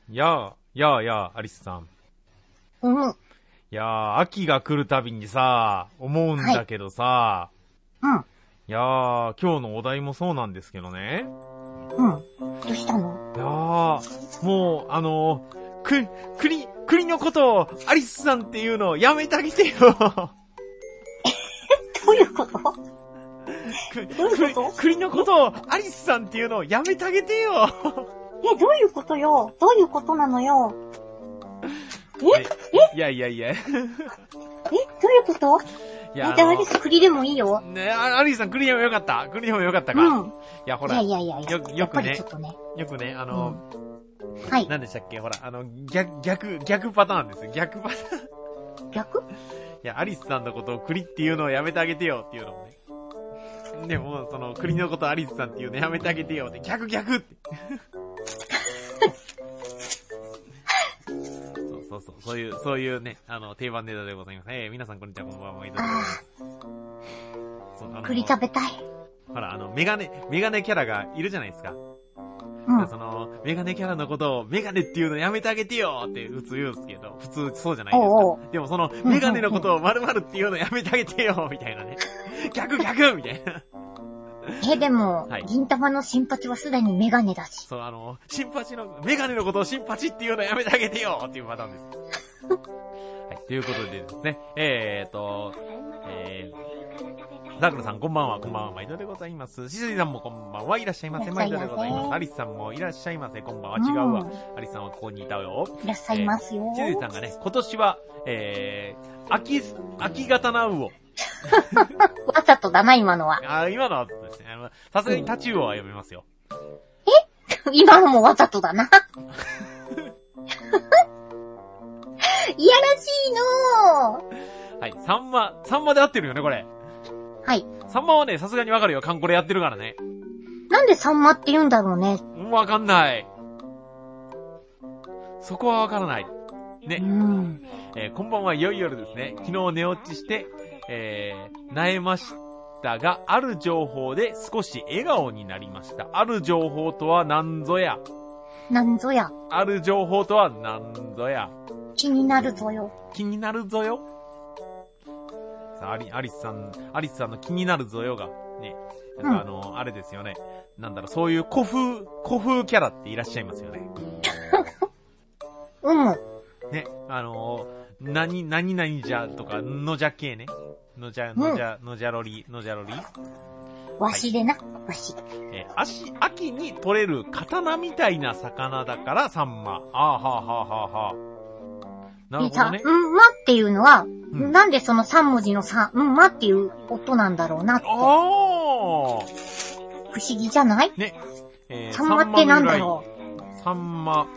アリスさん。 うん。 秋が来るたびにさ、思うんだけどさ、 うん。 今日のお題もそうなんですけどね。 うん。どうしたの？ もう、栗のことをアリスさんっていうのをやめてあげてよ。 どういうこと？どういうこと？ 栗のことをアリスさんっていうのをやめてあげてよ。 どういうことよ？どういうことなのよ？ いや。 どういうこと？じゃあアリス栗でもいいよ。 ね、アリスさん栗でもよかったか。 うん。 ほら。 いや。 よくね、 はい。 何でしたっけ、ほら、逆パターンですよ。逆パターン。 逆？ アリスさんのことを栗っていうのをやめてあげてよっていうのもね。でも、その栗のことをアリスさんっていうのやめてあげてよって、逆って。そういうね、定番ネタでございます。皆さんこんにちは、こんばんは、いただきます。 栗食べたい。 ほら、メガネキャラがいるじゃないですか。 うん。 その、メガネキャラのことをメガネっていうのやめてあげてよって普通言うんですけど、普通そうじゃないですか。でもその、メガネのことを〇〇っていうのやめてあげてよみたいなね。逆みたいな。 でも、はい、銀玉の新八はすでにメガネだし。 そう、新八の、メガネのことを新八っていうのやめてあげてよっていうパターンです。はい、ということでですね、ザクロさんこんばんは、毎度でございます。シスリさんもこんばんは、いらっしゃいませ、毎度でございます。アリスさんもいらっしゃいませ、こんばんは、違うわ。アリスさんはここにいたよ。 いらっしゃいますよ。 シスリさんがね、今年は、秋型なうを。 わざとだな、今のは。 今のはですね。さすがにタチウオはやめますよ。 今のもわざとだな。いやらしいのー。はい、サンマで合ってるよね、これ。 はい。 サンマはね、さすがにわかるよ、カンコレやってるからね。 なんでサンマって言うんだろうね。 わかんない。そこはわからない。ね。こんばんは、良い夜ですね。昨日寝落ちして、萎えましたが、ある情報で少し笑顔になりました。ある情報とは何ぞや。ある情報とは何ぞや。 気になるぞよ。 さあ、アリスさんの気になるぞよが、ね、あれですよね。なんだろう、そういう古風キャラっていらっしゃいますよね。ね、何々じゃとか、のじゃ系ね。のじゃろり。 わしでな、わし。 秋に取れる刀みたいな魚だからサンマ。なるほどね。 まっていうのは、なんでその3文字のまっていう音なんだろうなって。不思議じゃない？ ね。 サンマってなんだろう？ サンマ。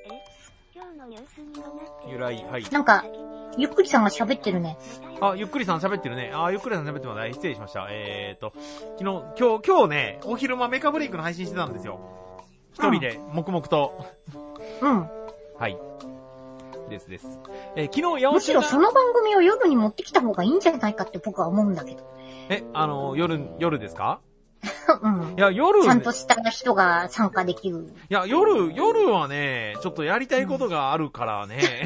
由来、はい。 なんか、ゆっくりさんが喋ってるね。 ゆっくりさん喋ってるね。ゆっくりさん喋ってます。失礼しました。今日ね、お昼間メカブレイクの配信してたんですよ。一人で、黙々と。はい。です。昨日、 むしろその番組を夜に持ってきた方がいいんじゃないかって僕は思うんだけど。 夜ですか？ いや、夜。ちゃんとした人が参加できる。 いや、夜はね、ちょっとやりたいことがあるからね。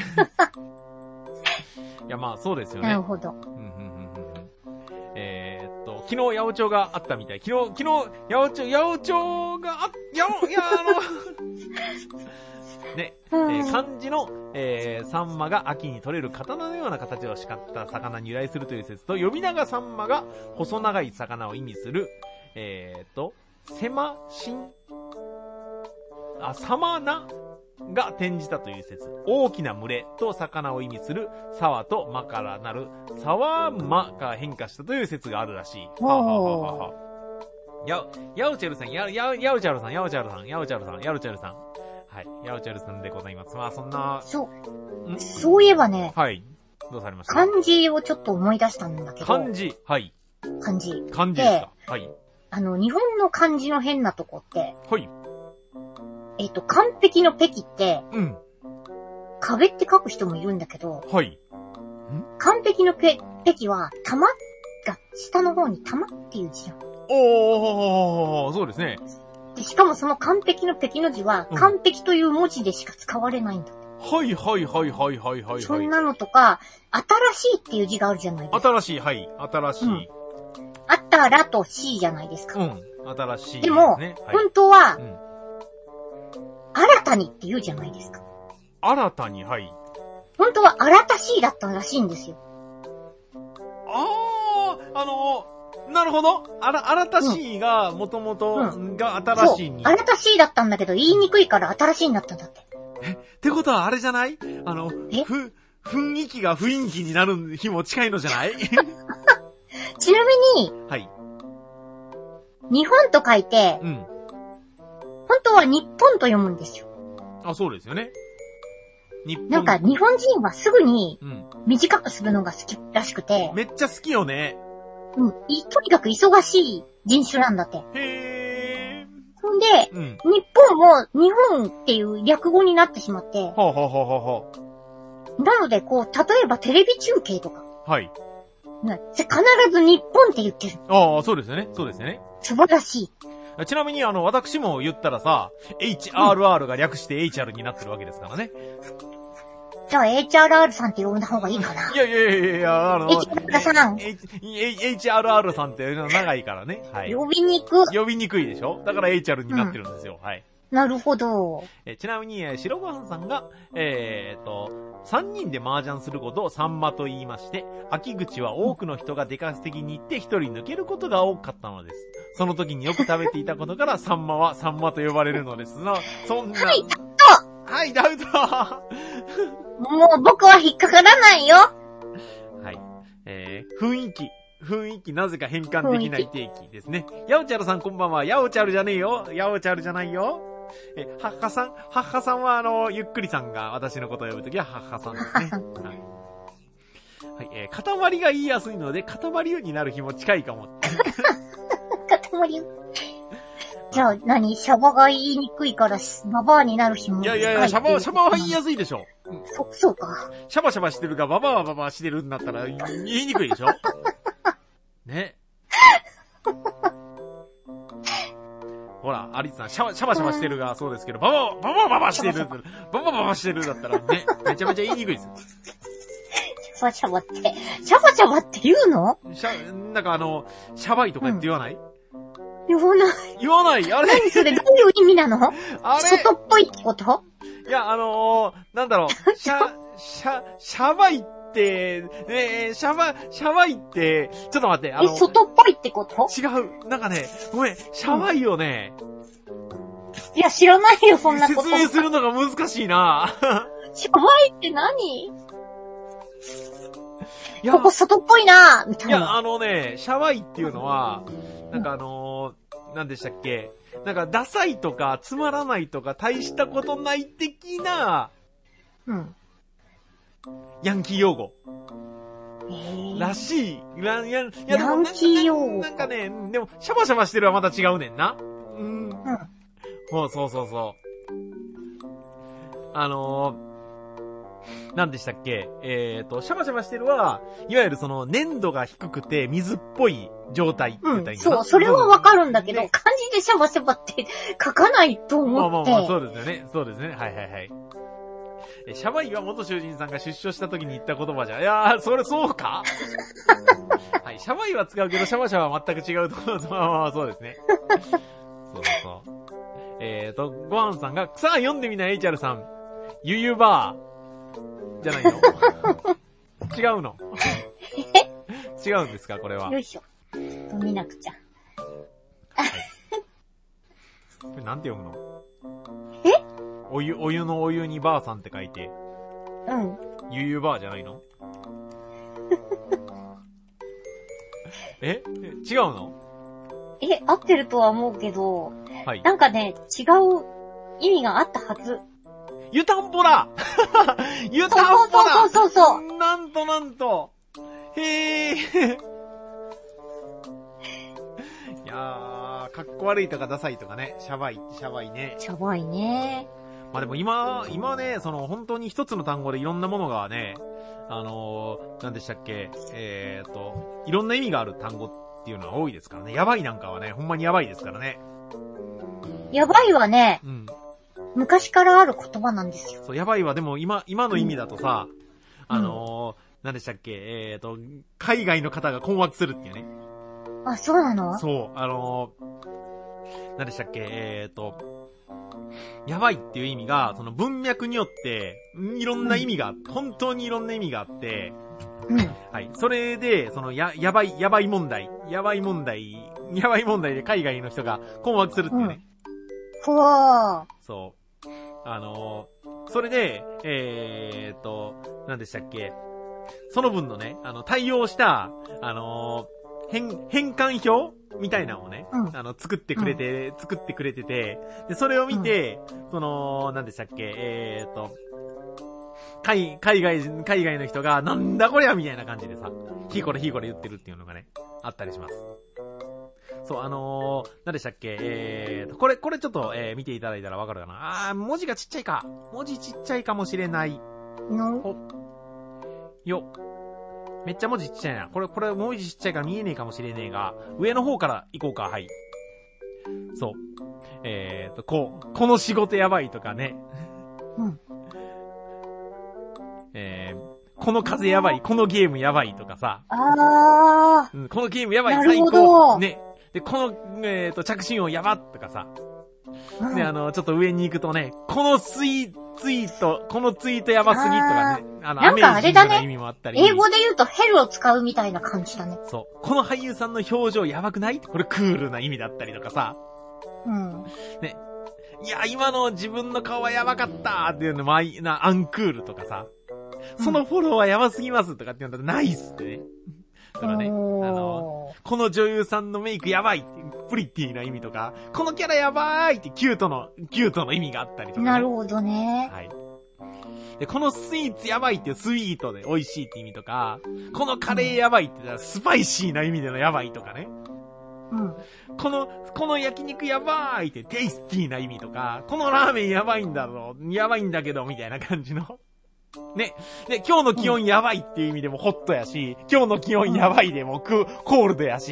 いや、まあ、そうですよね。 なるほど。 昨日、八百長があったみたい。昨日、八百長がね、漢字の、サンマが秋に取れる刀のような形をしかった魚に由来するという説と、呼び名がサンマが細長い魚を意味する、サマナが転じたという説。大きな群れと魚を意味する沢とマからなる沢マが変化したという説があるらしい。ヤウチェルさん。はい、ヤウチェルさんでございます。まあ、そんな。 そういえばね。 はい。どうされました？ 漢字をちょっと思い出したんだけど。 漢字はい。 漢字ですか？はい。 日本の漢字の変なとこって。 はい。 完璧の璧って、壁って書く人もいるんだけど、 はい。 完璧の璧は、玉が下の方に玉っていう字じゃん。 そうですね。 で、しかもその完璧の璧の字は、完璧という文字でしか使われないんだ。 はいはいはいはいはいはい。 そんなのとか、新しいっていう字があるじゃないですか。 新しい、はい。新しい。 あったらとしじゃないですか。 新しい、ね。 でも、本当は、新たにって言うじゃないですか。 新たに、はい。 本当は新たしいだったらしいんですよ。 なるほど。新たしいが、もともとが新しいに。 新たしいだったんだけど、言いにくいから新しいになったんだって。 ってことはあれじゃない？雰囲気が雰囲気になる日も近いのじゃない？ ちなみに、 はい。 日本と書いて、本当は日本と読むんですよ。 あ、そうですよね。 なんか日本人はすぐに短くするのが好きらしくて。 めっちゃ好きよね。 とにかく忙しい人種なんだって。 へー。 ほんで、日本も日本っていう略語になってしまって。なので、こう、例えばテレビ中継とか。 はい。 必ず日本って言ってる。 ああ、そうですよね。そうですよね。 素晴らしい。ちなみに私も言ったらさ、HRR が略して HR になってるわけですからね。 じゃあ HRR さんって呼んだ方がいいかな。 いや、 HRR さん。 HRR さんって長いからね。はい。 呼びにくいでしょ？だから HR になってるんですよ。はい。 なるほど。 ちなみに、白ご飯さんが、3人で麻雀することをサンマと言いまして、秋口は多くの人が出稼ぎに行って一人抜けることが多かったのです。その時によく食べていたことからサンマはサンマと呼ばれるのですな。そんな。 はい、 ダウトもう僕は引っかからないよ。 はい。雰囲気なぜか変換できない定期ですね。ヤオチャルさんこんばんは。ヤオチャルじゃねえよ。ヤオチャルじゃないよ。ハッハさんはゆっくりさんが私のことを呼ぶときはハッハさんですね。はい。塊が言いやすいので、塊になる日も近いかも。 塊じゃあシャバが言いにくいからババアになる日も近い。 いや、シャバは言いやすいでしょ。 そうか。 シャバシャバしてるがババアはババアしてるんだったら言いにくいでしょ。ね。ほら、アリスさん、シャバシャバしてるがそうですけど、ババしてるだったらね、めちゃめちゃ言いにくいです。 シャバって言うの？ なんかシャバいとかって言わない？ 言わない。 あれ？ 何それどういう意味なの？ あれ？ 外っぽいってこと？ いや、なんだろう、シャバいって、シャバいって、ちょっと待って、 外っぽいってこと？ 違う。なんかね、ごめん、シャバいよね。 いや、知らないよ、そんなこと。 説明するのが難しいな。 シャバいって何？ここ外っぽいなみたいな。 いや、シャバいっていうのは、なんか何でしたっけ？なんか、ダサいとか、つまらないとか、大したことない的な、ヤンキー用語。らしい。ヤンキー用語。 なんかね、でも、シャバシャバしてるはまた違うねんな。そう。何でしたっけ？シャバシャバしてるは、いわゆる粘度が低くて水っぽい状態って言ったらいいんかな。 そう、それはわかるんだけど、漢字でシャバシャバって書かないと思って。 まあ、そうですよね。そうですね。はい。シャバイは元囚人さんが出所した時に言った言葉じゃん。いやー、それそうかはい、シャバイは使うけど、シャバシャバは全く違うと思う。まあ、そうですね。そう。ごはんさんが、さあ読んでみな、HR さん。ゆゆばー。じゃないの違うの違うんですかこれは。 よいしょ。見なくちゃ。 はい、これなんて読むの？お湯のお湯にばあさんって書いて。ゆゆばあじゃないの違うの？ 合ってるとは思うけど、 はい。 なんかね、違う意味があったはず。 湯たんぽだ湯たんぽだそう。 なんと。へー。いやー、かっこ悪いとかダサいとかね、シャバいね。 シャバいね。 まあでも今ね、本当に一つの単語でいろんなものがね、なんでしたっけ、いろんな意味がある単語っていうのは多いですからね。やばいなんかはね、ほんまにやばいですからね。 やばいはね、 うん。 昔からある言葉なんですよ。 そう、やばいはでも今の意味だとさ、何でしたっけ、海外の方が困惑するっていうね。 あ、そうなの？ そう、何でしたっけ、やばいっていう意味が、その文脈によって、いろんな意味が、本当にいろんな意味があって、はい。それで、そのやばい問題で海外の人が困惑するっていうね。 ふわー。 そう。それで、何でしたっけ、その分のね、対応した、変換表みたいなのをね、作ってくれてて、で、それを見て、その、何でしたっけ、海外の人が、なんだこりゃみたいな感じでさ、ひーこれ言ってるっていうのがね、あったりします。そう、何でしたっけ、これちょっと、見ていただいたらわかるかな。文字がちっちゃいか。文字ちっちゃいかもしれない。よ。めっちゃ文字ちっちゃいな。これ文字ちっちゃいから見えねえかもしれねえが、上の方から行こうか、はい。そう。この仕事やばいとかね。この風やばい、このゲームやばいとかさ。このゲームやばい、最高。ね。で、この、着信音やばとかさ。で、ちょっと上に行くとね、このツイートやばすぎとかね。 なんかあれだね。 意味もあったり。 英語で言うとヘルを使うみたいな感じだね。 そう。この俳優さんの表情やばくない？これクールな意味だったりとかさ。ね。いや、今の自分の顔はやばかったっていうのも、アンクールとかさ。そのフォローはやばすぎますとかって言うんだと、ナイスってね。だからね、この女優さんのメイクやばいって、プリティな意味とか、このキャラやばいってキュートの意味があったりとか、ね。 なるほどね。 はい。で、このスイーツやばいってスイートで美味しいって意味とか、このカレーやばいってスパイシーな意味でのやばいとかね。この焼肉やばいってテイスティーな意味とか、このラーメンやばいんだけど、みたいな感じの。ね。で、今日の気温やばいっていう意味でもホットやし、今日の気温やばいでもコールドやし。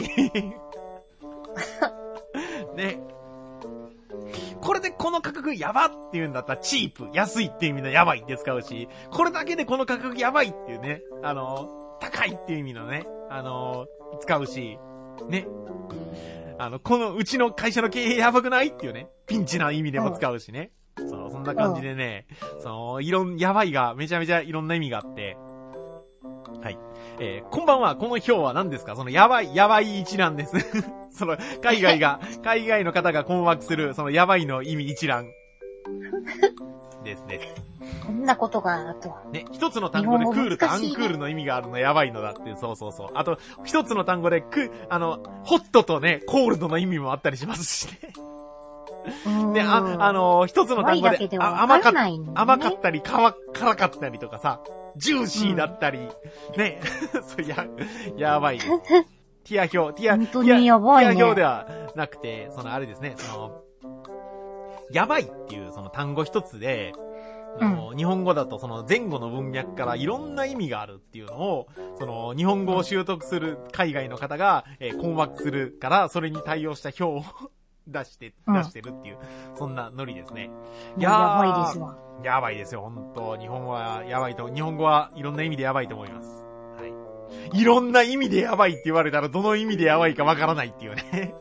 ね。これでこの価格やばって言うんだったらチープ、安いっていう意味のやばいって使うし、これだけでこの価格やばいっていうね、高いっていう意味のね、使うし、ね。うちの会社の経営やばくないっていうね、ピンチな意味でも使うしね。そう、そんな感じでね、やばいがめちゃめちゃいろんな意味があって、はい。こんばんは、この表は何ですか？そのやばい一覧です。その、海外の方が困惑する、そのやばいの意味一覧。ですね。 こんなことがあるとは。 ね、一つの単語でクールとアンクールの意味があるのやばいのだっていう、そう。あと、一つの単語でホットとね、コールドの意味もあったりしますしね。で、一つの単語で甘かったり、辛かったりとかさ、ジューシーだったり、ね、そうやばいです。ティア表ではなくて、あれですね、やばいっていうその単語一つで、日本語だとその前後の文脈からいろんな意味があるっていうのを、日本語を習得する海外の方が、困惑するから、それに対応した表を出してるっていう、そんなノリですね。 やばいですわ。 やばいですよ、本当日本語はいろんな意味でやばいと思います。はい。いろんな意味でやばいって言われたら、どの意味でやばいかわからないっていうね。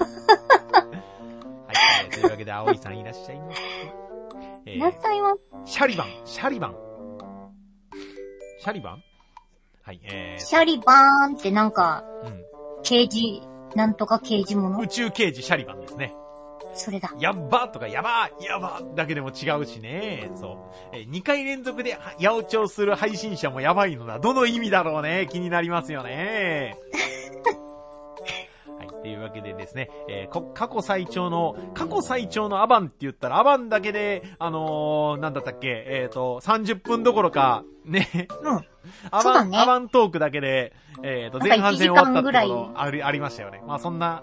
はい、というわけで、葵さんいらっしゃいます。 いらっしゃいます。 シャリバンはい、 シャリバーンってなんか、なんとか刑事物？ 宇宙刑事シャリバンですね。 それだ。 やっばとかやばだけでも違うしね。そう。2回連続で八百長する配信者もやばいのだ。どの意味だろうね。気になりますよね。はい。というわけでですね、過去最長のアバンって言ったら、アバンだけで、なんだったっけ、30分どころか、ね。アバントークだけで、前半戦終わったってことありましたよね。まあそんな、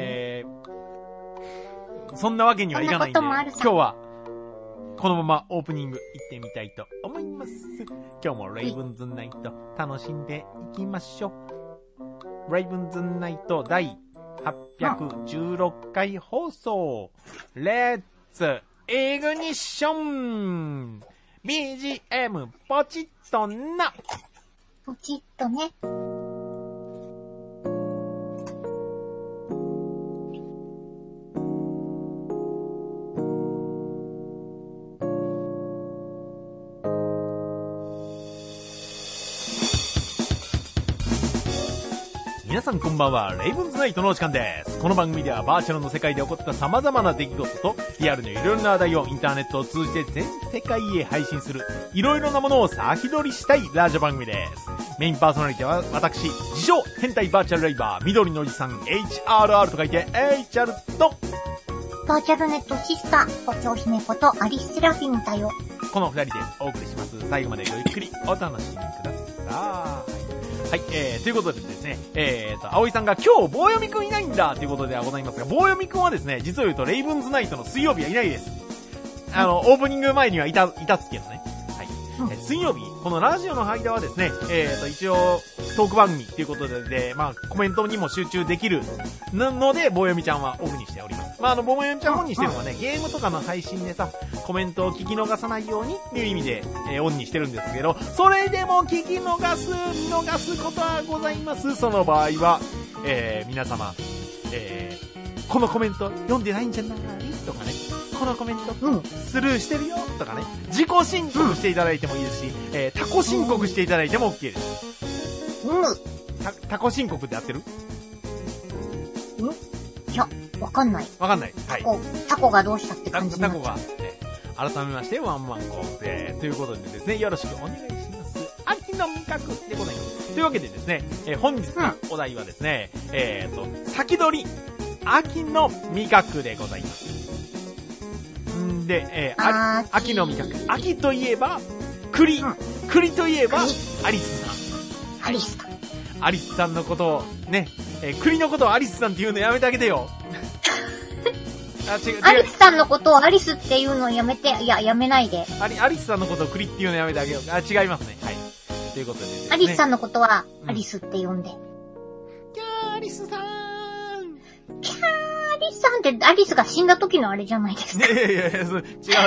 そんなわけにはいかないんで、今日は、このままオープニング行ってみたいと思います。今日もレイブンズナイト楽しんでいきましょう。レイブンズナイト第 616回放送。レッツイグニッション !BGM ポチッとな。 ポチッとね。 皆さんこんばんは、レイブンズナイトのお時間です。この番組ではバーチャルの世界で起こった様々な出来事とリアルのいろいろな話題をインターネットを通じて全世界へ配信するいろいろなものを先取りしたいラジオ番組です。メインパーソナリティは私、自称変態バーチャルライバー緑のおじさん HRR と書いて HR とバーチャルネットシスター、お蝶姫ことアリスセラフィムだよ。 この二人でお送りします。最後までごゆっくりお楽しみください。はい、ということでですね、葵さんが今日棒読みくんいないんだということではございますが、棒読みくんはですね、実を言うとレイブンズナイトの水曜日はいないです。オープニング前にはいたっすけどね。はい。水曜日、このラジオの間はですね、一応、トーク番組っていうことで、まあ、コメントにも集中できるので、棒読みちゃんはオフにしております。まあ、棒読みちゃんオンにしてるのはね、ゲームとかの配信でさ、コメントを聞き逃さないようにっていう意味で、オンにしてるんですけど、それでも聞き逃すことはございます。その場合は、皆様、このコメント読んでないんじゃないとかね、このコメント、スルーしてるよとかね、自己申告していただいてもいいですし、他己申告していただいても OK です。他己申告って合ってる？ いや、わかんない。 わかんない。はい。 タコがどうしたって感じになっちゃう。 タコが、改めまして、ワンマンコということでですね、よろしくお願いします。秋の味覚でございます。というわけでですね、本日のお題はですね、先取り、秋の味覚でございます。んで、秋の味覚。秋といえば、栗。栗といえば、アリスさん。 アリスか。 アリスさんのことを、ね、栗のことをアリスさんって言うのやめてあげてよ。 アリスさんのことをアリスっていうのをやめて、いや、やめないで。 アリスさんのことを栗っていうのやめてあげよう。違いますね。はい。ということでですね。 アリスさんのことは、アリスって呼んで。 キャーアリスさんキャーアリスさんってアリスが死んだ時のあれじゃないですか。 いや、違う。キャーアリス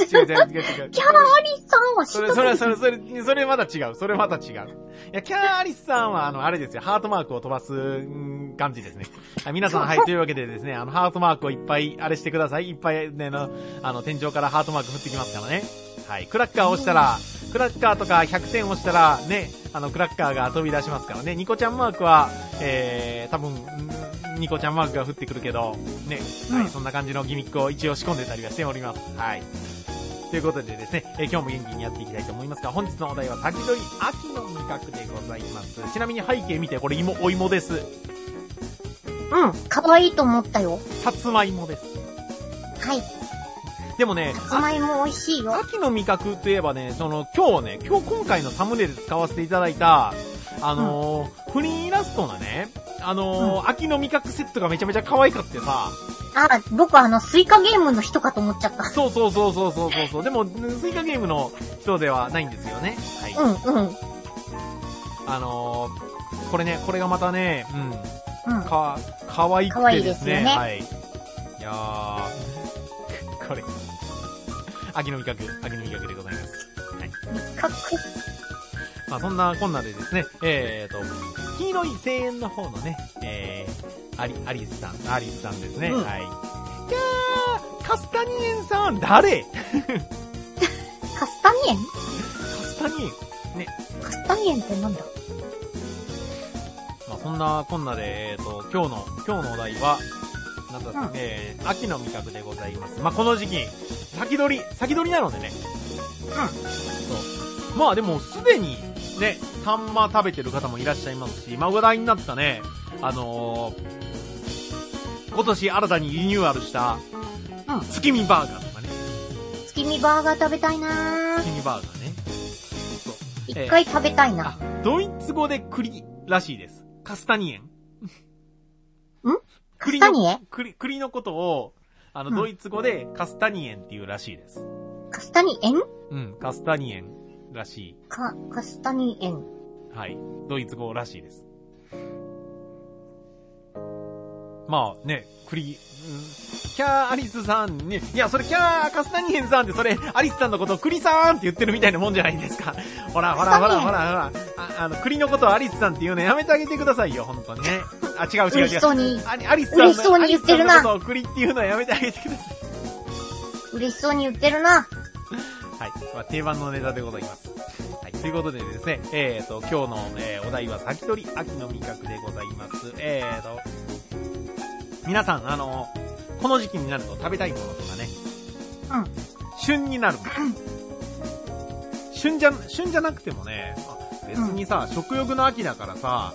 さんは死んだ時それまた違う。それまた違う。いや、キャーアリスさんは、あれですよ。ハートマークを飛ばす、感じですね。皆さん、はい、というわけでですね、ハートマークをいっぱい、あれしてください。いっぱいね、天井からハートマーク降ってきますからね。はい。クラッカーを押したら、クラッカーとか100点押したら、ね、クラッカーが飛び出しますからね。ニコちゃんマークは、多分、ニコちゃんマークが降ってくるけど、ね、はい、そんな感じのギミックを一応仕込んでたりはしております。はい。ということでですね、今日も元気にやっていきたいと思いますが、本日のお題は先取り秋の味覚でございます。ちなみに背景見て、これお芋です。 可愛いと思ったよ。 さつまいもです。 はい。 でもね、 さつまいも美味しいよ。 秋の味覚といえばね、今回のサムネイルで使わせていただいた、フリーイラストのね、秋の味覚セットがめちゃめちゃ可愛かってさ。 僕スイカゲームの人かと思っちゃった。 そう。でも、スイカゲームの人ではないんですよね。はい。これね、これがまたね、可愛くてですね。はい。いやー、これ。秋の味覚でございます。はい。 味覚。 まあそんなこんなでですね、黄色い声援の方のね、アリスさんですね。はい。いやー、カスタニエンさん、誰カスタニエンね。 カスタニエンってなんだ？ まあそんなこんなで、今日のお題は、秋の味覚でございます。まあこの時期、先取りなのでね。そう。まあでもすでにね、サンマ食べてる方もいらっしゃいますし、話題になったね、今年新たにリニューアルした、月見バーガーとかね。 月見バーガー食べたいなー。 月見バーガーね。 そう。一回食べたいな。 ドイツ語で栗らしいです。カスタニエン。 カスタニエン？ 栗のことを、ドイツ語でカスタニエンっていうらしいです。 カスタニエン？ カスタニエンらしい。 カスタニエン。 はい。ドイツ語らしいです。 まあね、キャーアリスさんね、いや、それキャーカスタニエンさんってそれ、アリスさんのことをクリさんって言ってるみたいなもんじゃないですか。ほら、栗のことをアリスさんって言うのやめてあげてくださいよ、本当にね。あ、違う。 嬉しそうに。 アリスさん嬉しそうに言ってるな。 アリスさんのことを栗っていうのはやめてあげてください。 嬉しそうに言ってるな。 はい。まあ、定番のネタでございます。はい。ということでですね、今日の、お題は先取り、秋の味覚でございます。皆さん、この時期になると食べたいものとかね。 うん。 旬になるもの。旬じゃなくてもね、別にさ、食欲の秋だからさ、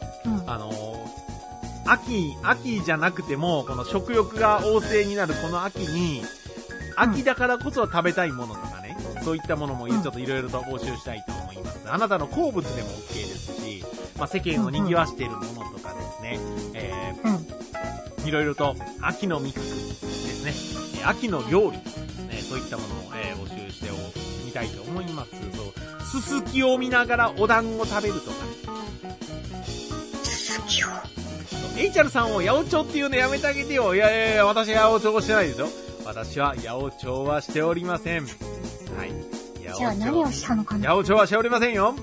秋じゃなくても、この食欲が旺盛になるこの秋に、秋だからこそ食べたいものとかね、そういったものもちょっといろいろと募集したいと思います。あなたの好物でも OK ですし、まあ、世間を賑わしているものとかですね、いろいろと秋の味覚ですね、秋の料理、そういったものを、募集してみたいと思います。そう、すすきを見ながらお団子食べるとかね。 すすきを。 HR さんを八百長っていうのやめてあげてよ。いや、私は八百長をしてないですよ。私は八百長はしておりません。はい。 じゃあ何をしたのかな。 八百長はしておりませんよ。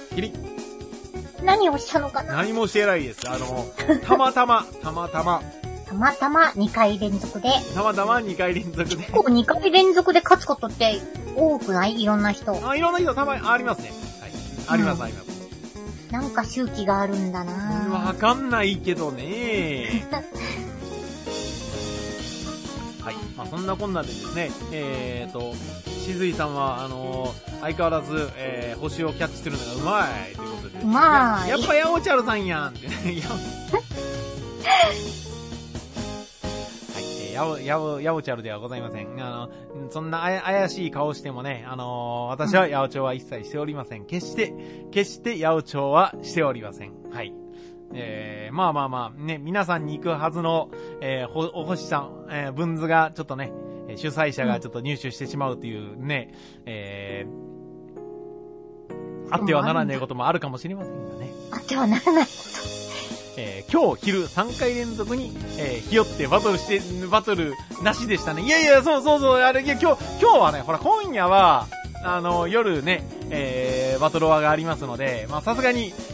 何をしたのかな。 何もしてないです。たまたま 2回連続で。 たまたま2回連続で。 結構2回連続で勝つことって多くない？いろんな人。 いろんな人たまにありますね。はい。あります。 なんか周期があるんだな。 わかんないけどね。はい。まあ、そんなこんなでですね、しずいさんは、相変わらず、星をキャッチするのがうまいということで。 うまい。 やっぱヤオチャルさんやんってね。ヤオチャルではございません。そんな怪しい顔してもね、私はヤオチョウは一切しておりません。決してヤオチョウはしておりません。はい。まあ、ね、皆さんに行くはずの、お星さん、文図がちょっとね、主催者がちょっと入手してしまうというね、あってはならないこともあるかもしれませんがね。 あってはならないこと。 今日昼3回連続に、ひよってバトルなしでしたね。いや、そう、今日はね、ほら、今夜は、夜ね、バトロワがありますので、まあ、さすがに、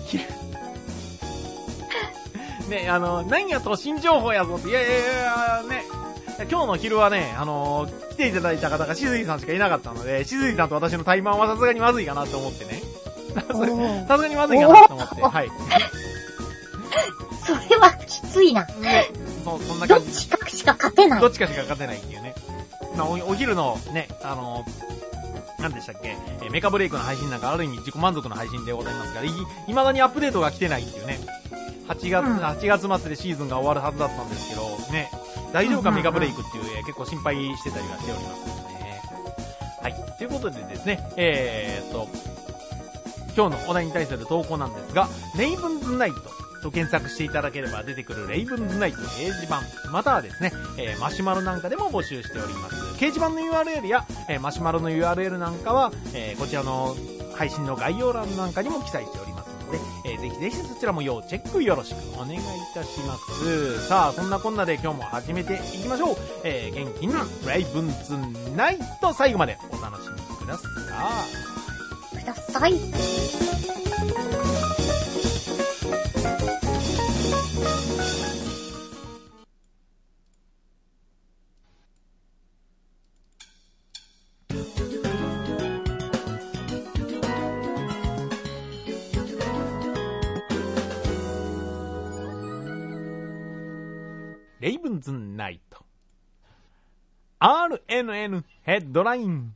ね、何やと新情報やぞって、いや、ね、今日の昼はね、来ていただいた方がしずいさんしかいなかったので、しずいさんと私の対マンはさすがにまずいかなと思ってね。さすがにまずいかなと思って、はい。 それはきついな。 ね、そんな感じ。 どっちかしか勝てない。 どっちかしか勝てないっていうね。まあ、お昼のね、何でしたっけ、メカブレイクの配信なんかある意味自己満足の配信でございますから、未だにアップデートが来てないっていうね。8月末でシーズンが終わるはずだったんですけど、ね、大丈夫かメカブレイクっていう、結構心配してたりはしておりますね。はい。ということでですね、今日のお題に対する投稿なんですが、レイブンズナイトと検索していただければ出てくるレイブンズナイト掲示板、またはですね、マシュマロなんかでも募集しております。掲示板の URL や、マシュマロの URL なんかは、こちらの配信の概要欄なんかにも記載しておりますので、ぜひぜひそちらも要チェックよろしくお願いいたします。さあ、そんなこんなで今日も始めていきましょう。元気にレイブンズナイト、最後までお楽しみください。レイブンズナイト RNN ヘッドライン。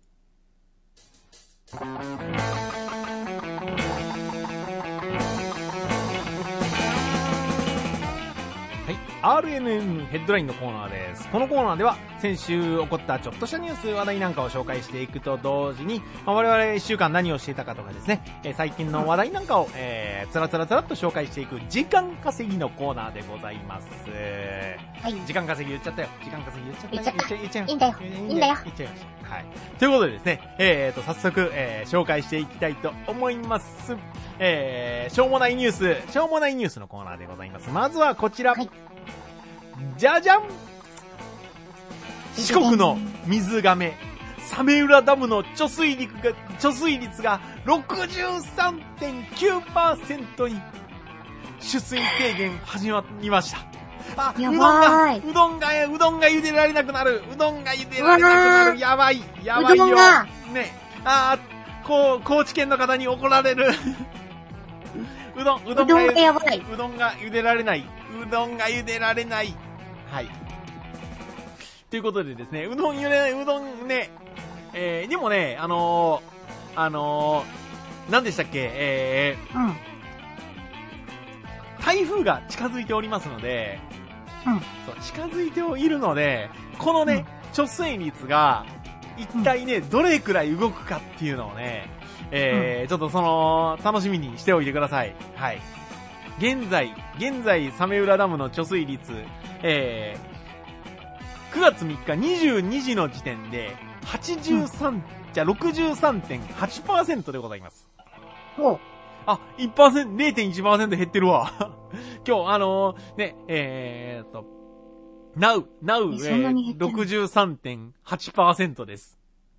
はい、RNN ヘッドラインのコーナーです。このコーナーでは先週起こったちょっとしたニュース話題なんかを紹介していくと同時に、我々1週間何をしていたかとかですね、最近の話題なんかを、つらつらっと紹介していく時間稼ぎのコーナーでございます。はい、時間稼ぎ言っちゃったよ。言っちゃった。 いいんだよ。 言っちゃいました。はい。ということでですね、早速、紹介していきたいと思います。しょうもないニュースのコーナーでございます。まずはこちら。はい、 じゃじゃん、四国の水がめ、鮫浦ダムの貯水率が 63.9% に、取水制限始まりました。あ、 やばい。 うどんが茹でられなくなる。うどんが茹でられなくなる。やばいよ。ね。高知県の方に怒られる。うどんがやばい。うどんが茹でられない。はい。ということでですね、うどんね、でもね、何でしたっけ、台風が近づいておりますので、そう近づいているので、このね、貯水率が、一体ね、どれくらい動くかっていうのをね、ちょっと楽しみにしておいてください。はい。現在、鮫浦ダムの貯水率、9月3日22時の時点で、63.8% でございます。あ、0.1% 減ってるわ。今日、63.8% です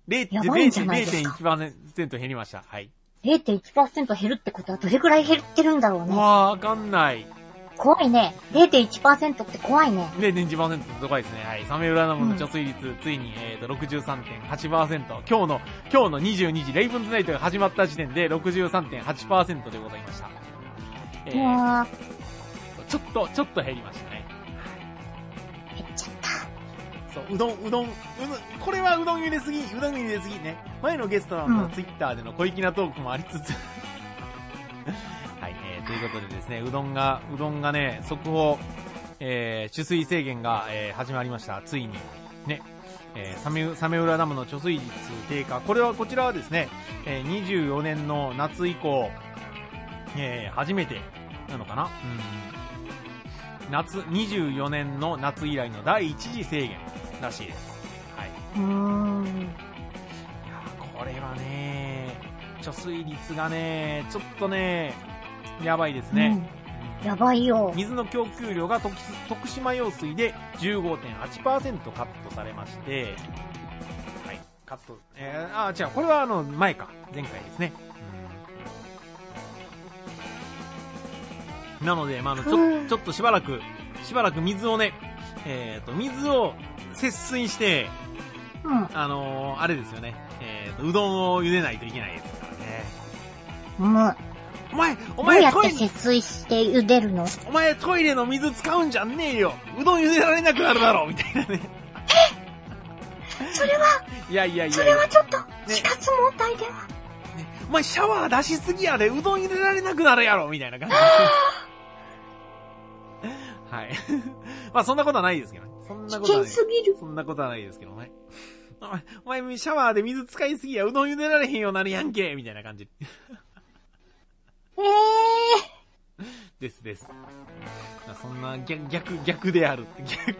。0.1% 減りました。はい。 0.1% 減るってことはどれくらい減ってるんだろうね。 わかんない。 怖いね。0.1% って怖いね。 0.1% って怖いですね。はい。鮫浦ダムの貯水率、ついに、63.8%。今日の22時、レイブンズナイトが始まった時点で 63.8% でございました。ちょっと減りましたね。 減っちゃった。 そう、これはうどん茹ですぎね。前のゲストのツイッターでの小粋なトークもありつつ。はい、ということでですね、うどんがね、速報、取水制限が、始まりました。ついに。ね。鮫浦ダムの貯水率低下。こちらはですね、24年の夏以降、初めてなのかな？24年の夏以来の第一次制限らしいです。はい。いや、これはね、貯水率がね、ちょっとね、やばいですね。 やばいよ。 水の供給量が徳島用水で 15.8% カットされまして、はい、カット、違う、これは前回ですね。なので、ちょっとしばらく水をね、水を節水して、あれですよね、うどんを茹でないといけないですからね。お前どうやって節水して茹でるの？ お前トイレの水使うんじゃねえよ。うどん茹でられなくなるだろうみたいなね。 それは、それはちょっと、死活問題では。 お前シャワー出しすぎやで、うどん茹でられなくなるやろみたいな感じで。はい。そんなことはないですけどね。 危険すぎる。 そんなことはないですけどね。お前シャワーで水使いすぎや、うどん茹でられへんようになるやんけみたいな感じ。です。そんな逆である。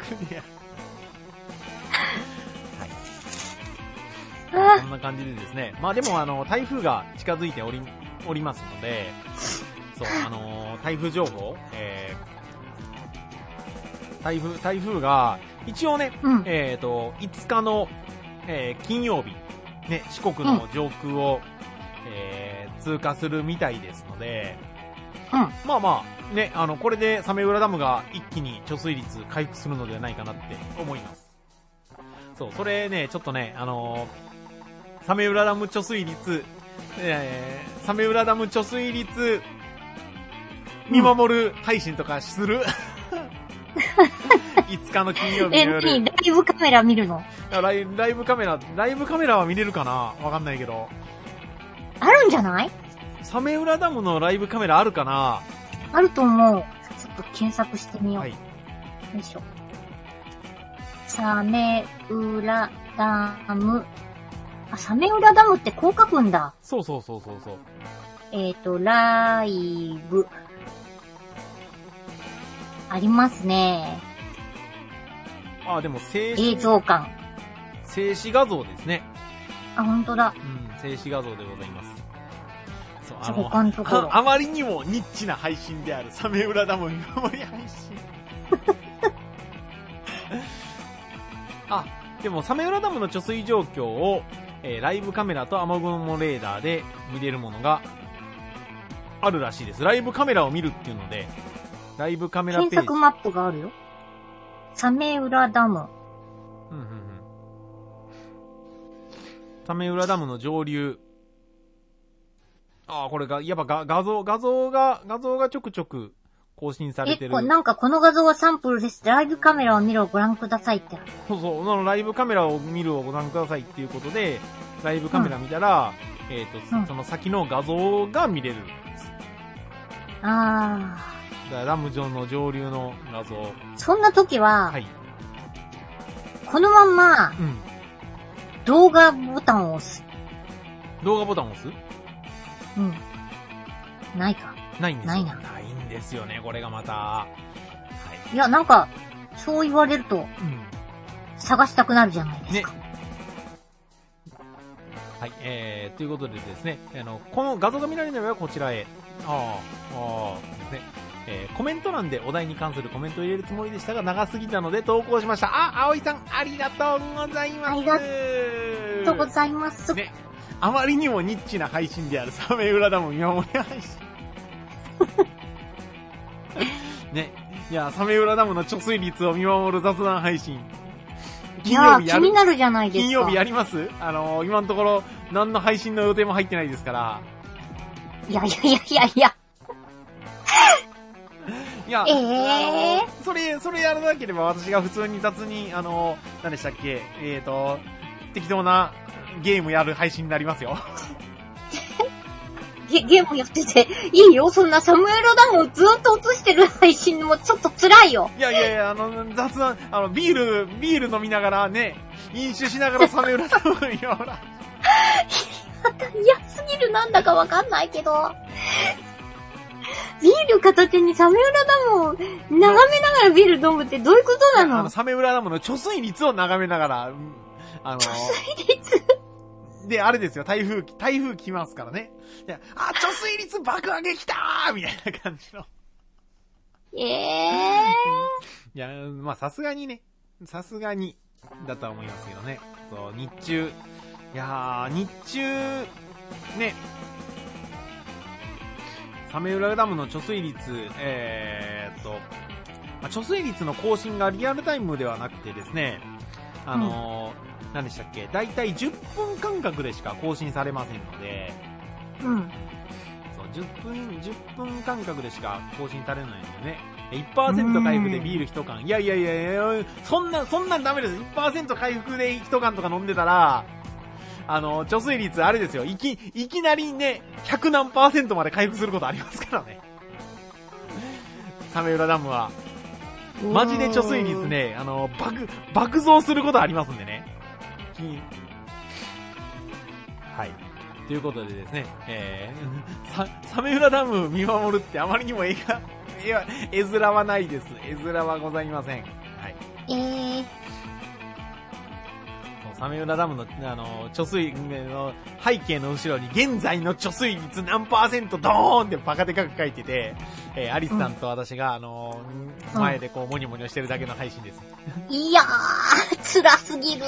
はい。そんな感じでですね。でも台風が近づいておりますので、そう、台風情報、台風が、一応ね、5日の、金曜日、ね、四国の上空を、通過するみたいですので、ね、これで鮫浦ダムが一気に貯水率回復するのではないかなって思います。そう、それね、ちょっとね、鮫浦ダム貯水率、見守る配信とかする5日の金曜日の夜。 ライブカメラ見るの？ ライブカメラは見れるかな？わかんないけど。 あるんじゃない？ 鮫浦ダムのライブカメラあるかな？ あると思う。ちょっと検索してみよう。はい。よいしょ。鮫浦ダム。鮫浦ダムってこう書くんだ。 そう。 ライブ。ありますね。 でも映像館。 静止画像ですね。 本当だ。 静止画像でございます。 そう、他のところ。 あまりにもニッチな配信である鮫浦ダム見守り配信。 あ、でも、サメ浦ダムの貯水状況を、ライブカメラと雨雲レーダーで見れるものがあるらしいです。ライブカメラを見るっていうので、ライブカメラページ。 検索マップがあるよ。サメ浦ダム。 サメ浦ダムの上流。ああ、これが、やっぱ画像がちょくちょく更新されてる。 なんかこの画像はサンプルです。ライブカメラを見るをご覧くださいって。 そう、ライブカメラを見るをご覧くださいっていうことで、ライブカメラ見たら、その先の画像が見れるんです。だからダム上の上流の画像。 そんな時は、 はい。 このまんま、動画ボタンを押す。 動画ボタンを押す？ ないか。 ないんですよ。 ないんですよね、これがまた。はい。 いや、なんか、そう言われると、探したくなるじゃないですか。ね。 はい、ということでですね、この画像が見られるのはこちらへ。ですね。コメント欄でお題に関するコメントを入れるつもりでしたが、長すぎたので投稿しました。葵さん、ありがとうございます。 ありがとうございます。 ね。あまりにもニッチな配信であるサメ浦ダム見守り配信。ね。いや、サメ浦ダムの貯水率を見守る雑談配信。 いやー、気になるじゃないですか。 金曜日やります？今のところ、何の配信の予定も入ってないですから。 いや。 いや、それやらなければ私が普通に雑に、何でしたっけ、適当なゲームやる配信になりますよ。 ゲームやってて、いいよ、そんなサムエロダムをずっと映してる配信もちょっと辛いよ。 いや、雑談、ビール飲みながらね、飲酒しながらサムエロダムを見ようら。 嫌すぎるなんだかわかんないけど。ビール片手にサメ浦ダムを眺めながらビール飲むってどういうことなの？ サメ浦ダムの貯水率を眺めながら、 貯水率で、あれですよ、台風来ますからね。貯水率爆上げ来たーみたいな感じの。 いや、まあ、さすがにだとは思いますけどね。そう、日中、ね、サメ浦ダムの貯水率、貯水率の更新がリアルタイムではなくてですね、何でしたっけ、だいたい10分間隔でしか更新されませんので、そう、10分間隔でしか更新されないのでね、1% 回復でビール1缶。いや、そんなんダメです。1% 回復で1缶とか飲んでたら、貯水率あれですよ。いきなりね、100何%まで回復することありますからね。サメ浦ダムは。マジで貯水率ね、爆増することありますんでね。はい。ということでですね、サメ浦ダム見守るってあまりにも絵面はないです。絵面はございません。はい。サメ浦ダムの、貯水の背景の後ろに現在の貯水率何%ドーンってバカでかく書いてて、アリスさんと私が、前でこうモニモニしてるだけの配信です。 いやー、辛すぎる。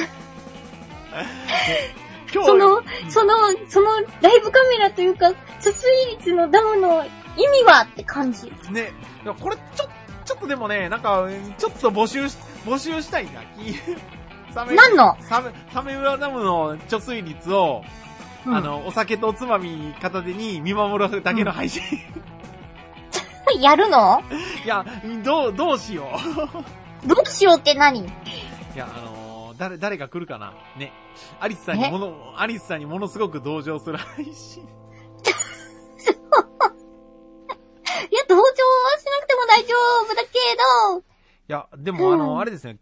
今日そのライブカメラというか、貯水率のダムの意味はって感じ。 ね、これちょっとでもね、なんか、ちょっと募集したいな。 何の？ サメ浦ダムの貯水率を、お酒とおつまみ片手に見守るだけの配信。 やるの？ いや、どうしよう。どうしようって何？いや、誰が来るかなね。アリスさんにものすごく同情する配信。いや、同情はしなくても大丈夫だけど。 いや、でもあれですね、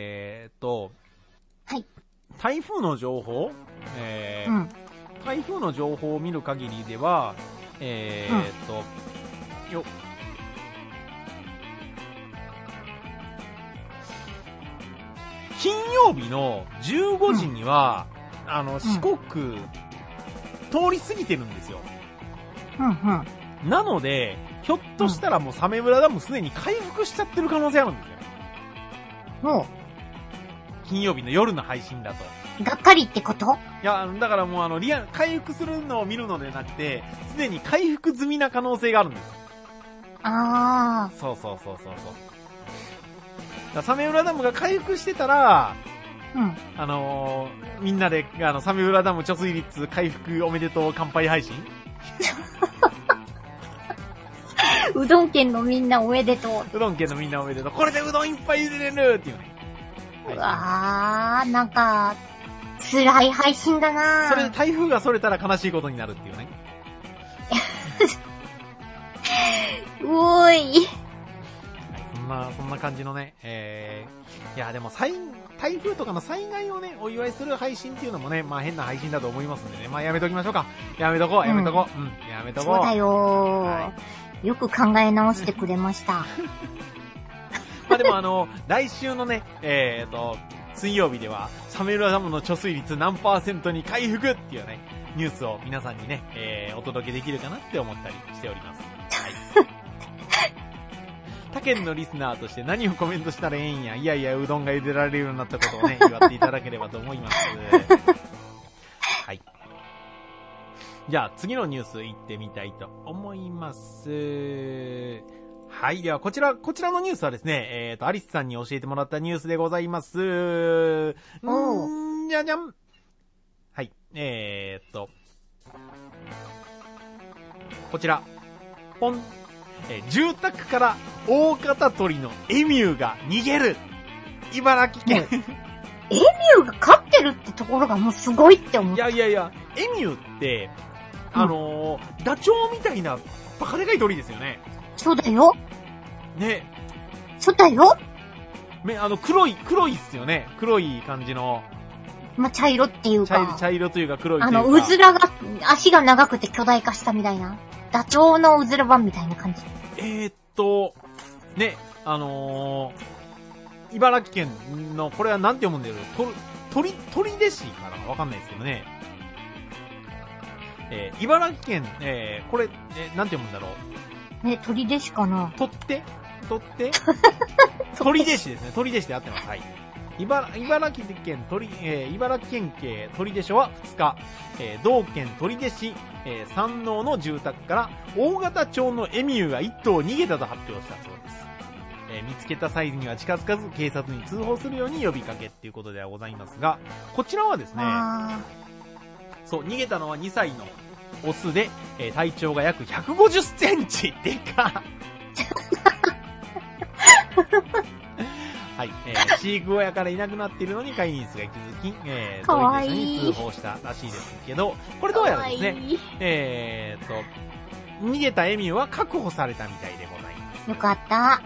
はい。 台風の情報台風の情報を見る限りでは、金曜日の15時には、四国、通り過ぎてるんですよ。なので、ひょっとしたらもうサメ浦ダムすでに回復しちゃってる可能性あるんですよ。 金曜日の夜の配信だと。 がっかりってこと？ いや、だからもう回復するのを見るのでなくて、すでに回復済みな可能性があるんです。 ああ。 そう。サメウラダムが回復してたら、 うん。 みんなで、サメウラダム貯水率回復おめでとう乾杯配信うどん県のみんなおめでとう。 うどん県のみんなおめでとう。これでうどんいっぱい茹でれるっていうね。 うわー、なんか、辛い配信だな。 それで台風がそれたら悲しいことになるっていうね。 おーい。 そんな感じのね、いや、でも台風とかの災害をね、お祝いする配信っていうのもね、まあ変な配信だと思いますんでね、まあやめときましょうか。やめとこう。やめとこう。 そうだよー。 はい、 よく考え直してくれました。 まあでも来週のね、水曜日では、サメウラダムの貯水率何%に回復っていうね、ニュースを皆さんにね、お届けできるかなって思ったりしております。はい。他県のリスナーとして何をコメントしたらええんや。いやいや、うどんが茹でられるようになったことをね、言わっていただければと思います。はい。じゃあ、次のニュース行ってみたいと思います。はい。では、こちらのニュースはですね、アリスさんに教えてもらったニュースでございます。じゃじゃん。はい。こちら。ポン。住宅から大型鳥のエミューが逃げる。茨城県。 エミューが飼ってるってところがもうすごいって思った。 いや、エミューって、ダチョウみたいなバカでかい鳥ですよね。 そうだよ。 ね。 そうだよ。 黒いっすよね。黒い感じの。 まあ、茶色っていうか。 茶色というか黒いというか。 うずらが、足が長くて巨大化したみたいな。ダチョウのうずら版みたいな感じ。 ね、茨城県の、これはなんて読むんだろう。鳥出市かなわかんないですけどね。茨城県、これ、なんて読むんだろう。 ね、鳥出市かな鳥出市ですね。鳥出市で合ってます。はい。茨城県警取手署は2日、同県取手市、山王の住宅から大型鳥のエミューが1頭逃げたと発表したそうです。見つけた際には近づかず警察に通報するように呼びかけっていうことではございますが、こちらはですね、そう、逃げたのは2歳のオスで、体長が約150センチ。でかはい、飼育小屋からいなくなっているのに飼い主が気づき、 かわい取手署に通報したらしいですけど、これどうやらですね、逃げたエミューは確保されたみたいでございます。 よかった。 はい、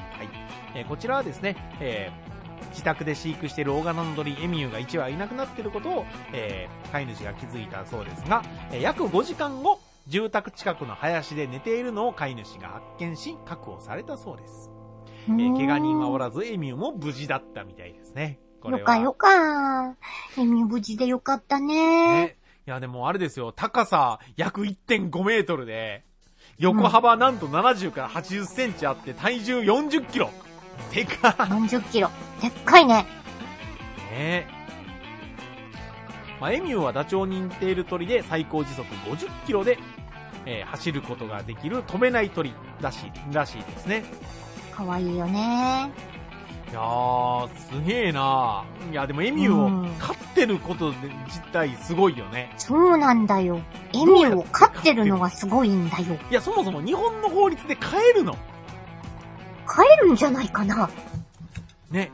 こちらはですね、自宅で飼育している大型の鳥エミューが1羽いなくなっていることを、飼い主が気づいたそうですが、約5時間後、住宅近くの林で寝ているのを飼い主が発見し、確保されたそうです。怪我人はおらず、エミューも無事だったみたいですね。これはよか。エミュー無事でよかったね。 いや、でもあれですよ、高さ約 1.5 メートルで、横幅なんと70から80センチあって、体重40キロ。でか 40キロ。でっかいね。 まあ、エミューはダチョウに似ている鳥で最高時速50キロで、走ることができる飛べない鳥らしいですね。 かわいいよね。 いやー、すげーなー。いや、でもエミューを飼ってること自体すごいよね。 そうなんだよ。エミューを飼ってるのがすごいんだよ。 いや、そもそも日本の法律で飼えるの。 飼えるんじゃないかな。 ね。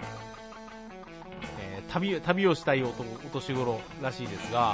旅をしたいお年頃らしいですが、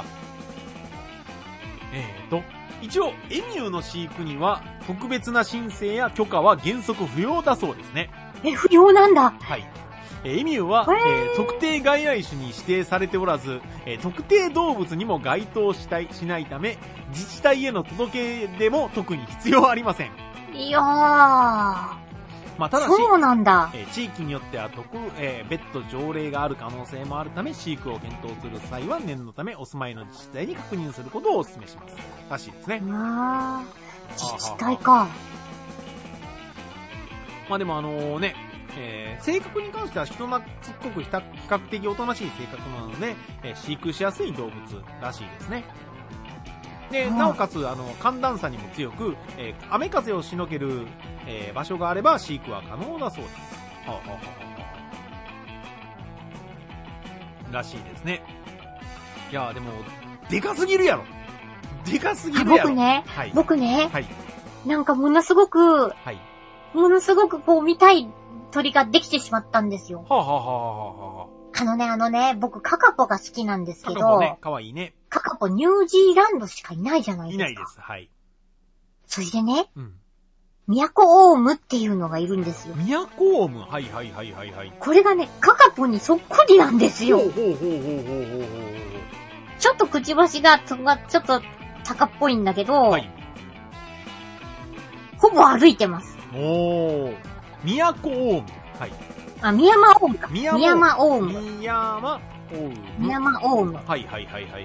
一応、エミューの飼育には特別な申請や許可は原則不要だそうですね。 不要なんだ。 はい。エミューは、特定外来種に指定されておらず、特定動物にも該当しないため、自治体への届け出も特に必要ありません。 いやー。 まあ、ただし、 そうなんだ。 地域によっては別途条例がある可能性もあるため、飼育を検討する際は念のためお住まいの自治体に確認することをお勧めします。らしいですね。 自治体か。 まあでも性格に関しては人懐っこく比較的おとなしい性格なので、飼育しやすい動物らしいですね。で、なおかつ、寒暖差にも強く、雨風をしのげる、場所があれば飼育は可能だそうです。らしいですね。いやでも、でかすぎるやろ。でかすぎるやろ。 僕ね、 はい。 なんかものすごく、 はい。 ものすごくこう見たい鳥ができてしまったんですよ。僕カカポが好きなんですけど、カカポね、かわいいね。 カカポニュージーランドしかいないじゃないですか。 いないです、はい。 それでね、ミヤコオウムっていうのがいるんですよ。 ミヤコオウム、はい。 これがね、カカポにそっくりなんですよ。ちょっとくちばしがちょっと鷹っぽいんだけど、はい、ほぼ歩いてます。 ミヤコオウム。はい。 ミヤマオウムか。 ミヤマオウム。はい。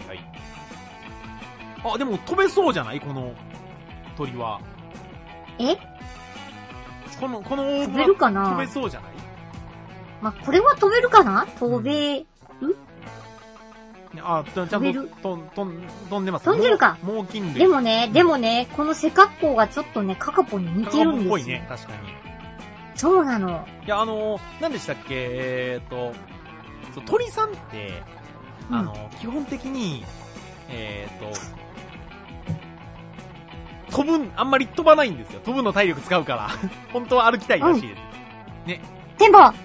でも飛べそうじゃないこの鳥は。このオウム飛べるかな？ 飛べそうじゃない？ これは飛べるかな？飛べる？ ちゃんと飛んでます。 飛んでるか。 猛禽類。 でもね、この背格好がちょっとね、カカポに似てるんですよ。 カカポっぽいね、確かに。 そうなの。 いや、何でしたっけ、鳥さんって、基本的に、あんまり飛ばないんですよ。飛ぶの体力使うから。本当は歩きたいらしいです。ね。 でも、はい。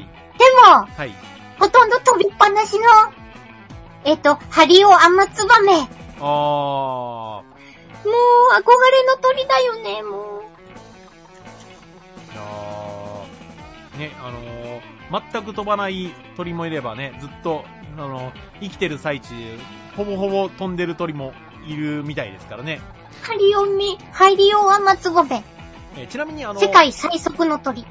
はい。 ほとんど飛びっぱなしの、ハリオアマツバメ。もう、憧れの鳥だよね、もう。 ね、全く飛ばない鳥もいればね、ずっと、生きてる最中、ほぼほぼ飛んでる鳥もいるみたいですからね。 ハリオアマツバメ。 ちなみに世界最速の鳥。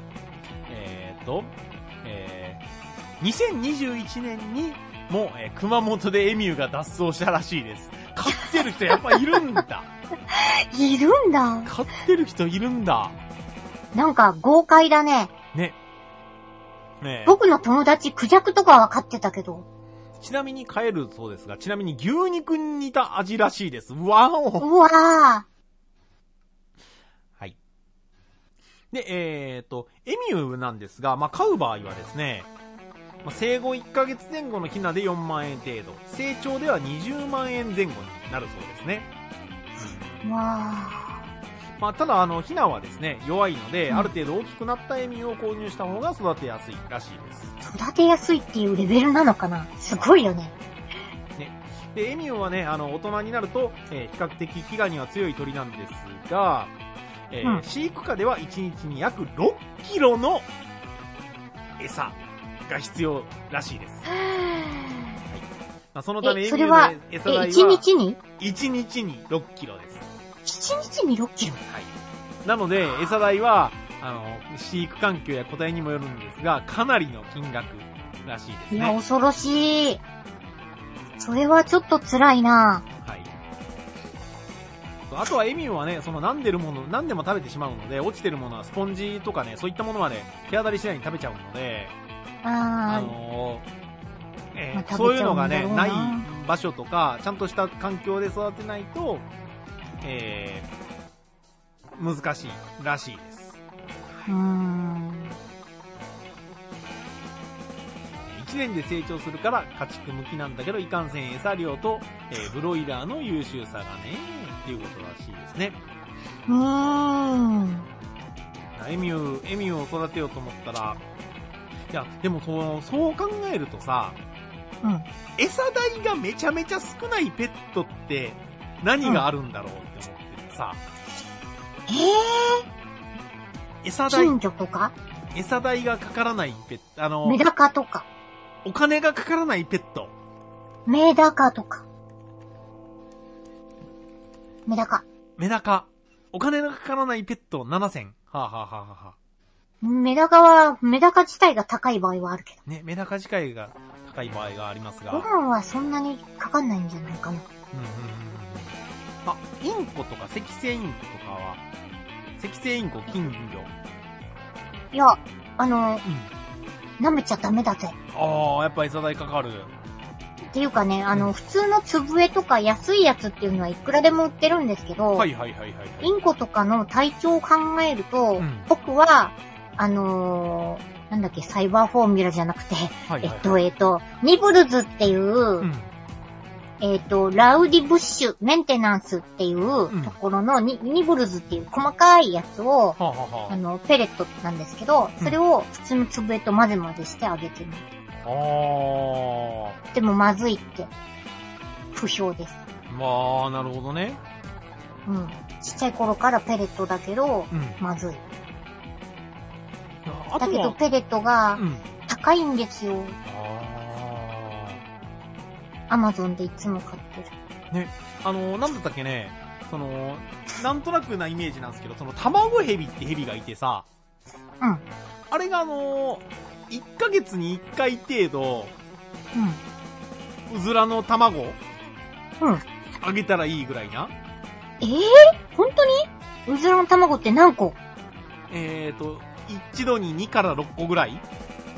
2021年にも、熊本でエミューが脱走したらしいです。飼ってる人やっぱいるんだ。 いるんだ。 飼ってる人いるんだ。 なんか豪快だね。 ね。 僕の友達クジャクとかは飼ってたけど。 ちなみに飼えるそうですが、ちなみに牛肉に似た味らしいです。わお。 うわー。 はい。で、エミューなんですが、飼う場合はですね、生後1ヶ月前後のヒナで4万円程度、成長では20万円前後になるそうですね。 わー。ただ、ヒナはですね、弱いので、ある程度大きくなったエミューを購入した方が育てやすいらしいです。 育てやすいっていうレベルなのかな？すごいよね。 で、エミューはね、大人になると、比較的飢餓には強い鳥なんですが、飼育下では1日に約6キロの餌が必要らしいです。そのためエミューの餌代は 1日に ?1 日に6キロです。 1日に6キロ？ はい。なので、餌代は、飼育環境や個体にもよるんですが、かなりの金額らしいですね。 いや、恐ろしい。それはちょっと辛いな。 はい。あとはエミューはね、何でも食べてしまうので、落ちてるものはスポンジとかね、そういったものまで手当たり次第に食べちゃうので、そういうのがね、ない場所とか、ちゃんとした環境で育てないと、難しいらしいです。1年で成長するから家畜向きなんだけど、いかんせん餌量と、ブロイラーの優秀さがね、っていうことらしいですね。エミューを育てようと思ったら、いや、でもそう考えるとさ、餌代がめちゃめちゃ少ないペットって何があるんだろうって思っててさ。餌代。 金魚とか？ 餌代がかからないペット、 メダカとか。 お金がかからないペット。 メダカとか。メダカ。 お金がかからないペット7000。 メダカ自体が高い場合はあるけど。 ね、メダカ自体が高い場合がありますが。 ご飯はそんなにかかんないんじゃないかな。 インコとか赤星インコとかは、赤星インコ、金魚。 いや、 舐めちゃダメだぜ。 ああ、やっぱ餌代かかる。 っていうかね、普通の粒絵とか安いやつっていうのはいくらでも売ってるんですけど、 はいはいはいはい。 インコとかの体調を考えると、僕は、なんだっけ、サイバーフォーミュラじゃなくて、ニブルズっていう、ラウディブッシュメンテナンスっていうところのニブルズっていう細かいやつを、ペレットなんですけど、それを普通の粒絵と混ぜ混ぜしてあげてる。でもまずいって、不評です。 まあ、なるほどね。 うん。ちっちゃい頃からペレットだけど、まずい。だけどペレットが高いんですよ。アマゾンでいつも買ってる。ね。なんだったっけね。なんとなくなイメージなんですけど、卵ヘビってヘビがいてさ。 うん。 あれが1ヶ月に1回程度、うずらの卵あげたらいいぐらいな。 本当に？うずらの卵って何個？ 一度に2から6個ぐらい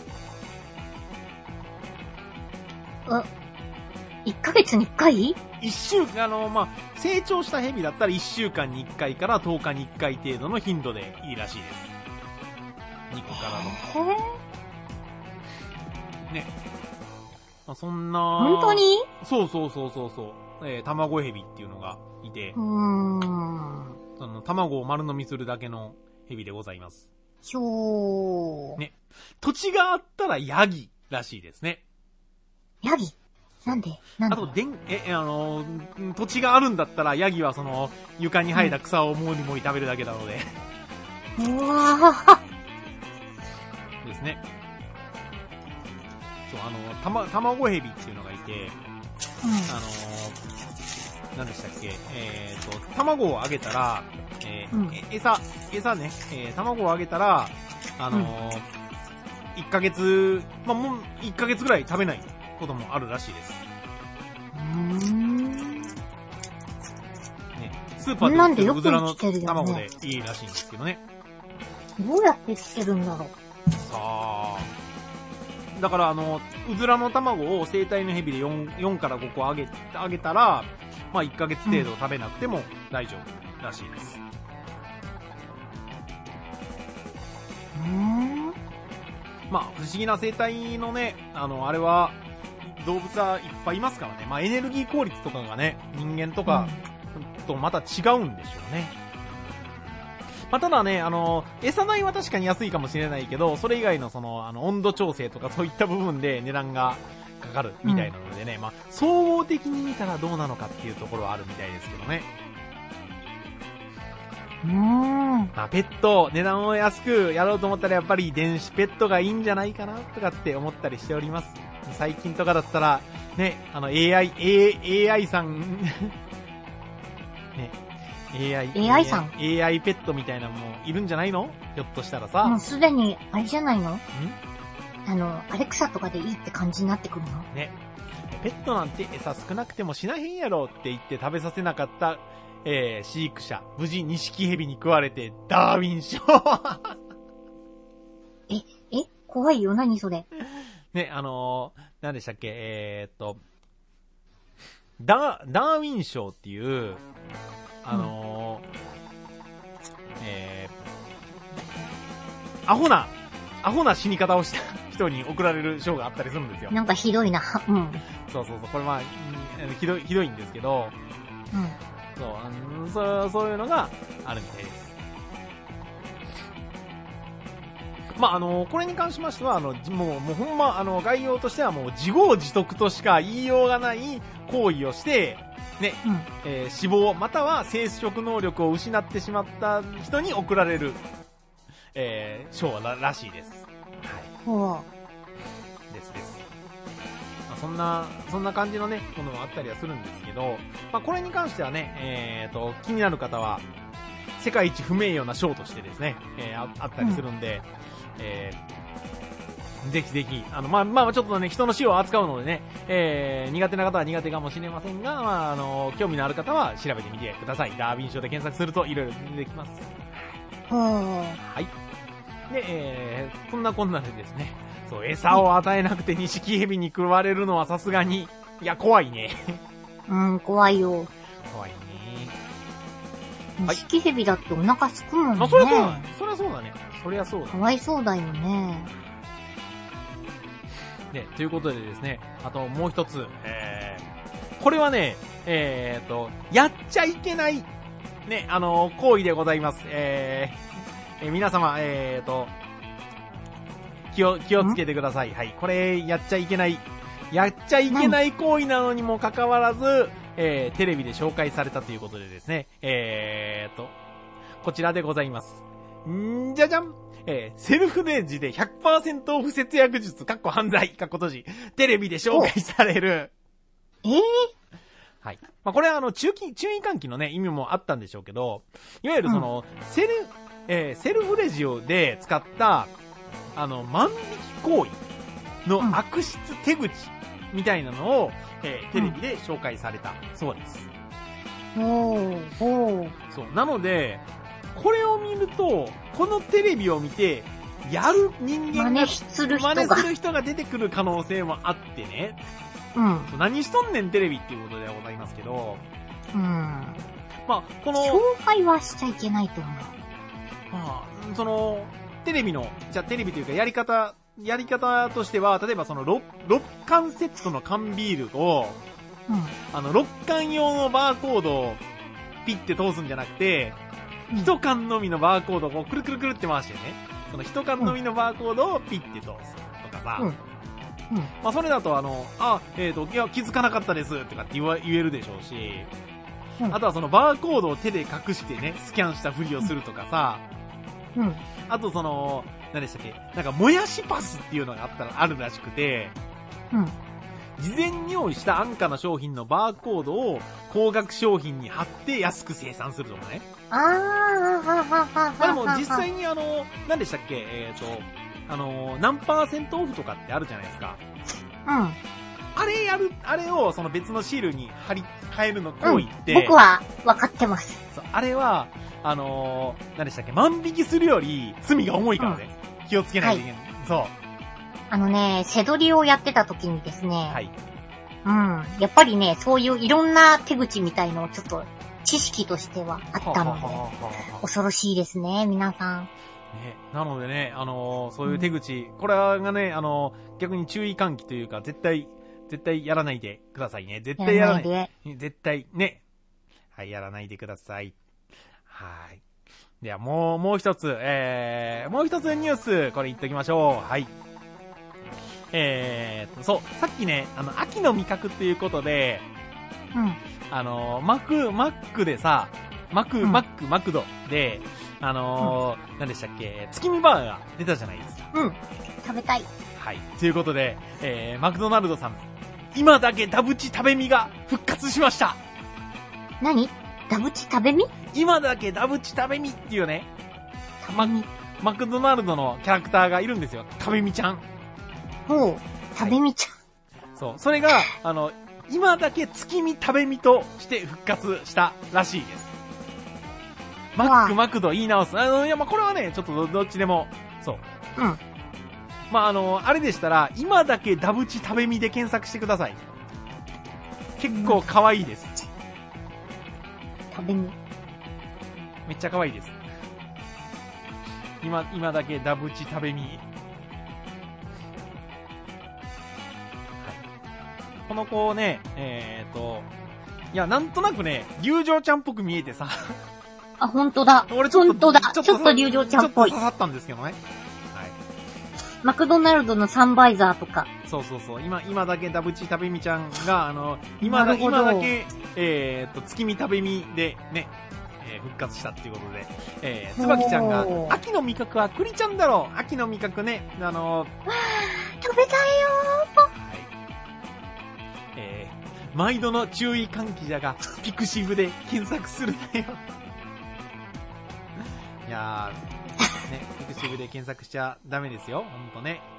1ヶ月に1回？ 1週間、成長したヘビだったら1週間に1回から10日に1回程度の頻度でいいらしいです。2個から6個。ね。そんな。 本当に？ そう。卵ヘビっていうのがいて。卵を丸飲みするだけのヘビでございます。ね。土地があったらヤギらしいですね。 ヤギ？なんで？ あと、土地があるんだったらヤギは床に生えた草をもりもり食べるだけなので。 うわぁ。 ですね。そう、卵ヘビっていうのがいて、何でしたっけ、卵をあげたら、餌ね、卵をあげたら、1ヶ月、もう1ヶ月ぐらい食べないこともあるらしいです。ね、スーパーで売ってるうずらの卵でいいらしいんですけどね。 どうやって生きてるんだろう。 さあ。だからうずらの卵を生体のヘビで4から5個あげたら、1ヶ月程度食べなくても大丈夫らしいです。不思議な生態のね、あれは、動物はいっぱいいますからね。エネルギー効率とかがね、人間とかとまた違うんでしょうね。ただね、餌代は確かに安いかもしれないけど、それ以外の温度調整とかそういった部分で値段がかかるみたいなのでね、総合的に見たらどうなのかっていうところはあるみたいですけどね。ペット、値段を安くやろうと思ったらやっぱり電子ペットがいいんじゃないかなとかって思ったりしております。最近とかだったら、ね、AI さん、ね、 AI さん AI ペットみたいなのもいるんじゃないの？ひょっとしたらさ。 もうすでに、あれじゃないの？アレクサとかでいいって感じになってくるの？ ね。ペットなんて餌少なくても死なへんやろって言って食べさせなかった、飼育者、無事ニシキヘビに食われてダーウィン賞。 怖いよ、何それ。 ね、何でしたっけ、ダーウィン賞っていう、アホな死に方をした人に贈られる賞があったりするんですよ。 なんかひどいな。 そう。これひどいんですけど、そういうのがあるみたいです。これに関しましては、もうほんま、概要としてはもう自業自得としか言いようがない行為をして、ね、死亡、または生殖能力を失ってしまった人に贈られる、賞らしいです。 はい。 です。そんな感じのね、ものがあったりはするんですけど、これに関してはね、気になる方は、世界一不名誉な賞としてですね、あったりするんで、ぜひ、ちょっとね、人の死を扱うのでね、苦手な方は苦手かもしれませんが、興味のある方は調べてみてください。ダーウィン賞で検索するといろいろ出てきます。 はい。 で、こんなこんなでですね、そう、餌を与えなくて錦蛇に食われるのはさすがに、いや、怖いね。 怖いよ。 怖いね。 錦蛇だってお腹すくもんね。 そりゃそうだね。そりゃそうだね。そりゃそうだ。 かわいそうだよね。 ね、ということでですね、あともう一つ、これはね、やっちゃいけない、ね、行為でございます。皆様、気をつけてください。はい。これ、やっちゃいけない行為なのにもかかわらず、テレビで紹介されたということでですね、こちらでございます。じゃじゃん、セルフレジで 100% オフ節約術、犯罪、閉じ、テレビで紹介される。はい。まあ、これは注意喚起のね、意味もあったんでしょうけど、いわゆるその、セルフレジで使った、万引き行為の悪質手口みたいなのを、テレビで紹介されたそうです。そう。なので、これを見ると、このテレビを見て、やる人間が、 真似する人が出てくる可能性もあってね。何しとんねんテレビっていうことではございますけど。まあ、この。 紹介はしちゃいけないと思う。 まあ、その、テレビというかやり方としては、例えばその6缶セットの缶ビールを、6缶用のバーコードをピッて通すんじゃなくて、1缶のみのバーコードをくるくるくるって回してね、その1缶のみのバーコードをピッて通すとかさ、まあそれだといや気づかなかったですとかって言えるでしょうし、あとはそのバーコードを手で隠してね、スキャンしたふりをするとかさ、あとその、何でしたっけ、なんかもやしパスっていうのがあるらしくて、事前に用意した安価な商品のバーコードを高額商品に貼って安く生産するとかね。まあでも実際に何でしたっけ、何%オフとかってあるじゃないですか。あれをその別のシールに変えるの行為って、 僕は分かってます。 そう、あれは、何でしたっけ、万引きするより罪が重いからね。気をつけないといけない。そう。 背取りをやってた時にですね。やっぱりね、そういういろんな手口みたいのをちょっと知識としてはあったので、恐ろしいですね、皆さん。 ね、なのでね、そういう手口、これがね、逆に注意喚起というか、絶対やらないでくださいね。絶対やらないで。絶対ね。はい、やらないでください。はい。では、もう一つ、もう一つニュース、これ言っときましょう。はい。そう、さっきね、秋の味覚ということで、マクでさ、マクドで、何でしたっけ、月見バーガー出たじゃないですか。 食べたい。 はい。ということで、マクドナルドさん、今だけダブチ食べみが復活しました。 何？ダブチ食べみ？ 今だけダブチ食べみっていうね、マクドナルドのキャラクターがいるんですよ。食べみちゃん。 食べみちゃん。そう。それが、今だけ月見食べみとして復活したらしいです。マクド言い直す。いや、まあ、これはね、ちょっとどっちでも、そう。まあ、あれでしたら、今だけダブチ食べみで検索してください。結構可愛いです。 食べみ。 めっちゃ可愛いです。今だけダブチ食べみ。はい。この子ね、いや、なんとなくね、龍城ちゃんっぽく見えてさ。 あ、本当だ。 俺ちょっと龍城ちゃんっぽい。 ちょっと刺さったんですけどね。はい。 マクドナルドのサンバイザーとか。 そう。今だけダブチ食べみちゃんが、今だけ、月見食べみでね、復活したっていうことで、つばきちゃんが、秋の味覚は栗ちゃんだろう。秋の味覚ね、 食べたいよー。毎度の注意喚起じゃが、ピクシブで検索するなよ。いやー、ね、ピクシブで検索しちゃダメですよ。ほんとね。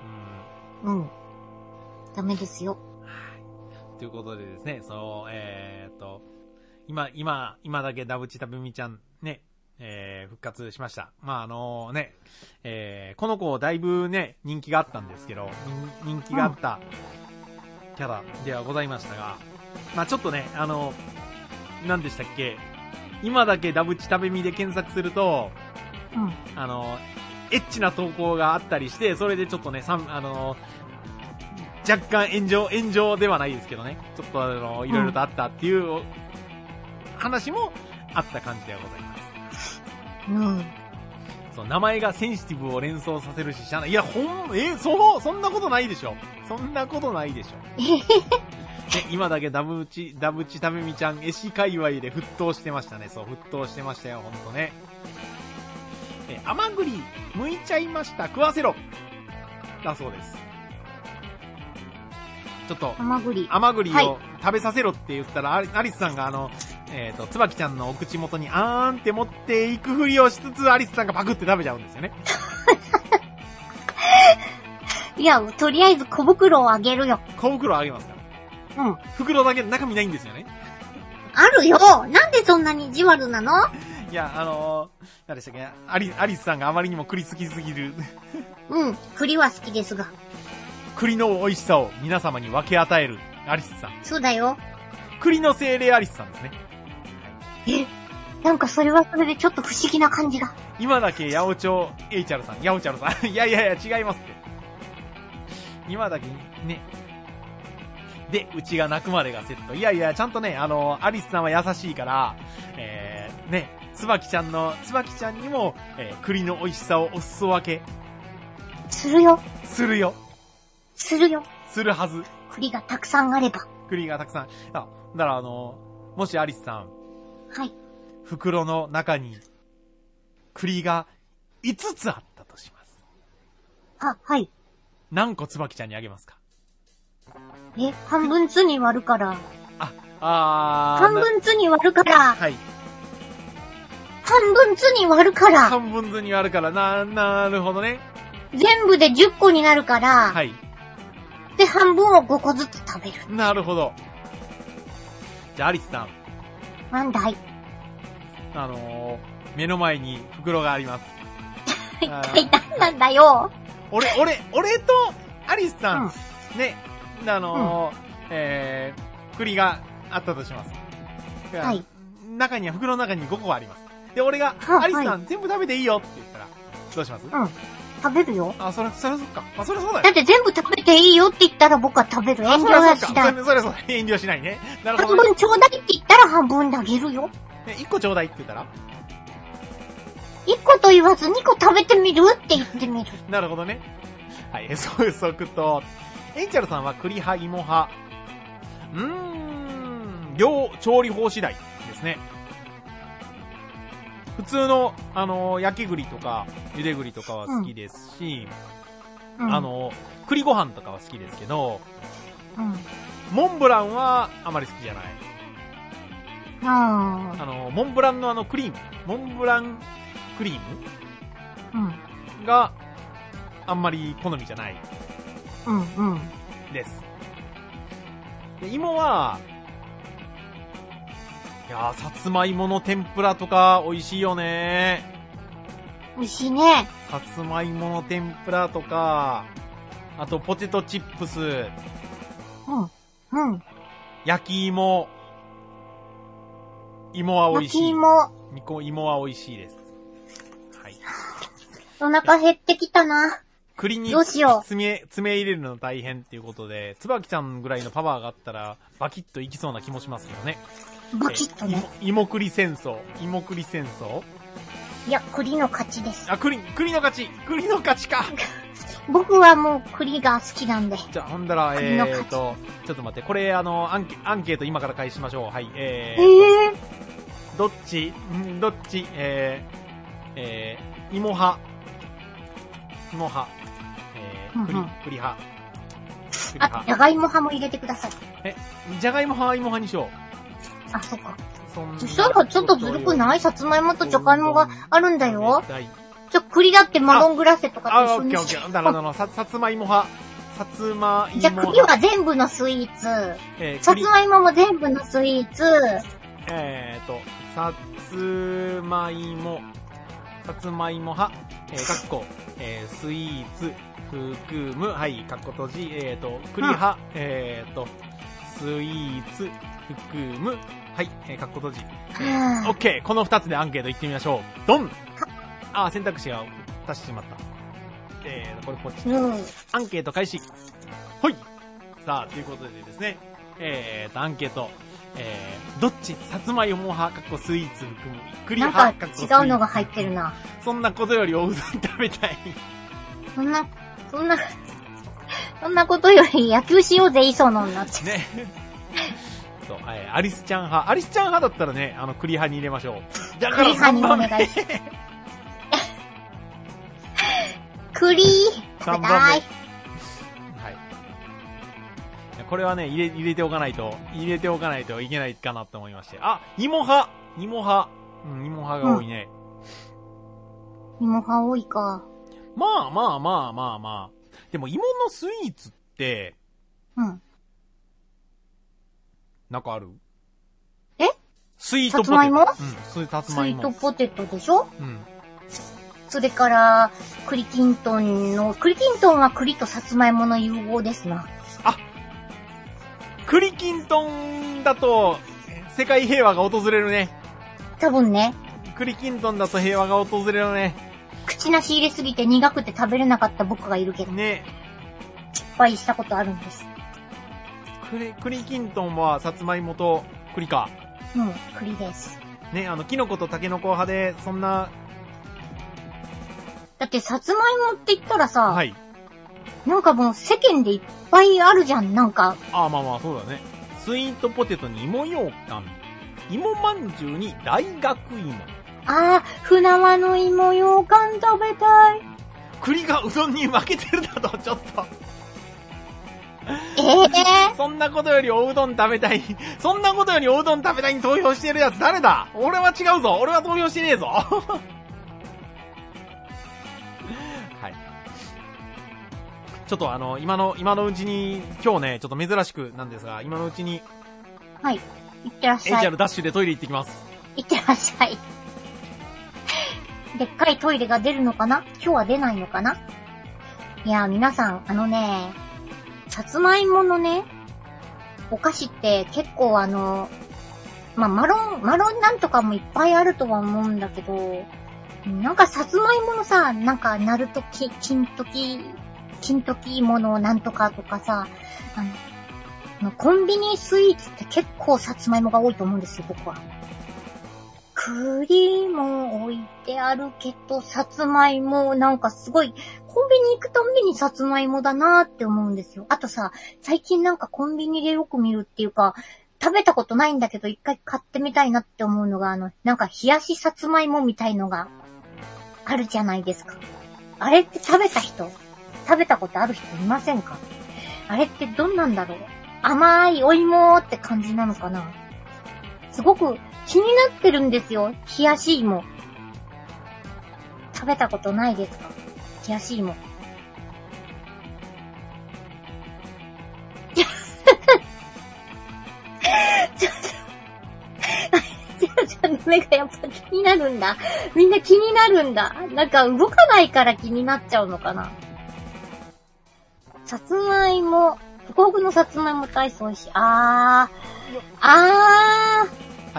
ダメですよ。 ということでですね、今だけダブチ食べみちゃんね、 復活しました。まあ、ね、この子だいぶね、人気があったんですけど、人気があったキャラではございましたが、まあちょっとね、何でしたっけ、今だけダブチ食べみで検索すると、エッチな投稿があったりして、それでちょっとね、若干炎上ではないですけどね、ちょっといろいろとあったっていう話もあった感じではございます。そう、名前がセンシティブを連想させるし、いや、そんなことないでしょ。そんなことないでしょ。今だけダブチ食べみちゃん、絵師界隈で沸騰してましたね。そう、沸騰してましたよ、ほんとね。甘栗、剥いちゃいました、食わせろだそうです。ちょっと、甘栗を食べさせろって言ったら、アリスさんがつばきちゃんのお口元にあーんって持っていくふりをしつつ、アリスさんがパクって食べちゃうんですよね。 いや、とりあえず小袋をあげるよ。 小袋をあげますから。袋だけ中身ないんですよね。 あるよ。なんでそんなに意地悪なの？ いや、何でしたっけ、アリスさんがあまりにも栗好きすぎる。 栗は好きですが。 栗の美味しさを皆様に分け与えるアリスさん。 そうだよ。 栗の精霊アリスさんですね。 なんかそれはそれでちょっと不思議な感じが。 今だけ八百長エイチャルさん。いや違いますって。今だけね。で、うちが泣くまでがセット。いや、ちゃんとね、アリスさんは優しいから、ね、つばきちゃんにも、栗の美味しさをお裾分け。 するよ。 するはず。 栗がたくさんあれば。 だからもしアリスさん。 はい。 袋の中に、栗が5つあったとします。 はい。 何個つばきちゃんにあげますか？ 半分つに割るから。 半分つに割るから。 はい。 半分つに割るから。 半分つに割るから、なるほどね。 全部で10個になるから。 はい。 で、半分を5個ずつ食べる。なるほど。じゃあ、アリスさん。 なんだい？ 目の前に袋があります。 一体何なんだよ。 俺とアリスさん、ね、栗があったとします。 はい。 袋の中に5個あります。で、俺が、アリスさん、全部食べていいよって言ったら、どうします？ 食べるよ。 それそっか。それそうだよ。 だって全部食べていいよって言ったら僕は食べる。遠慮はしない。 それそう。遠慮しないね。なるほど、 半分ちょうだいって言ったら半分あげるよ。 1個ちょうだいって言ったら 1個と言わず2個食べてみるって言ってみる。 なるほどね。はい、即答。エンチャルさんは栗派、芋派。両調理法次第ですね。普通の、焼き栗とか、茹で栗とかは好きですし、栗ご飯とかは好きですけど、モンブランはあまり好きじゃない。モンブランのクリーム、モンブランクリームがあんまり好みじゃない。です。で、芋は、さつまいもの天ぷらとか美味しいよね。 美味しいね。 さつまいもの天ぷらとか、あとポテトチップス。焼き芋。芋は美味しい。芋は美味しいです。はい。 お腹減ってきたな。 栗に爪入れるの大変っていうことで、つばきちゃんぐらいのパワーがあったら、バキッといきそうな気もしますけどね。 バキッとね。 芋栗戦争いや、栗の勝ちです。 栗の勝ちか。 僕はもう栗が好きなんで。 じゃあ、ほんだら、ちょっと待って、これ、アンケート今から返しましょう。はい、どっち、芋派。栗派。 じゃがいも派も入れてください。 じゃがいも派、芋派にしよう。 そっか。そしたらちょっとずるくない？さつまいもとじゃがいもがあるんだよ。栗だってマロングラッセとかと一緒にしよう。 オッケー。さつまいも派。 じゃあ栗は全部のスイーツ。さつまいもも全部のスイーツ。 さつまいも派、かっこ、スイーツ、含む、はい、かっこ閉じ、栗派、スイーツ、含む、はい、かっこ閉じ。オッケー、この2つでアンケート行ってみましょう。ドン。選択肢が足してしまった。これポチッ、アンケート開始。ほい。さあ、ということでですね、アンケート、どっちさつまいも派、かっこスイーツ含む、栗派、かっこスイーツ。 なんか違うのが入ってるな。 そんなことよりおうどん食べたい。 そんなことより野球しようぜ、磯野になっちゃう。 ね。そう、アリスちゃん派だったらね、栗派に入れましょう。だから栗派にお願いします。栗食べたい。はい。 これはね、入れておかないといけないかなと思いまして。芋派。芋派が多いね。 芋派多いか。 まあ。でも芋のスイーツって、なんかある？スイートポテト。 さつまいも？ さつまいも。 スイートポテトでしょ？それから、栗きんとんは栗とさつまいもの融合ですな。 栗きんとんだと、世界平和が訪れるね。 多分ね。 栗きんとんだと平和が訪れるね。 口なし入れすぎて苦くて食べれなかった僕がいるけど。 ね。 失敗したことあるんです。 栗きんとんはさつまいもと栗か。 栗です。 ね、キノコとタケノコ派で、そんな。 だってさつまいもって言ったらさ、 はい。 なんかもう世間でいっぱいあるじゃん、なんか。 まあ、そうだね。スイートポテトに芋ようかん。芋まんじゅうに大学芋。 船輪の芋ようかん食べたい。 栗がうどんに負けてるだと、ちょっと。そんなことよりおうどん食べたい。そんなことよりおうどん食べたいに投票してるやつ誰だ？俺は違うぞ。俺は投票してねえぞ。はい。ちょっと今のうちに、今日ね、ちょっと珍しくなんですが、今のうちに。 はい。いってらっしゃい。 HR ダッシュでトイレ行ってきます。 いってらっしゃい。でっかいトイレが出るのかな？今日は出ないのかな？いや、皆さん、さつまいものね、お菓子って結構マロンなんとかもいっぱいあるとは思うんだけど、なんかさつまいものさ、なんか、なるとき、金時芋のなんとかとかさ、コンビニスイーツって結構さつまいもが多いと思うんですよ、僕は。栗も置いてあるけど、さつまいもなんかすごい、コンビニ行くたんびにさつまいもだなーって思うんですよ。あとさ、最近なんかコンビニでよく見るっていうか、食べたことないんだけど一回買ってみたいなって思うのがなんか冷やしさつまいもみたいのがあるじゃないですか。あれって食べたことある人いませんか？あれってどんなんだろう？甘いお芋って感じなのかな？すごく気になってるんですよ。冷やし芋。食べたことないですか？冷やし芋。ちょっと目がやっぱ気になるんだ。みんな気になるんだ。なんか動かないから気になっちゃうのかな。さつまいも、ホクホクのさつまいもとアイス美味しい。 はい、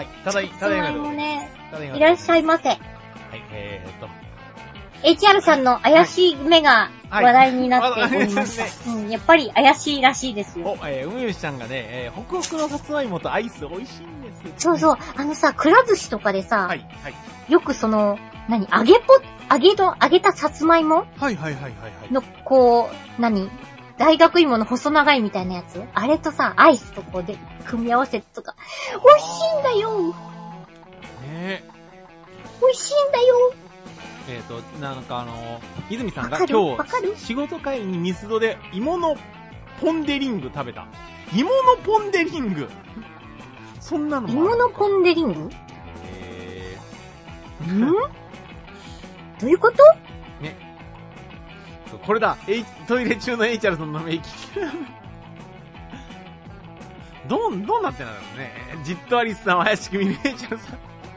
ただいまもね、いらっしゃいませ。はい、HR さんの怪しい目が話題になっておりました。やっぱり怪しいらしいですよ。 うゆしちゃんがね、ホクホクのさつまいもとアイス美味しいんです。 そうそう、くら寿司とかでさ、よく揚げたさつまいもの、大学芋の細長いみたいなやつ、あれとさ、アイスとこうで組み合わせとか、美味しいんだよ。ね、美味しいんだよ。 なんか泉さんが今日仕事帰りにミスドで芋のポンデリング食べた。芋のポンデリング。そんなの芋のポンデリング？どういうこと？ ね。これだ。トイレ中のHRさんの名義。 どうなってんだろうね。ジットアリスさんは怪しく見れちゃうさん。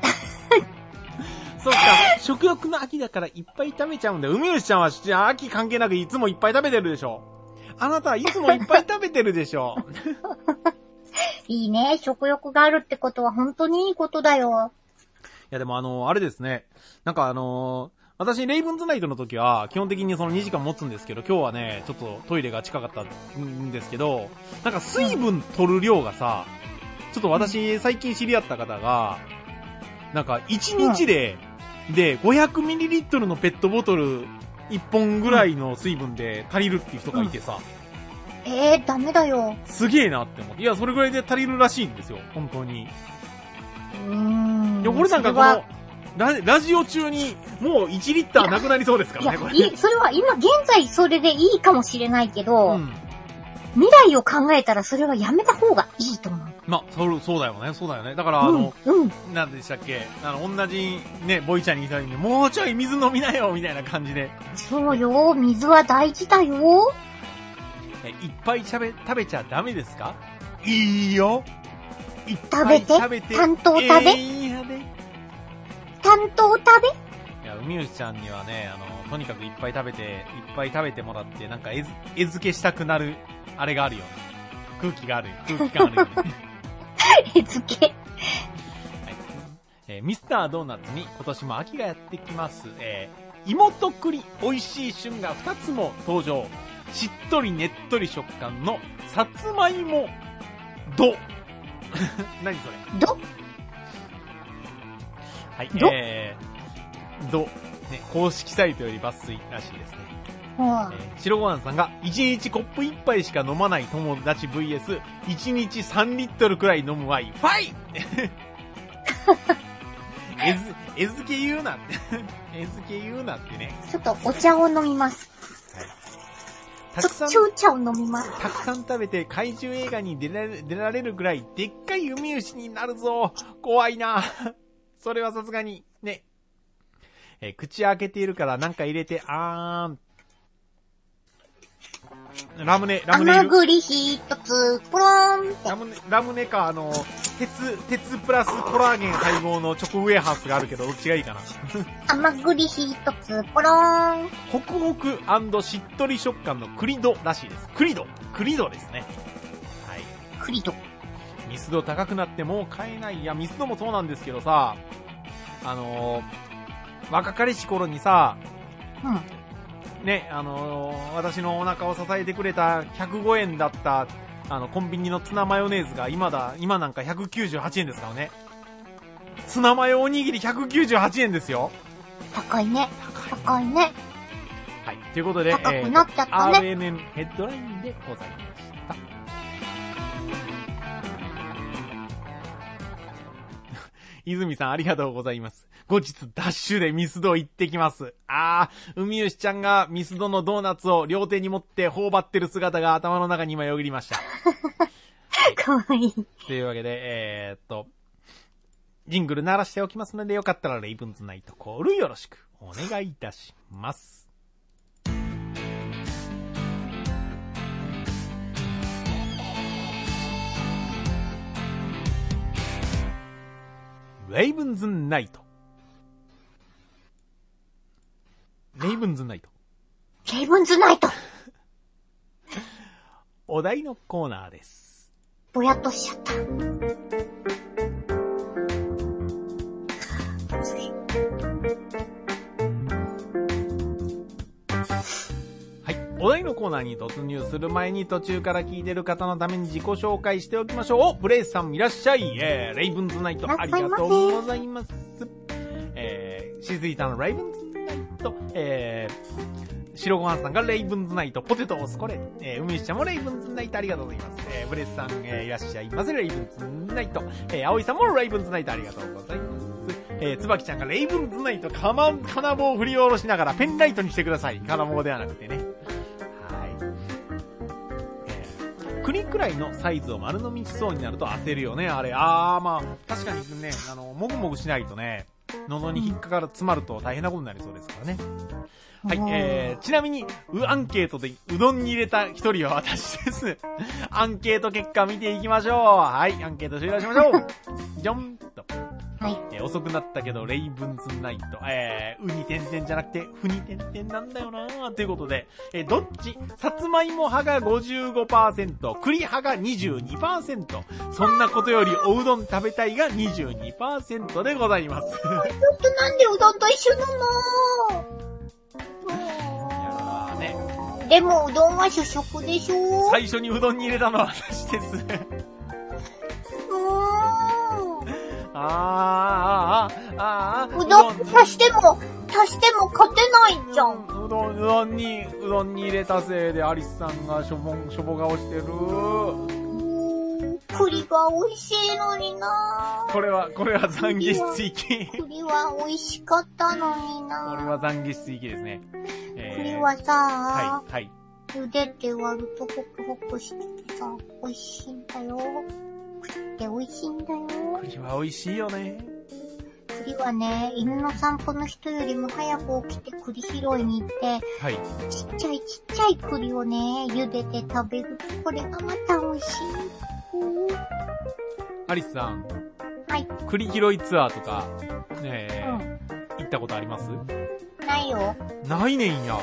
そうか、食欲の秋だからいっぱい食べちゃうんだよ。海牛ちゃんは秋関係なくいつもいっぱい食べてるでしょ。あなたはいつもいっぱい食べてるでしょ。 いいね。食欲があるってことは本当にいいことだよ。 いやでもあれですね。なんか私、レイブンズナイトの時は、基本的にその2時間持つんですけど、今日はね、ちょっとトイレが近かったんですけど、なんか水分取る量がさ、ちょっと私、最近知り合った方が、なんか1日で、500ml のペットボトル1本ぐらいの水分で足りるっていう人がいてさ。 ダメだよ。 すげえなって思って。いや、それぐらいで足りるらしいんですよ、本当に。いや、俺なんかこの、ラジオ中にもう1リッターなくなりそうですからね、これ。 それは今現在それでいいかもしれないけど、未来を考えたらそれはやめた方がいいと思う。 まあ、そうだよね、そうだよね。だからなんでしたっけ、同じね、ボイちゃんに言ったように、もうちょい水飲みなよ、みたいな感じで。 そうよ、水は大事だよ。 いっぱい食べちゃダメですか？いいよ。 食べて、担当食べ。担当食べ？ いや、海牛ちゃんにはね、とにかくいっぱい食べてもらって、なんか餌付けしたくなる、あれがあるよね。空気感あるよね。 餌付け。 はい。ミスタードーナツに今年も秋がやってきます。芋と栗、美味しい旬が2つも登場。しっとりねっとり食感のさつまいもど。何それ？ ど？ はい、ど、ね、公式サイトより抜粋らしいですね。白ご飯さんが1日コップ1杯しか飲まない友達 VS 1日3リットルくらい飲むワイン。ファイ餌付け言うなって。餌付け言うなってね。 ちょっとお茶を飲みます。はい。ちょっと茶を飲みます。 たくさん食べて怪獣映画に出られるぐらいでっかいウミウシになるぞ。怖いな。それはさすがに、ね。口開けているからなんか入れて、ラムネ甘栗一つ、ポローンって。 ラムネか、鉄プラスコラーゲン配合のチョコウェハースがあるけど、どっちがいいかな。 甘栗一つ、ポローン。 ホクホク&しっとり食感の栗ドらしいです。栗ドですね。はい。 栗ド。 ミスド高くなってもう買えない。いや、ミスドもそうなんですけどさ、若かりし頃にさ、ね、私のお腹を支えてくれた105円だった、コンビニのツナマヨネーズが今なんか198円ですからね。ツナマヨおにぎり198円ですよ。 高いね。高いね。 はい。ということで、 高くなっちゃったね。 RNN ヘッドラインでございました。泉さんありがとうございます。後日ダッシュでミスド行ってきます。海牛ちゃんがミスドのドーナツを両手に持って頬張ってる姿が頭の中に今よぎりました。 かわいい。 というわけで、ジングル鳴らしておきますので、よかったらレイブンズナイトコールよろしくお願いいたします。レイブンズナイト。レイブンズナイト。 レイブンズナイト。 お題のコーナーです。 ぼやっとしちゃった。 はい。お題のコーナーに突入する前に途中から聞いてる方のために自己紹介しておきましょう。ブレイスさんいらっしゃい。レイブンズナイトありがとうございます。シーズイーターのレイブンズナイト、白ごはんさんがレイブンズナイト、ポテトをスコレ、海牛ちゃんもレイブンズナイトありがとうございます。ブレスさん、いらっしゃいませ、レイブンズナイト。葵さんもレイブンズナイトありがとうございます。つばきちゃんがレイブンズナイト、金棒を振り下ろしながらペンライトにしてください。金棒ではなくてね。栗くらいのサイズを丸飲みしそうになると焦るよね、あれ。まあ、確かにね、もぐもぐしないとね、喉に引っかかる、詰まると大変なことになりそうですからね。 はい、ちなみに、アンケートでうどんに入れた一人は私です。アンケート結果見ていきましょう。はい、アンケート終了しましょう。じゃんと。はい。遅くなったけど、レイブンズナイト。うに点々じゃなくて、ふに点々なんだよなーということで、どっちさつまいも派が 55%、栗派が 22%。そんなことよりおうどん食べたいが 22% でございます。ちょっとなんでうどんと一緒なの？でもうどんは主食でしょ？ 最初にうどんに入れたのは私です。 うどん足しても勝てないじゃん。 うどんに入れたせいでアリスさんがしょぼ顔してる。 栗が美味しいのにな。 これは懺悔室行き。 栗は美味しかったのにな。 これは懺悔室行きですね。 栗はさ、 はい。 茹でて割るとホクホクしててさ、美味しいんだよ。栗って美味しいんだよ。 栗は美味しいよね。 栗はね、犬の散歩の人よりも早く起きて栗拾いに行って、はい、ちっちゃい栗をね、茹でて食べる。これがまた美味しい。 アリスさん。 はい。 栗拾いツアーとか、行ったことあります？ ないよ。 ないねんや。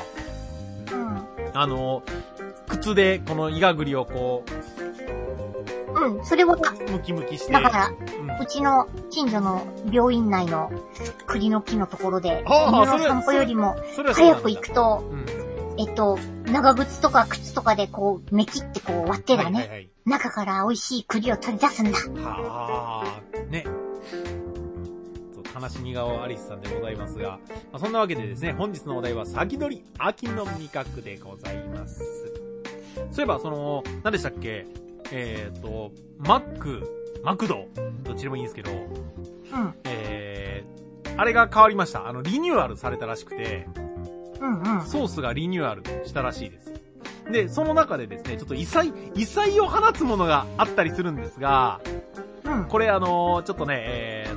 靴でこのイガグリをこう、それは、 ムキムキして。 だから、うちの近所の病院内の栗の木のところで、犬の散歩よりも早く行くと、長靴とか靴とかでこう、めきってこう割ってだね、中から美味しい栗を取り出すんだ。 ね。悲しみ顔アリスさんでございますが、そんなわけでですね、本日のお題は先取り秋の味覚でございます。そういえば何でしたっけ、マクドどっちでもいいんですけど、あれが変わりました。リニューアルされたらしくて、ソースがリニューアルしたらしいです。で、その中でですね、ちょっと異彩を放つものがあったりするんですが、これちょっとね、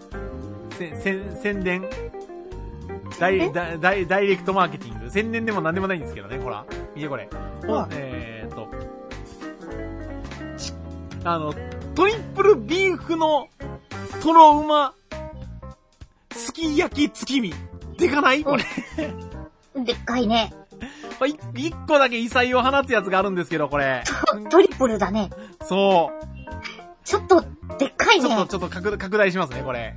宣伝ダイレクトマーケティング宣伝でもなんでもないんですけどね、ほら。見てこれ。トリプルビーフのトロうますき焼き月見。でかないこれ。 でっかいね。 一個だけ異彩を放つやつがあるんですけど、これ。 トリプルだね。 そう。 ちょっと、でっかいね。 ちょっと拡大しますね、これ。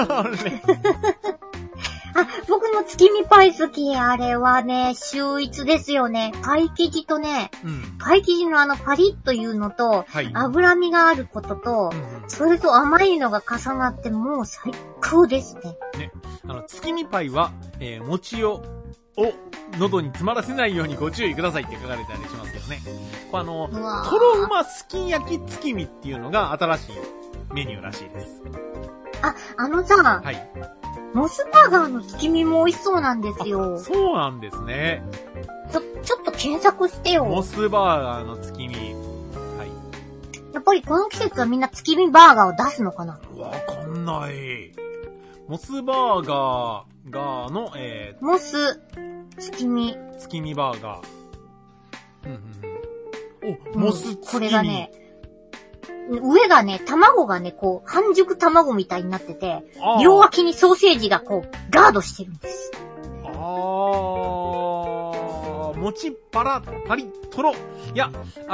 僕も月見パイ好き。あれはね、秀逸ですよね。パイ生地とね、パイ生地のパリッというのと、脂身があることと、それと甘いのが重なってもう最高ですね。 ね。月見パイは、餅を喉に詰まらせないようにご注意くださいって書かれたりしますけどね。トロうますき焼き月見っていうのが新しいメニューらしいです。 さ、モスバーガーの月見も美味しそうなんですよ。 そうなんですね。 ちょっと検索してよ。 モスバーガーの月見。 やっぱりこの季節はみんな月見バーガーを出すのかな？ わかんない。モスバーガーの、 モス月見バーガー。モス月見。 これがね、上がね、卵がね、こう、半熟卵みたいになってて、両脇にソーセージがこう、ガードしてるんです。 もちパリトロ。いや、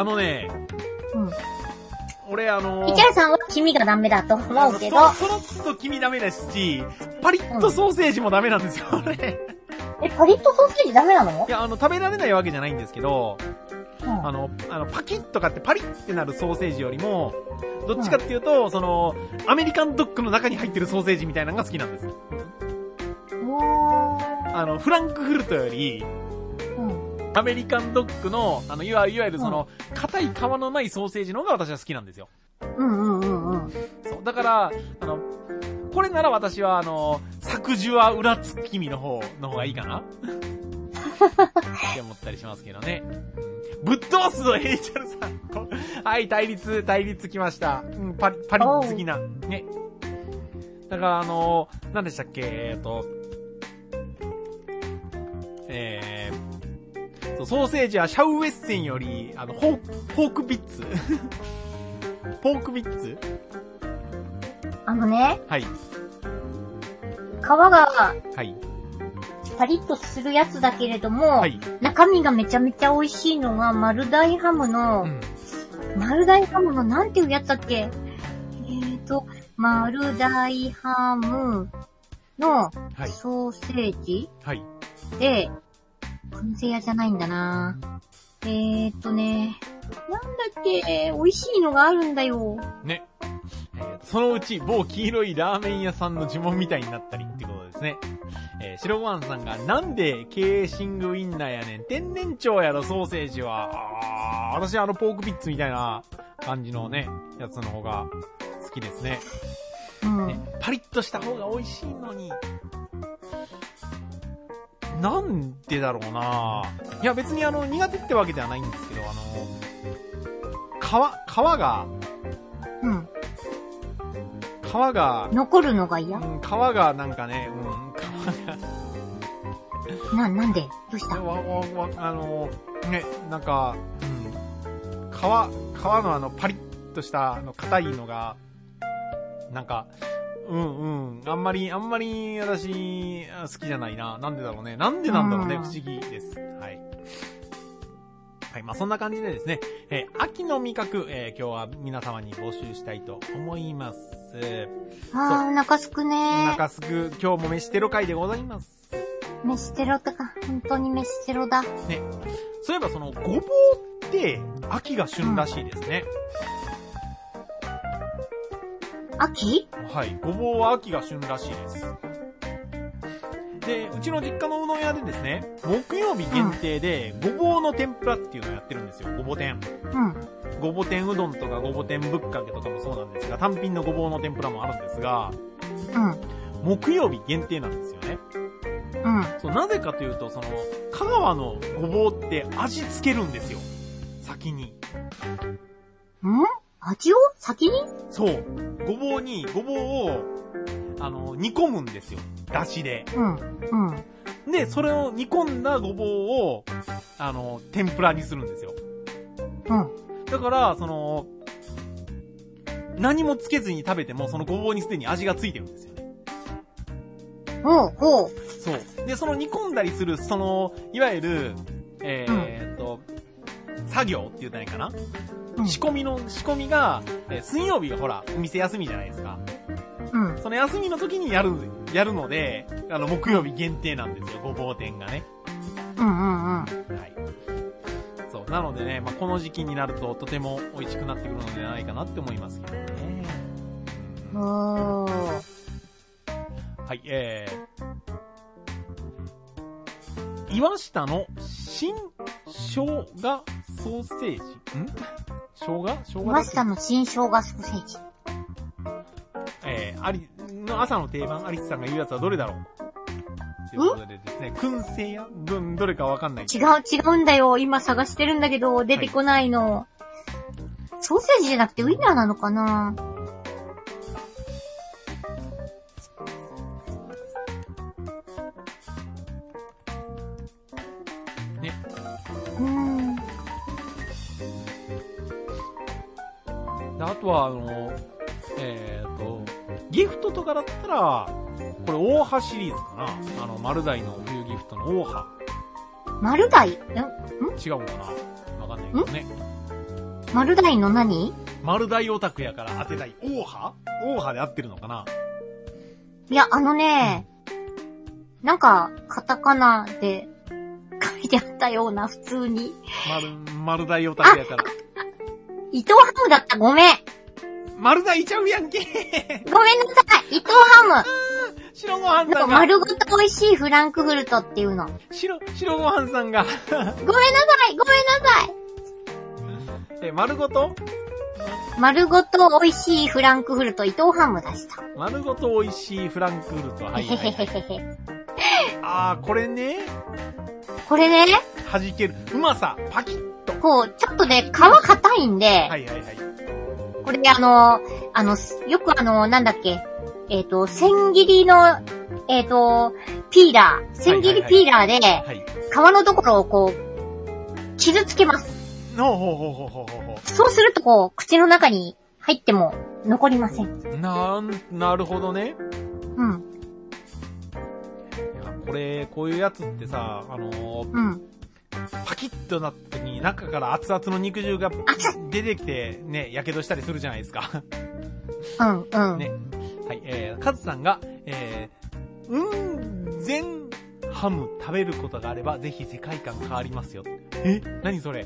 俺イチャイさんは黄身がダメだと思うけど。 トロッと黄身ダメだし、パリッとソーセージもダメなんですよ、あれ。 パリッとソーセージダメなの？ いや、食べられないわけじゃないんですけど、パキッとかってパリッってなるソーセージよりも、どっちかっていうと、アメリカンドッグの中に入ってるソーセージみたいなのが好きなんです。フランクフルトより、アメリカンドッグの、いわゆる硬い皮のないソーセージの方が私は好きなんですよ。そう。だから、これなら私は、作樹は裏月見の方がいいかなって思ったりしますけどね。ぶっ通すのエイチャルさん。はい、対立きました。パリッ好きな。ね。だから何でしたっけソーセージはシャウエッセンより、ポークビッツポークビッツね。 はい。 皮が、 はい。 パリッとするやつだけれども、 はい。 中身がめちゃめちゃ美味しいのが、丸大ハムの、なんていうやつだっけ？丸大ハムの、ソーセージ、 はい。 で、燻製屋じゃないんだな。なんだっけ、美味しいのがあるんだよ。 ね。そのうち某黄色いラーメン屋さんの呪文みたいになったりってことですね。白ご飯さんがなんでケーシングウインナーやねん。天然腸やろソーセージは。私ポークビッツみたいな感じのね、やつの方が好きですね。ね、パリッとした方が美味しいのに。なんでだろうな。いや別に苦手ってわけではないんですけど、皮が、皮が、 残るのが嫌？ 皮がなんかね、皮が。 なんで？どうした？ ね、なんか、皮のパリッとした硬いのが、なんか、あんまり私、好きじゃないな。なんでだろうね。なんでなんだろうね。不思議です。はい。はい。まあ、そんな感じでですね、秋の味覚、今日は皆様に募集したいと思います。 お腹すくね。 お腹すく、今日も飯テロ会でございます。 飯テロとか、本当に飯テロだ。 ね。そういえばごぼうって秋が旬らしいですね。 秋？ はい。ごぼうは秋が旬らしいです。で、うちの実家のうどん屋でですね、木曜日限定で、ごぼうの天ぷらっていうのをやってるんですよ。ごぼ天。ごぼ天うどんとかごぼ天ぶっかけとかもそうなんですが、単品のごぼうの天ぷらもあるんですが、木曜日限定なんですよね。そう、なぜかというと、香川のごぼうって味付けるんですよ。先に。 味を先に？ そう。ごぼうを、煮込むんですよ。だしで。で、それを煮込んだごぼうを、天ぷらにするんですよ。だから、何もつけずに食べても、そのごぼうにすでに味がついてるんですよね。そう。で、煮込んだりする、いわゆる、作業って言ったらいいかな？仕込みが、水曜日がほら、お店休みじゃないですか。その休みの時にやるので、木曜日限定なんですよ、ごぼう天がね。はい。そう。なのでね、まあ、この時期になるととても美味しくなってくるのではないかなって思いますけどね。はい、岩下の新生姜ソーセージ？生姜岩下の新生姜ソーセージ。 朝の定番、アリスさんが言うやつはどれだろうということでですね、燻製やどれかわかんない。 違うんだよ。今探してるんだけど、出てこないの。はい、ソーセージじゃなくてウインナーなのかな？ ね。あとは、ギフトとかだったら、これ、オーハシリーズかな？丸大の冬ギフトのオーハ。 丸大？違うのかな？わかんないけどね。 丸大の何？ 丸大オタクやから当てたい。オーハで合ってるのかな？ いや、なんか、カタカナで書いてあったような、普通に。 丸大オタクやから。 伊藤ハムだった、ごめん。 丸大ちゃうやんけ。 ごめんなさい、伊藤ハム。 白ご飯さんが。 丸ごと美味しいフランクフルトっていうの。 白ご飯さんが。 ごめんなさい。 丸ごと美味しいフランクフルト、伊藤ハム出した。 丸ごと美味しいフランクフルト。はい。これね。弾ける。うまさ、パキッと。 こう、ちょっとね、皮硬いんで。これよくなんだっけ。千切りの、ピーラー。千切りピーラーで、皮のところをこう、 傷つけます。 ほうほうほうほうほうほう。 そうするとこう、口の中に入っても残りません。 なるほどね。 うん。 いや、こういうやつってさ、パキッとなった時に中から熱々の肉汁が出てきて、ね、火傷したりするじゃないですか。 うんうん。 ね。はい、カズさんが、全ハム食べることがあれば、ぜひ世界観変わりますよ。何それ？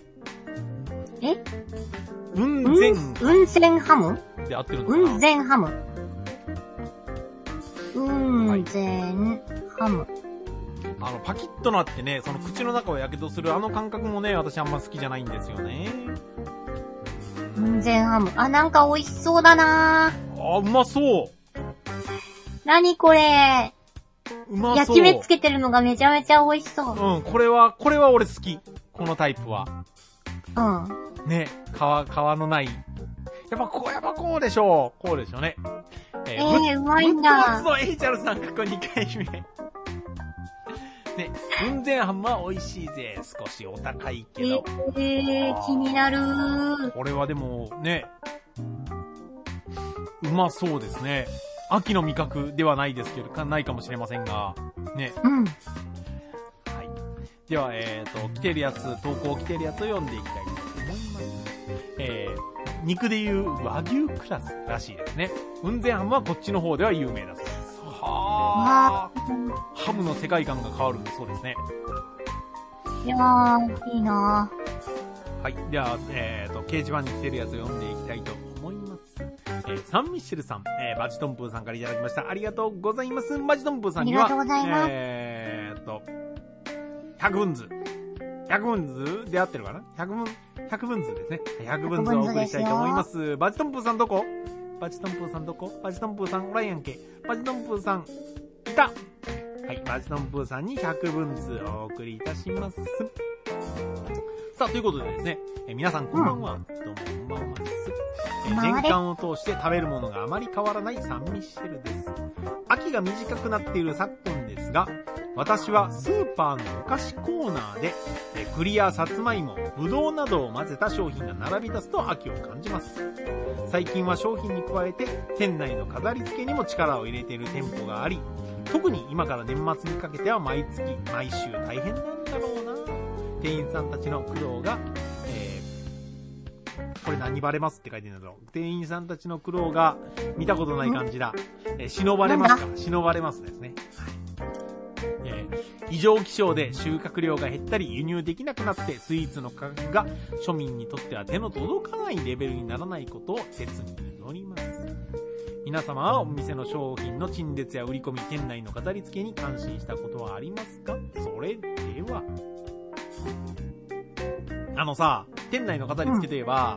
雲仙ハムで合ってるのかな？ 雲仙ハム。雲仙ハム。 パキッとなってね、その口の中を火傷する感覚もね、私あんま好きじゃないんですよね。 雲仙ハム。なんか美味しそうだなぁ。うまそう。 何これ。 うまそう。 焼き目つけてるのがめちゃめちゃ美味しそう。 これは俺好き。このタイプは。ね、皮のない。やっぱこうでしょう。こうでしょうね。 うまいんだ。 ブッドマスのエイチャルさん、過去2回目。ね、雲仙ハムは美味しいぜ。少しお高いけど。 気になる。 これはでも、ね、うまそうですね。秋の味覚ではないですけど、ないかもしれませんが、ね。 うん。 はい。では、来てるやつ、投稿来てるやつを読んでいきたいと思います。肉でいう和牛クラスらしいですね。雲仙ハムはこっちの方では有名だそうです。はぁ。ハムの世界観が変わるそうですね。 いやー、いいなー。はい。では、掲示板に来てるやつを読んでいきたいと思います。サンミッシェルさん、バジトンプーさんからいただきました。ありがとうございます。バジトンプーさんには、 ありがとうございます。 100分図。100分図で合ってるかな ?100 分図ですね。100分図をお送りしたいと思います。バジトンプーさんどこ？バジトンプーさんどこ？バジトンプーさんおらんやんけ。バジトンプーさん、いた！はい、バジトンプーさんに100分図をお送りいたします。さあ、ということでですね、皆さんこんばんは。どうもこんばんはです。年間を通して食べるものがあまり変わらないサンミッシェルです。秋が短くなっている昨今ですが、私はスーパーのお菓子コーナーで栗やさつまいも、ぶどうなどを混ぜた商品が並び出すと秋を感じます。最近は商品に加えて店内の飾り付けにも力を入れている店舗があり、特に今から年末にかけては毎週大変なんだろうな。店員さんたちの苦労が、これ何バレますって書いてるんだろう。店員さんたちの苦労が見たことない感じだ。忍ばれますか？忍ばれますですね。異常気象で収穫量が減ったり輸入できなくなってスイーツの価格が庶民にとっては手の届かないレベルにならないことを切に祈ります。皆様はお店の商品の陳列や売り込み、店内の飾り付けに感心したことはありますか？それでは、店内の飾り付けといえば、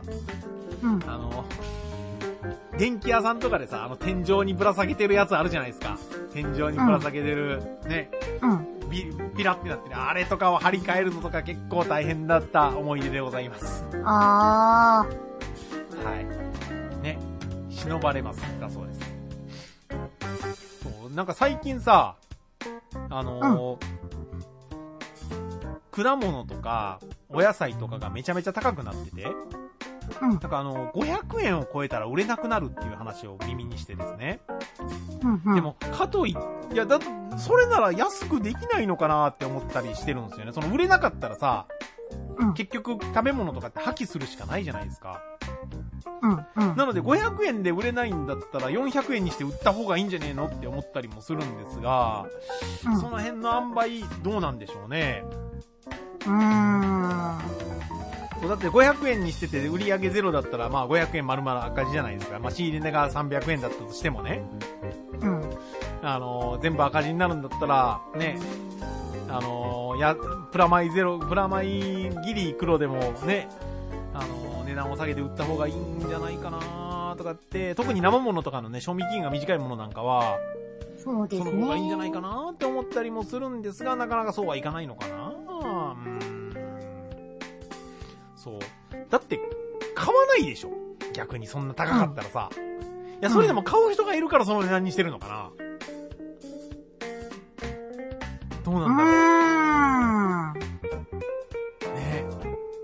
電気屋さんとかでさ、天井にぶら下げてるやつあるじゃないですか。天井にぶら下げてる、ね。ピラってなってる。あれとかを張り替えるのとか結構大変だった思い出でございます。はい。ね。忍ばれます。だそうです。そう、なんか最近さ、果物とか、お野菜とかがめちゃめちゃ高くなってて、なんか500円を超えたら売れなくなるっていう話を耳にしてですね。でも、かといって、いや、それなら安くできないのかなって思ったりしてるんですよね。その売れなかったらさ、結局食べ物とかって破棄するしかないじゃないですか。なので500円で売れないんだったら400円にして売った方がいいんじゃねえのって思ったりもするんですが、その辺の塩梅どうなんでしょうね。だって500円にしてて売り上げゼロだったらまあ500円丸々赤字じゃないですか。まあ仕入れ値が300円だったとしてもね。全部赤字になるんだったらね、プラマイギリ黒でもね、値段を下げて売った方がいいんじゃないかなとかって、特に生物とかのね、賞味期限が短いものなんかは、 そうですね。 その方がいいんじゃないかなって思ったりもするんですが、なかなかそうはいかないのかな。そう。だって、買わないでしょ。逆にそんな高かったらさ。いや、それでも買う人がいるからその値段にしてるのかな。どうなんだろう。ね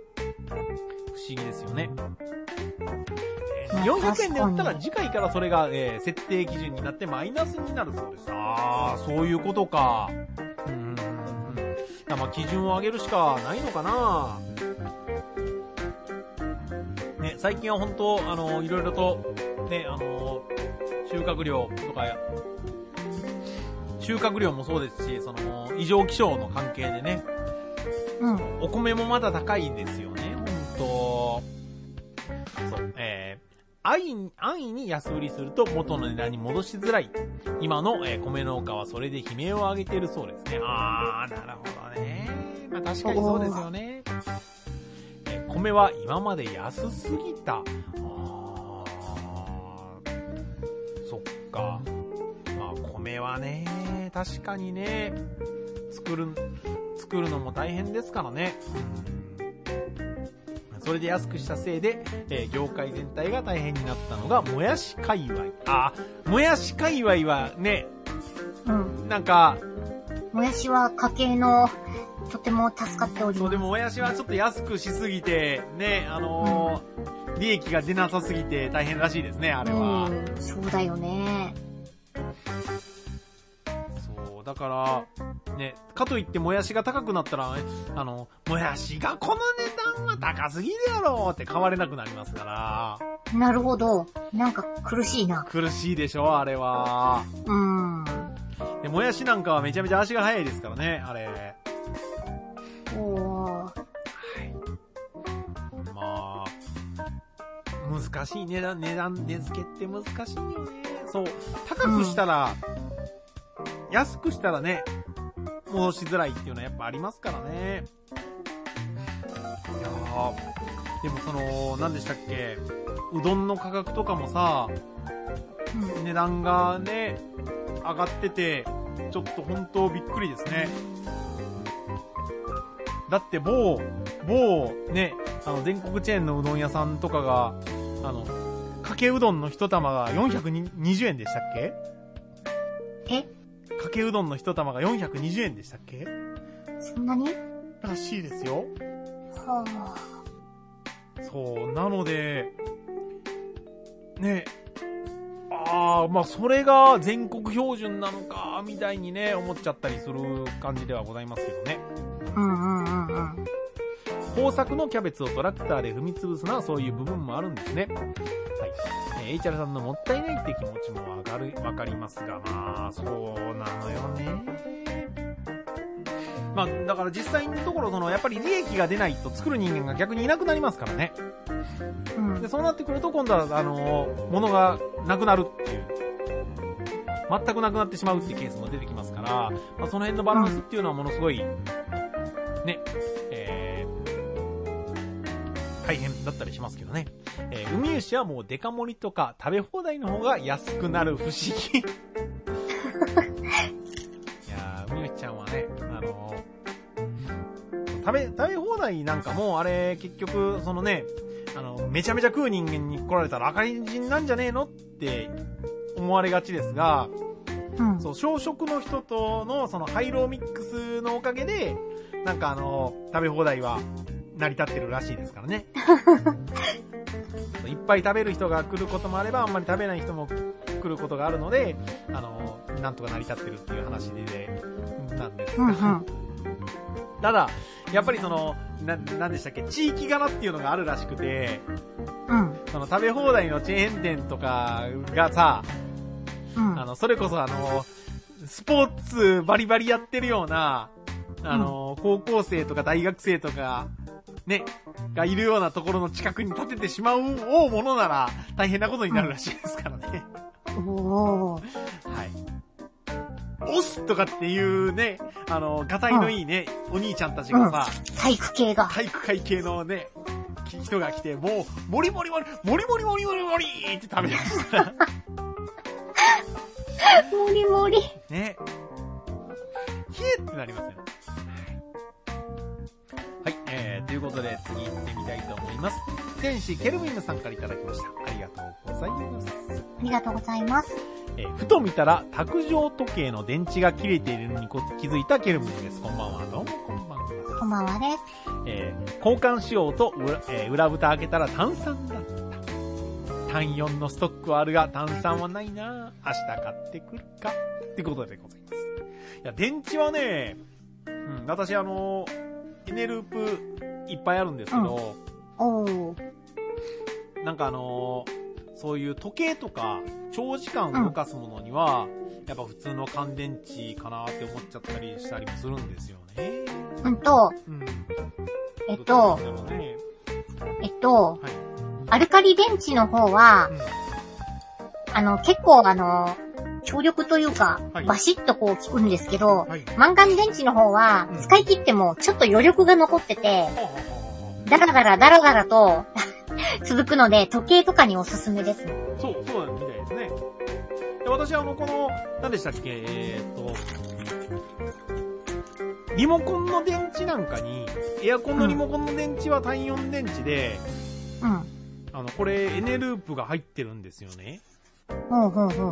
議ですよね。400円で売ったら次回からそれが、設定基準になってマイナスになるそうです。ああ、そういうことか。まあ基準を上げるしかないのかな。ね、最近は本当いろいろとね、収穫量とか収穫量もそうですし、その異常気象の関係でね、お米もまだ高いんですよね。本当。そう、安易に安売りすると元の値段に戻しづらい。今の、米農家はそれで悲鳴を上げているそうですね。あー、なるほどね。まあ確かにそうですよね。米は今まで安すぎた。そっか。まあ米はね、確かにね、作るのも大変ですからね。それで安くしたせいで、業界全体が大変になったのがもやし界隈。もやし界隈はね、なんかもやしは家計のとても助かっております。 そう、でももやしはちょっと安くしすぎてね、利益が出なさすぎて大変らしいですね、あれは。 そうだよね。 そうだからね、かといってもやしが高くなったらね、もやしがこの値段は高すぎるやろって買われなくなりますから。 なるほど。なんか苦しいな。 苦しいでしょ、あれは。で、もやしなんかはめちゃめちゃ足が速いですからね、あれ。まあ、難しい値段値付けって難しいよね。そう、高くしたら、安くしたらね、戻しづらいっていうのはやっぱありますからね。いやー、でもその、何でしたっけ、うどんの価格とかもさ、値段がね、上がってて、ちょっと本当びっくりですね。だって某ね、全国チェーンのうどん屋さんとかが、かけうどんの一玉が420円でしたっけ？かけうどんの一玉が420円でしたっけ？ そんなに？ らしいですよ。 はぁ。そう、なので、ね、まあそれが全国標準なのか、みたいにね、思っちゃったりする感じではございますけどね。豊作のキャベツをトラクターで踏み潰すのはそういう部分もあるんですね。はい。HR さんのもったいないって気持ちもわかりますが、まあ、そうなのよね。まあ、だから実際のところ、やっぱり利益が出ないと作る人間が逆にいなくなりますからね。で、そうなってくると今度は、物がなくなるっていう。全くなくなってしまうっていうケースも出てきますから、まあ、その辺のバランスっていうのはものすごい、ね、大変だったりしますけどね。海牛はもうデカ盛りとか食べ放題の方が安くなる不思議。いやー、海牛ちゃんはね、食べ放題なんかもあれ結局そのね、めちゃめちゃ食う人間に来られたら赤人なんじゃねえのって思われがちですが、そう、小食の人とのそのハイローミックスのおかげで、なんか食べ放題は成り立ってるらしいですからね。いっぱい食べる人が来ることもあれば、あんまり食べない人も来ることがあるので、なんとか成り立ってるっていう話で、なんですが。ただ、やっぱりなんでしたっけ、地域柄っていうのがあるらしくて、その食べ放題のチェーン店とかがさ、それこそスポーツバリバリやってるような、高校生とか大学生とか、ね、がいるようなところの近くに建ててしまうものなら大変なことになるらしいですからね。はい。オスとかっていうね、ガタイのいいね、お兄ちゃんたちがさ、 体育会系のね、人が来て、もう、モリって食べました。 モリ。 ね。ひえってなりますよね。はい、ということで次行ってみたいと思います。天使ケルビンさんからいただきました。ありがとうございます。 ありがとうございます。 ふと見たら卓上時計の電池が切れているのに気づいたケルビンです。こんばんは。どうもこんばんは。 こんばんはね。 交換しようと、裏蓋開けたら炭酸だった。単4のストックはあるが、炭酸はないな。明日買ってくるか。ってことでございます。いや、電池はね、私エネループいっぱいあるんですけど、なんかそういう時計とか、長時間動かすものには、やっぱ普通の乾電池かなって思っちゃったりしたりもするんですよね。 アルカリ電池の方は、結構強力というか、バシッとこう効くんですけど、マンガン電池の方は、使い切ってもちょっと余力が残ってて、ダラダラと続くので、時計とかにおすすめですね。 そうみたいですね。で、私はこの、何でしたっけ、リモコンの電池なんかに、エアコンのリモコンの電池は単4電池で、これ、エネループが入ってるんですよね。そう。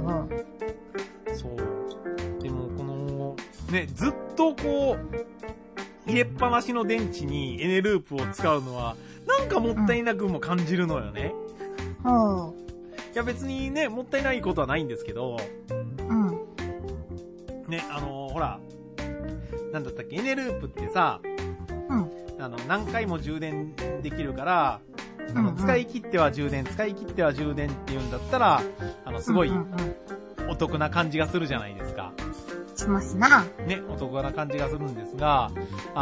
でも、ね、ずっとこう、入れっぱなしの電池にエネループを使うのは、なんかもったいなくも感じるのよね。いや別にね、もったいないことはないんですけど、ね、ほら、なんだったっけ、エネループってさ、何回も充電できるから、使い切っては充電って言うんだったら、すごい、お得な感じがするじゃないですか。 しますな。 ね、お得な感じがするんですが、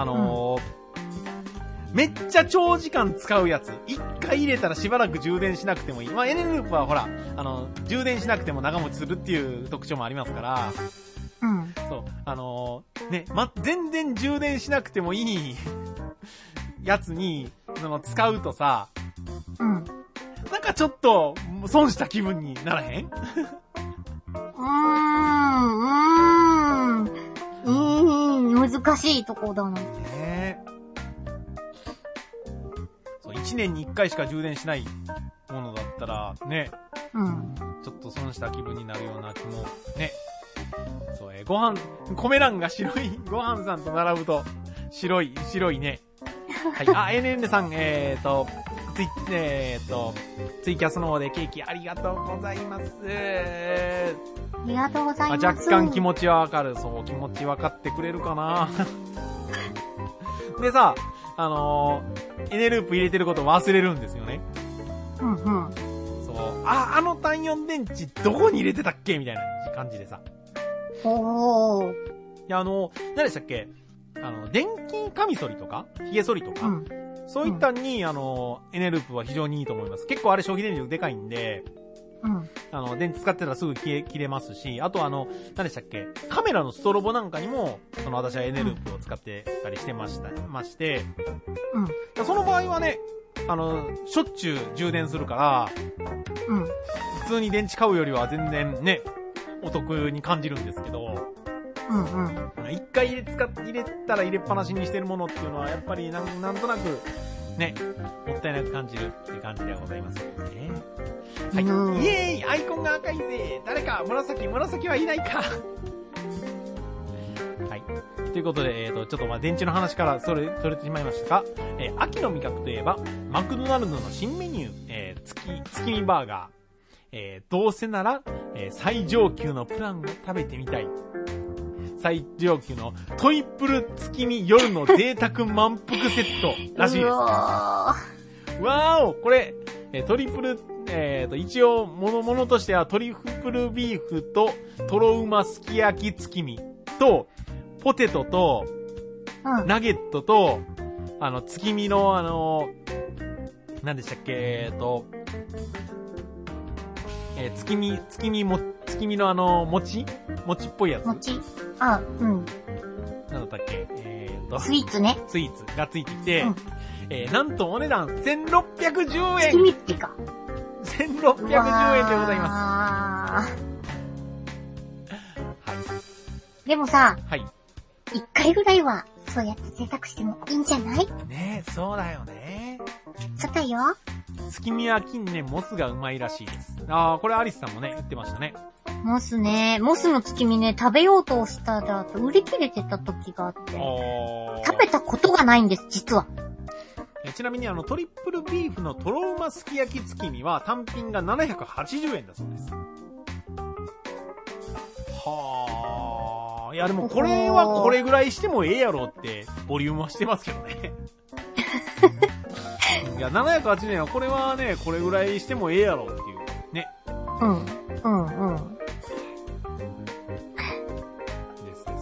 めっちゃ長時間使うやつ、一回入れたらしばらく充電しなくてもいい。まあ、エネループはほら、充電しなくても長持ちするっていう特徴もありますから、そう、ね、全然充電しなくてもいいやつに、使うとさ、なんかちょっと、損した気分にならへん？ 難しいとこだな。 ね、そう、1年に1回しか充電しないものだったら、ね、ちょっと損した気分になるような気も、ね。そう、米欄が白い、ご飯さんと並ぶと、白いね。はい。NN さん、ツイキャスの方でケーキありがとうございます。 ありがとうございます。 若干気持ちはわかる。そう、気持ちわかってくれるかな。でさ、エネループ入れてること忘れるんですよね。そう。単4電池どこに入れてたっけみたいな感じでさ。いや、何でしたっけ、電気カミソリとか髭剃りとか、そういったに、エネループは非常にいいと思います。結構あれ消費電力でかいんで、電池使ってたらすぐ切れますし、あと何でしたっけ、カメラのストロボなんかにも、私はエネループを使ってたりしてまして、その場合はね、しょっちゅう充電するから、普通に電池買うよりは全然ね、お得に感じるんですけど、一回入れたら入れっぱなしにしてるものっていうのはやっぱりなんとなくね、もったいなく感じるっていう感じではございますよね。はい、イエーイ、アイコンが赤いぜ。誰か紫はいないか。はい。ということで、ちょっと電池の話からそれてしまいましたが、秋の味覚といえばマクドナルドの新メニュー、月見バーガー。どうせなら、最上級のプランを食べてみたい。最上級のトイプル月見夜の贅沢満腹セットらしいです。わーお、これ、トリプル、一応、ものとしてはトリプルビーフとトロうますき焼き月見と、ポテトと、ナゲットと、月見の何でしたっけ、月見の餅っぽいやつ。なんだったっけ、 スイーツね。 スイーツがついてきて、なんとお値段1610円。 月見ってか。 1610円でございます。はい。 でもさ、 はい。 一回ぐらいは、そうやって贅沢してもいいんじゃない？ ねえ、そうだよね。 そうだよ。 月見は近年モスがうまいらしいです。これアリスさんもね、言ってましたね。 モスね、モスの月見ね、食べようとしたら、売り切れてた時があって。食べたことがないんです、実は。 ちなみにトリプルビーフのとろうますき焼き月見は単品が780円だそうです。はあ。いやでもこれはこれぐらいしてもええやろってボリュームはしてますけどね。いや780円はこれはね、これぐらいしてもええやろっていうね。ですです。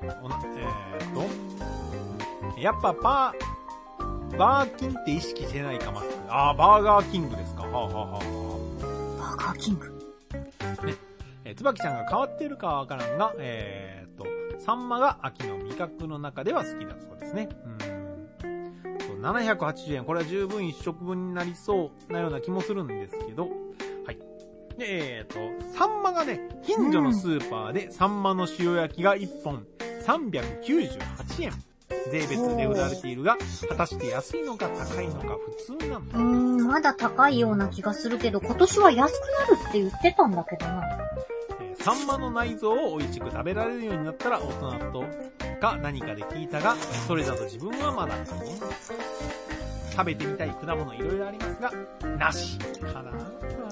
やっぱバーキンって意識してないかマスク。バーガーキングですか。 バーガーキング。 ね。つばきちゃんが変わってるかはわからんが、サンマが秋の味覚の中では好きだそうですね。780円。これは十分1食分になりそうなような気もするんですけど、はい。で、サンマがね、近所のスーパーでサンマの塩焼きが1本398円。税別で売られているが、果たして安いのか高いのか普通なのか。 まだ高いような気がするけど、今年は安くなるって言ってたんだけどな。 サンマの内臓を美味しく食べられるようになったら大人とか何かで聞いたが、それだと自分はまだ食べてみたい果物いろいろありますが、梨かな。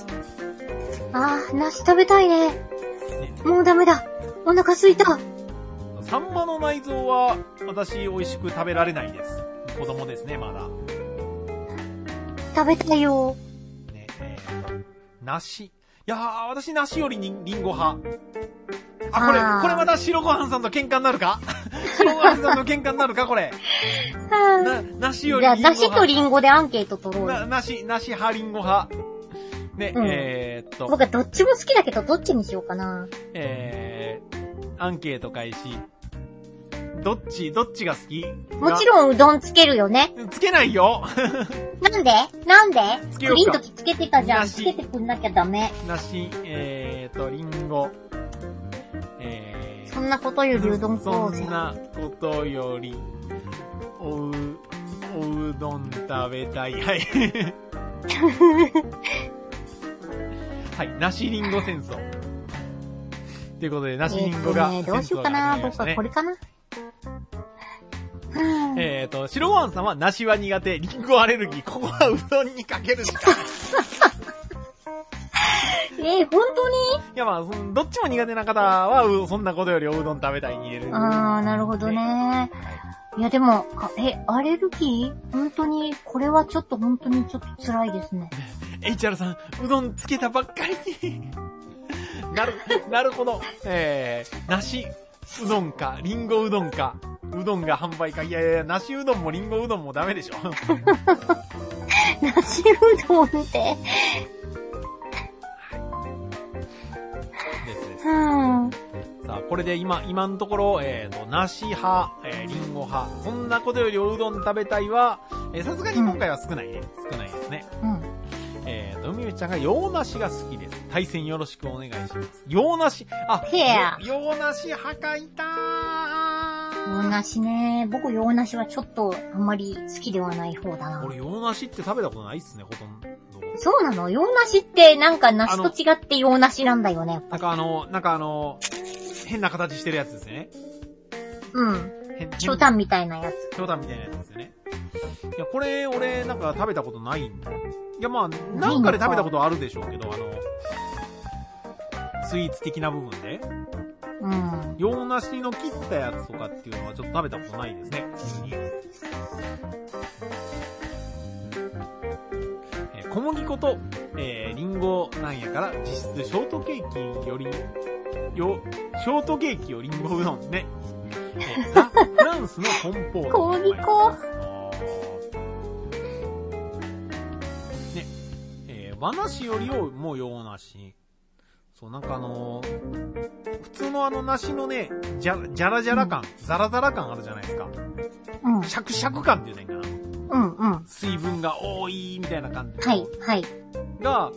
梨食べたいね。もうダメだ。お腹すいた。 サンマの内臓は私美味しく食べられないです。子供ですね、まだ。 食べたいよ。 ね、梨。いやー、私梨よりリンゴ派。これまた白ご飯さんと喧嘩になるか白ご飯さんと喧嘩になるかこれ。梨よりリンゴ派。じゃあ、 梨とリンゴでアンケート取ろうよ。 梨派リンゴ派。ね、 僕はどっちも好きだけど、どっちにしようかな。 アンケート開始。どっちが好き？ もちろんうどんつけるよね。 つけないよ。 なんでつけようか。リン時つけてたじゃん。つけてくんなきゃダメ。 梨、リンゴ。 そんなことよりうどん食おうぜ。 そんなことより、おうどん食べたい。はい。はい、梨リンゴ戦争。ということで、梨リンゴが戦争が始まりましたね。 どうしようかな。僕はこれかな。 白ご飯さんは梨は苦手、リンゴアレルギー。ここはうどんにかけるしかない。 本当に？ いやどっちも苦手な方は、そんなことよりおうどん食べたいに入れる。 なるほどね。いやでも、アレルギー？本当に、これは本当に辛いですね。 HR さん、うどんつけたばっかりに。なるほど。梨うどんか、リンゴうどんか、うどんが販売か。いや、梨うどんもリンゴうどんもダメでしょ。 梨うどんって。 です。さあ、これで今のところ、梨派、リンゴ派、そんなことよりおうどん食べたいは、さすがに今回は少ないですね。海めちゃんが洋梨が好きです。対戦よろしくお願いします。洋梨、洋梨派かいたー。 洋梨ね。僕洋梨はちょっとあんまり好きではない方だな。 俺洋梨って食べたことないっすね、ほとんど。 そうなの？洋梨ってなんか梨と違って洋梨なんだよね、やっぱり。 なんか変な形してるやつですね。 ひょうたんみたいなやつ。 ひょうたんみたいなやつですよね。いや、これ俺なんか食べたことないんだ。いやなんかで食べたことあるでしょうけど、スイーツ的な部分で。洋梨の切ったやつとかっていうのはちょっと食べたことないですね。小麦粉と、リンゴなんやから実質ショートケーキよりンゴうどんね。フランスのコンポート。 小麦粉。 和梨よりも洋梨。そう、なんか普通の梨のね、じゃらじゃら感、ザラザラ感あるじゃないですか。シャクシャク感って言うねんかな。水分が多いみたいな感じ。 はい。 が、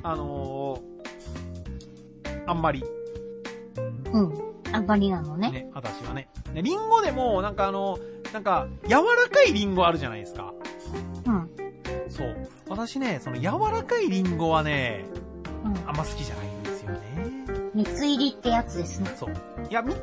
あんまり。 あんまりなのね。 私はね。リンゴでも、なんか柔らかいリンゴあるじゃないですか。そう。私ね、その柔らかいリンゴはね、あんま好きじゃないんですよね。 蜜入りってやつですね。 そう。いや、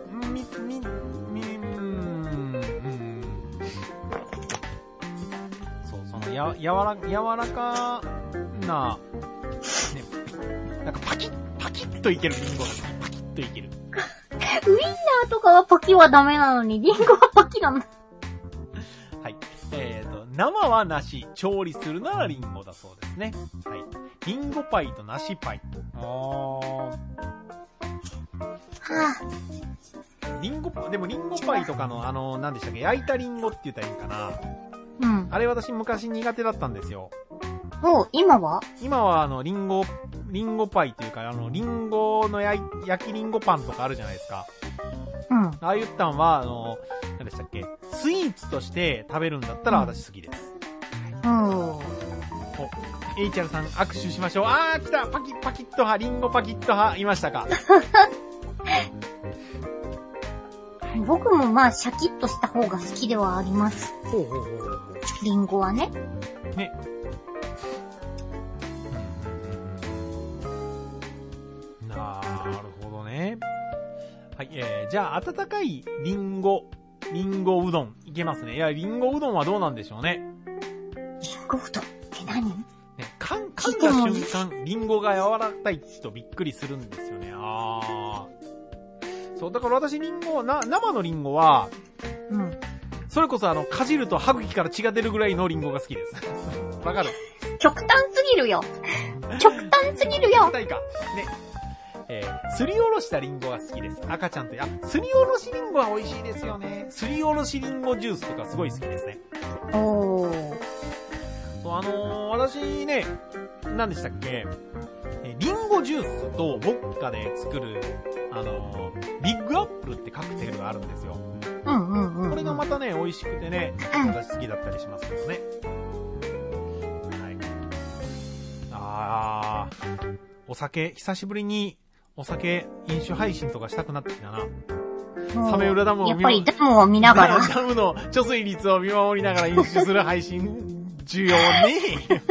そう、その柔らかな、ね、なんかパキッといけるリンゴがパキッといける。 ウインナーとかはパキはダメなのに、リンゴはパキなんだ。 はい。生は梨、調理するならリンゴだそうですね。はい。リンゴパイと梨パイ。 はぁ。でもリンゴパイとかの何でしたっけ、焼いたリンゴって言ったらいいかな。 うん。 あれ私昔苦手だったんですよ。 今はリンゴパイというか、リンゴの焼きリンゴパンとかあるじゃないですか。 うん。 ああいったんは、何でしたっけ、スイーツとして食べるんだったら私好きです。HR さん握手しましょう。来たパキッと派、リンゴパキッと派、いましたか僕もまあ、シャキッとした方が好きではあります。リンゴはね。 ね。なるほどね。はい、じゃあ、温かいリンゴうどん、いけますね。いや、リンゴうどんはどうなんでしょうね。 リンゴうどんって何？ね、 噛んだ瞬間、リンゴが柔らかいとびっくりするんですよね。そう、だから私生のリンゴは、 うん。 それこそかじると歯茎から血が出るぐらいのリンゴが好きです。わかる？ 極端すぎるよ。極端すぎるよ。 痛いか。ね。すりおろしたリンゴが好きです。赤ちゃんと、すりおろしリンゴは美味しいですよね。すりおろしリンゴジュースとかすごい好きですね。そう、私ね、何でしたっけ、リンゴジュースとウォッカで作る、ビッグアップルってカクテルがあるんですよ。これがまたね、美味しくてね、私好きだったりしますけどね。はい。お酒、久しぶりにお酒、飲酒配信とかしたくなってきたな。サメ浦ダムをやっぱりダムを見ながら。 ダムの貯水率を見守りながら飲酒する配信、需要ね。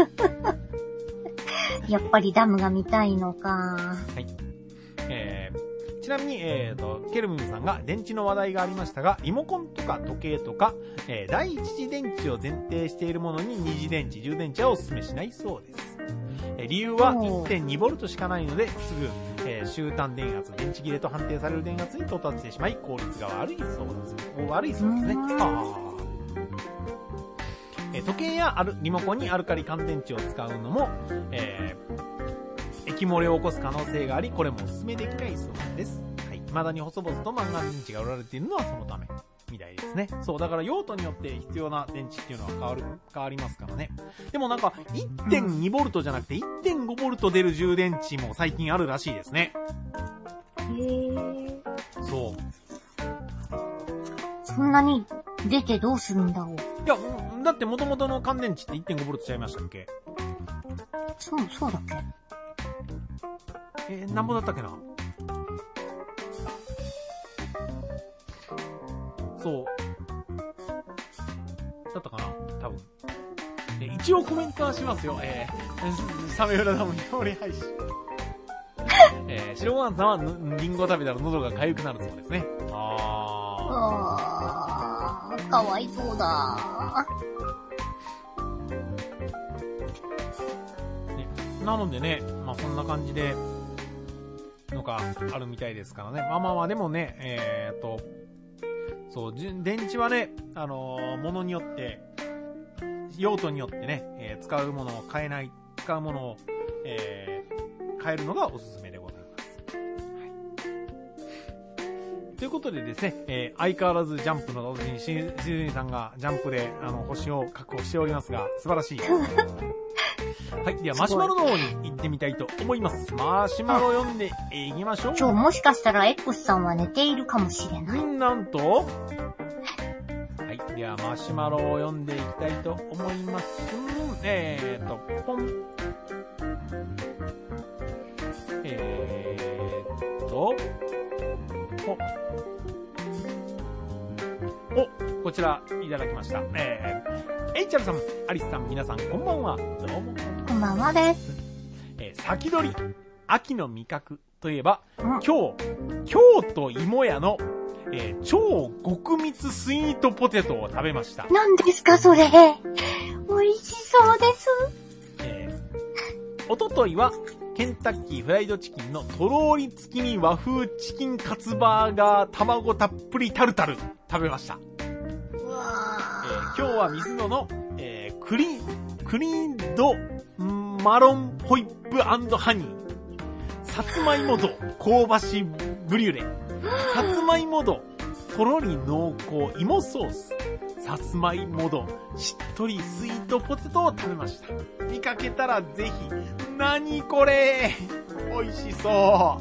やっぱりダムが見たいのか。 はい。ちなみに、ケルミンさんが電池の話題がありましたが、リモコンとか時計とか、第一次電池を前提しているものに二次電池、充電池はお勧めしないそうです。理由は 1.2V しかないので、すぐ、終端電圧、電池切れと判定される電圧に到達してしまい、効率が悪いそうですね。時計やリモコンにアルカリ乾電池を使うのも、液漏れを起こす可能性があり、これもお勧めできないそうです。はい。未だに細々とマンガン電池が売られているのはそのため。みたいですね。そう、だから用途によって必要な電池っていうのは変わりますからね。でもなんか、1.2V じゃなくて 1.5V 出る充電池も最近あるらしいですね。そう。 そんなに出てどうするんだろう。 いや、だって元々の乾電池って 1.5V ちゃいましたっけ？ そうだっけ？なんぼだったっけな？そう。だったかな？多分。一応コメントはしますよ。サメ浦ダムに通り配信。白ご飯さんはリンゴ食べたら喉が痒くなるそうですね。 かわいそうだ。 なのでね、まあそんな感じで、のがあるみたいですからね。まあでもね、そう、電池はね、物によって、用途によってね、使うものを変えない、使うものを、変えるのがおすすめでございます。はい。ということでですね、相変わらずジャンプの同時にしずにさんがジャンプで、星を確保しておりますが、素晴らしい。はい。では、マシュマロの方に行ってみたいと思います。マシュマロ読んでいきましょう。 今日もしかしたら X さんは寝ているかもしれない。 なんと、はい。では、マシュマロを読んでいきたいと思います。ポン。こちら、いただきました。HR さん、アリスさん、皆さん、こんばんは。どうも。 こんばんはです。 先取り、秋の味覚、 といえば、京都芋屋の、超極蜜スイートポテトを食べました。 何ですかそれ。美味しそうです。 おとといは、ケンタッキーフライドチキンのとろーり月見和風チキンカツバーガー卵たっぷりタルタル食べました。今日はミスドの、クリードマロンホイップ&ハニー、さつまいも度香ばしブリュレ、さつまいも度とろり濃厚芋ソース、さつまいも度しっとりスイートポテトを食べました。見かけたらぜひ。何これ、美味しそう。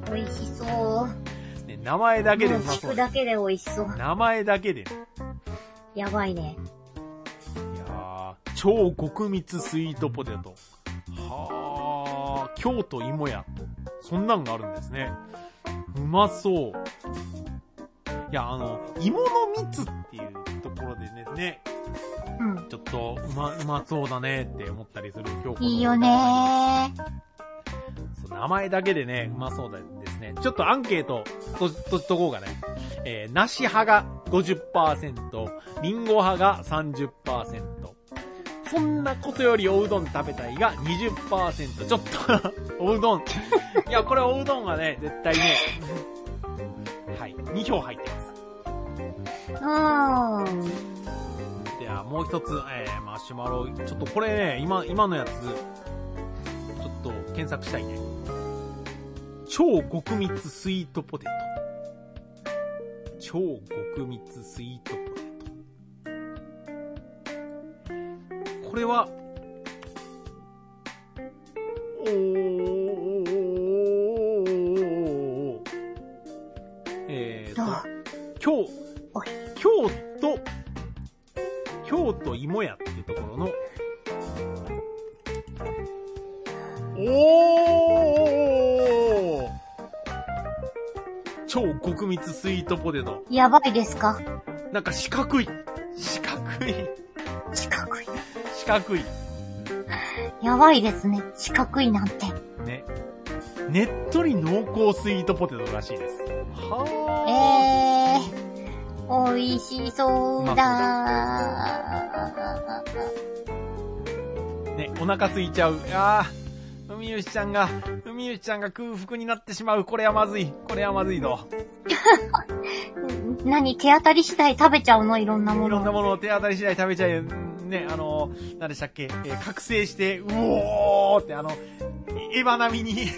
美味しそう。 ね、名前だけでうまそう。 聞くだけで美味しそう。 名前だけで。 やばいね。 いやー、超極蜜スイートポテト。はー、京都芋屋。そんなんがあるんですね。うまそう。いや、芋の蜜っていうところでね、ちょっとうまそうだねって思ったりする今日。 いいよねー。名前だけでね、うまそうですね。ちょっとアンケートとこうかね。梨派が 50%、リンゴ派が 30%。そんなことよりおうどん食べたいが 20%。ちょっと、おうどん。いや、これおうどんはね、絶対ね、はい、2票入ってます。では、もう一つ、マシュマロ、ちょっとこれね、今のやつ、ちょっと検索したいね。超極蜜スイートポテト。超極蜜スイートポテト。これは、京都芋屋っていうところの、超極蜜スイートポテト。 やばいですか？ なんか四角い。 やばいですね。四角いなんて。 ね。ねっとり濃厚スイートポテトらしいです。はー。美味しそうだー。ね、お腹空いちゃう。海ゆしちゃんが空腹になってしまう。これはまずいぞ。 何、手当たり次第食べちゃうの？いろんなもの。 いろんなものを手当たり次第食べちゃう。ね、何でしたっけ、覚醒して、うおーってエヴァ並みに。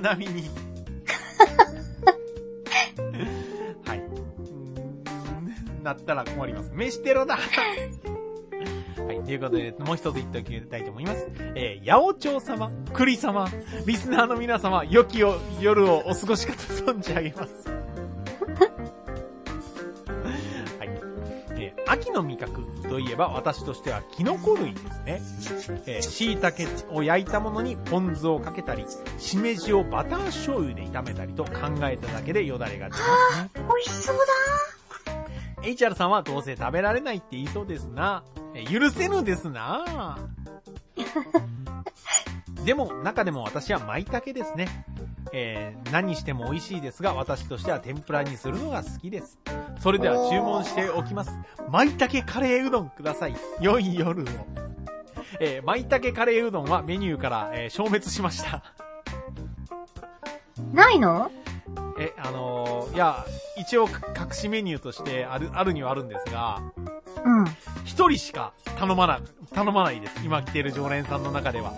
はい。なったら困ります。飯テロだ。はい、ということで、もう一つ言っておきたいと思います。八百長様、栗様、リスナーの皆様、良き夜をお過ごしかと存じ上げます。はい。秋の味覚といえば、私としてはキノコ類ですね。椎茸を焼いたものにポン酢をかけたり、しめじをバター醤油で炒めたりと考えただけでよだれが出ますね。 美味しそうだ。 HR さんはどうせ食べられないって言いそうですな。許せぬですな。でも、中でも私は舞茸ですね。何にしても美味しいですが、私としては天ぷらにするのが好きです。それでは注文しておきます。舞茸カレーうどんください。良い夜を。舞茸カレーうどんはメニューから、消滅しました。 ないの？ いや、一応隠しメニューとしてあるにはあるんですが、一人しか頼まないです。今来てる常連さんの中では。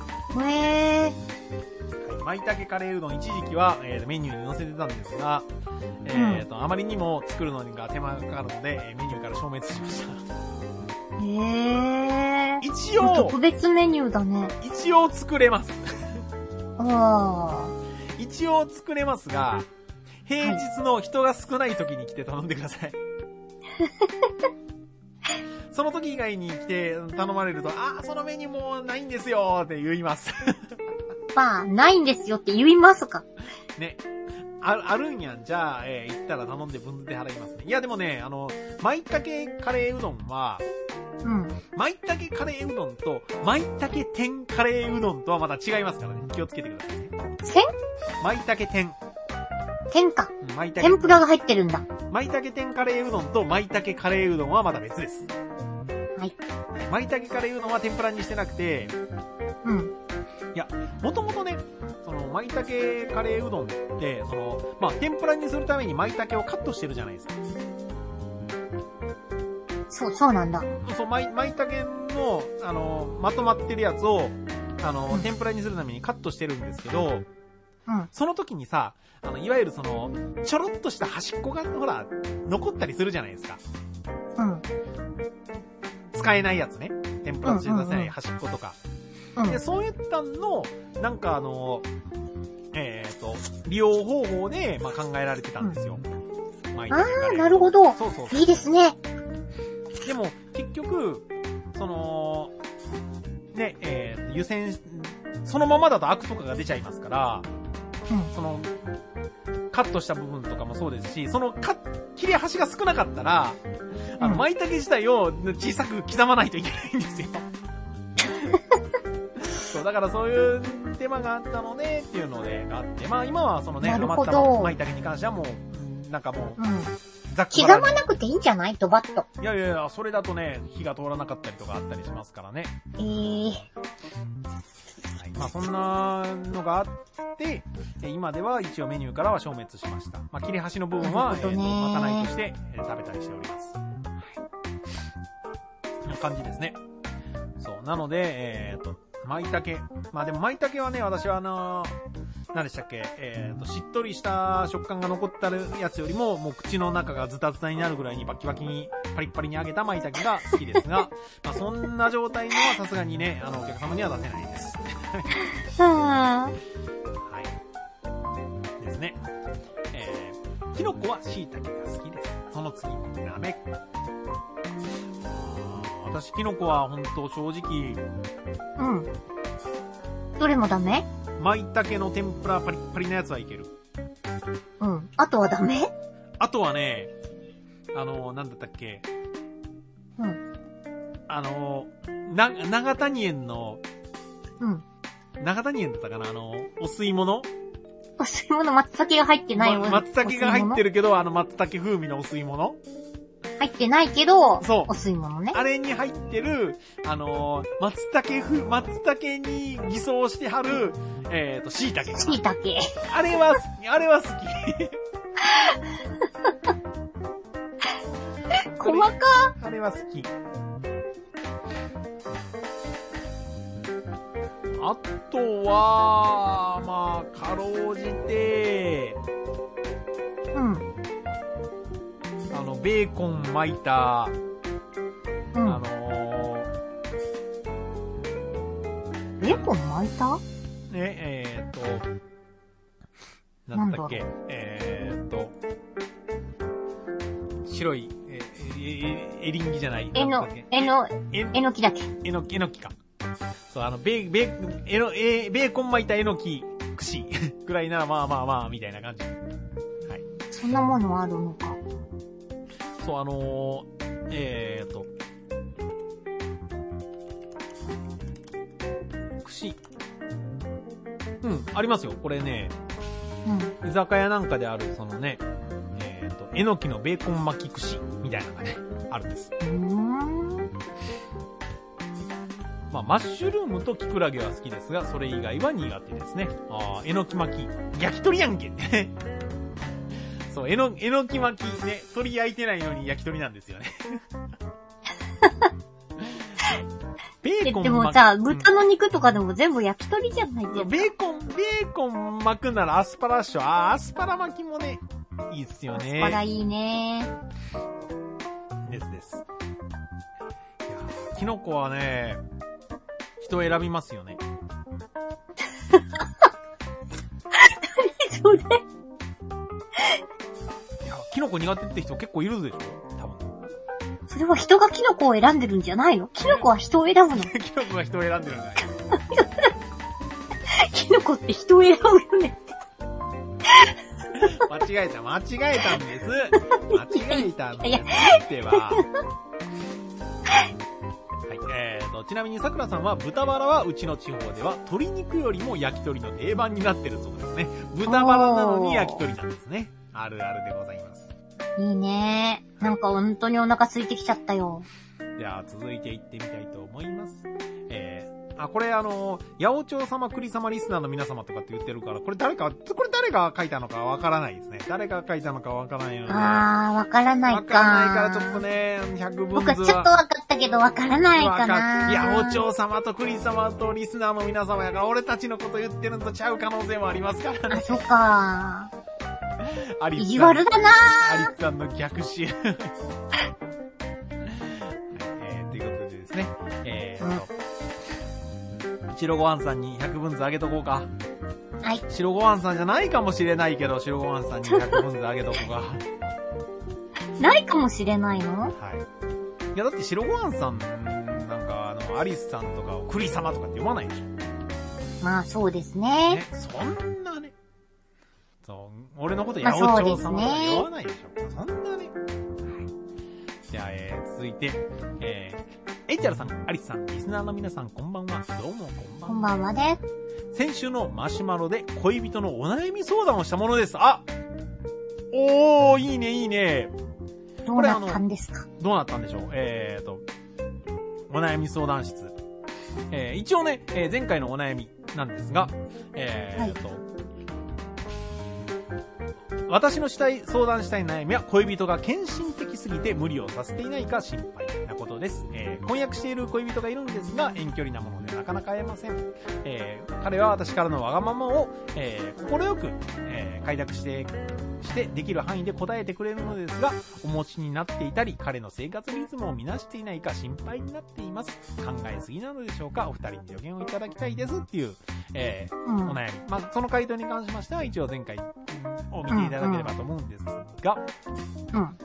舞茸カレーうどん一時期は、メニューに載せてたんですが、あまりにも作るのが手間がかかるので、メニューから消滅しました。一応特別メニューだね。 一応作れます。一応作れますが、平日の人が少ない時に来て頼んでください。その時以外に来て頼まれると、そのメニューもうないんですよって言います。 まあ、ないんですよって言いますか？ ね。あるんやん。じゃあ、行ったら頼んで分で払いますね。いやでもね、舞茸カレーうどんは、舞茸カレーうどんと、舞茸天カレーうどんとはまた違いますからね。気をつけてくださいね。 舞茸天。 天か。天ぷらが入ってるんだ。 舞茸天カレーうどんと舞茸カレーうどんはまた別です。 はい。 舞茸カレーうどんは天ぷらにしてなくて、 うん。 いや、もともとね、その舞茸カレーうどんって、まあ、天ぷらにするために舞茸をカットしてるじゃないですか。 そうなんだ。 そう、舞茸の、まとまってるやつを、天ぷらにするためにカットしてるんですけど、 うん。 その時にさ、いわゆるちょろっとした端っこが、ほら、残ったりするじゃないですか。 うん。 使えないやつね。天ぷらとして出せない端っことか。で、そういったの、なんか利用方法で、まあ、考えられてたんですよ。 なるほど。 そう。 いいですね。 でも、結局、湯煎、そのままだとアクとかが出ちゃいますから、カットした部分とかもそうですし、切れ端が少なかったら、舞茸自体を小さく刻まないといけないんですよ。そう、だからそういう手間があったので、っていうので、があって、まあ今は余った舞茸に関してはもう、なんかもう、 刻まなくていいんじゃないドバッと。 いや、それだとね、火が通らなかったりとかあったりしますからね。まあそんなのがあって、今では一応メニューからは消滅しました。まあ切れ端の部分は、まかないとして食べたりしております。こんな感じですね。そう、なので、舞茸。まあでも舞茸はね、私は何でしたっけ、しっとりした食感が残ったやつよりも、もう口の中がズタズタになるぐらいにバキバキにパリッパリに揚げた舞茸が好きですが、まあそんな状態のはさすがにね、お客様には出せないです。はい。ですね。キノコは椎茸が好きです。その次になめこ。私キノコは本当正直、 どれもダメ？ 舞茸の天ぷらパリッパリなやつはいける。 あとはダメ？ あとはね、なんだったっけ。長谷園の、長谷園だったかな、お吸い物？ お吸い物、松茸が入ってない松茸が入ってるけど、松茸風味のお吸い物？ 入ってないけど、 そう。 お吸い物ね。 あれに入ってる、松茸に偽装してはる、椎茸かな。 椎茸。 あれは好き。 細か。 あれは好き。あとは、まあ、かろうじて、ベーコン巻いた、 ベーコン巻いた？ なんだっけ、白い、エリンギじゃない。 えのきだっけ？ えのきか。そう、ベーコン巻いたえのき串ぐらいならまあ、みたいな感じ。はい。 そんなものあるのか。 そう、串。ありますよ。これね、居酒屋なんかである、えのきのベーコン巻き串みたいなのがね、あるんです。まあ、マッシュルームとキクラゲは好きですが、それ以外は苦手ですね。えのき巻き。焼き鳥やんけね。そう、えのき巻きね、鳥焼いてないのに焼き鳥なんですよね。ベーコン巻く。 でもさ、豚の肉とかでも全部焼き鳥じゃないですか。 ベーコン巻くならアスパラっしょ。アスパラ巻きもね、いいっすよね。 アスパラいいね。 です。いや、キノコはね、人選びますよね。 何それ？いや、キノコ苦手って人結構いるでしょ？多分。 それは人がキノコを選んでるんじゃないの？キノコは人を選ぶの？ キノコが人を選んでるんじゃない？ キノコって人を選ぶよね。 間違えたんです。間違えたんですっては。はい、 ちなみにさくらさんは豚バラはうちの地方では鶏肉よりも焼き鳥の定番になってるそうですね。豚バラなのに焼き鳥なんですね。あるあるでございます。 いいね。なんか本当にお腹空いてきちゃったよ。 じゃあ続いていってみたいと思います。これ八百長様、栗様リスナーの皆様とかって言ってるから、これ誰が書いたのかわからないですね。誰が書いたのかわからないので。 わからないか。 わからないからちょっとね、100分僕はちょっとわかったけどわからないかな。 八百長様と栗様とリスナーの皆様やから、俺たちのこと言ってるのとちゃう可能性もありますからね。 そっか。 アリスさん。 意地悪だなアリスさんの逆襲。ということでですね。白ご飯さんに100分図あげとこうか。 はい。 白ご飯さんじゃないかもしれないけど、白ご飯さんに100分図あげとこうか。 ないかもしれないの？ はい。いやだって白ご飯さん、なんかアリスさんとかを栗様とかって読まないでしょ。 まあそうですね。 そんなね。そう、俺のこと八百長様とか言わないでしょ。そんなね。じゃあ、続いて、HR さん、アリスさん、リスナーの皆さん、こんばんは。どうもこんばんは。 こんばんはね。 先週のマシュマロで恋人のお悩み相談をしたものです。おー、いいね、いいね。 どうなったんですか？ どうなったんでしょう。お悩み相談室。一応ね、前回のお悩みなんですが、私の相談したい悩みは恋人が献身的すぎて無理をさせていないか心配なことです。婚約している恋人がいるんですが遠距離なものでなかなか会えません。彼は私からのわがままを、快く、快諾してできる範囲で答えてくれるのですが、お持ちになっていたり彼の生活リズムを見なしていないか心配になっています。考えすぎなのでしょうか。お二人に助言をいただきたいですっていう、お悩み。まあ、その回答に関しましては一応前回を見ていただければと思うんですが、はい、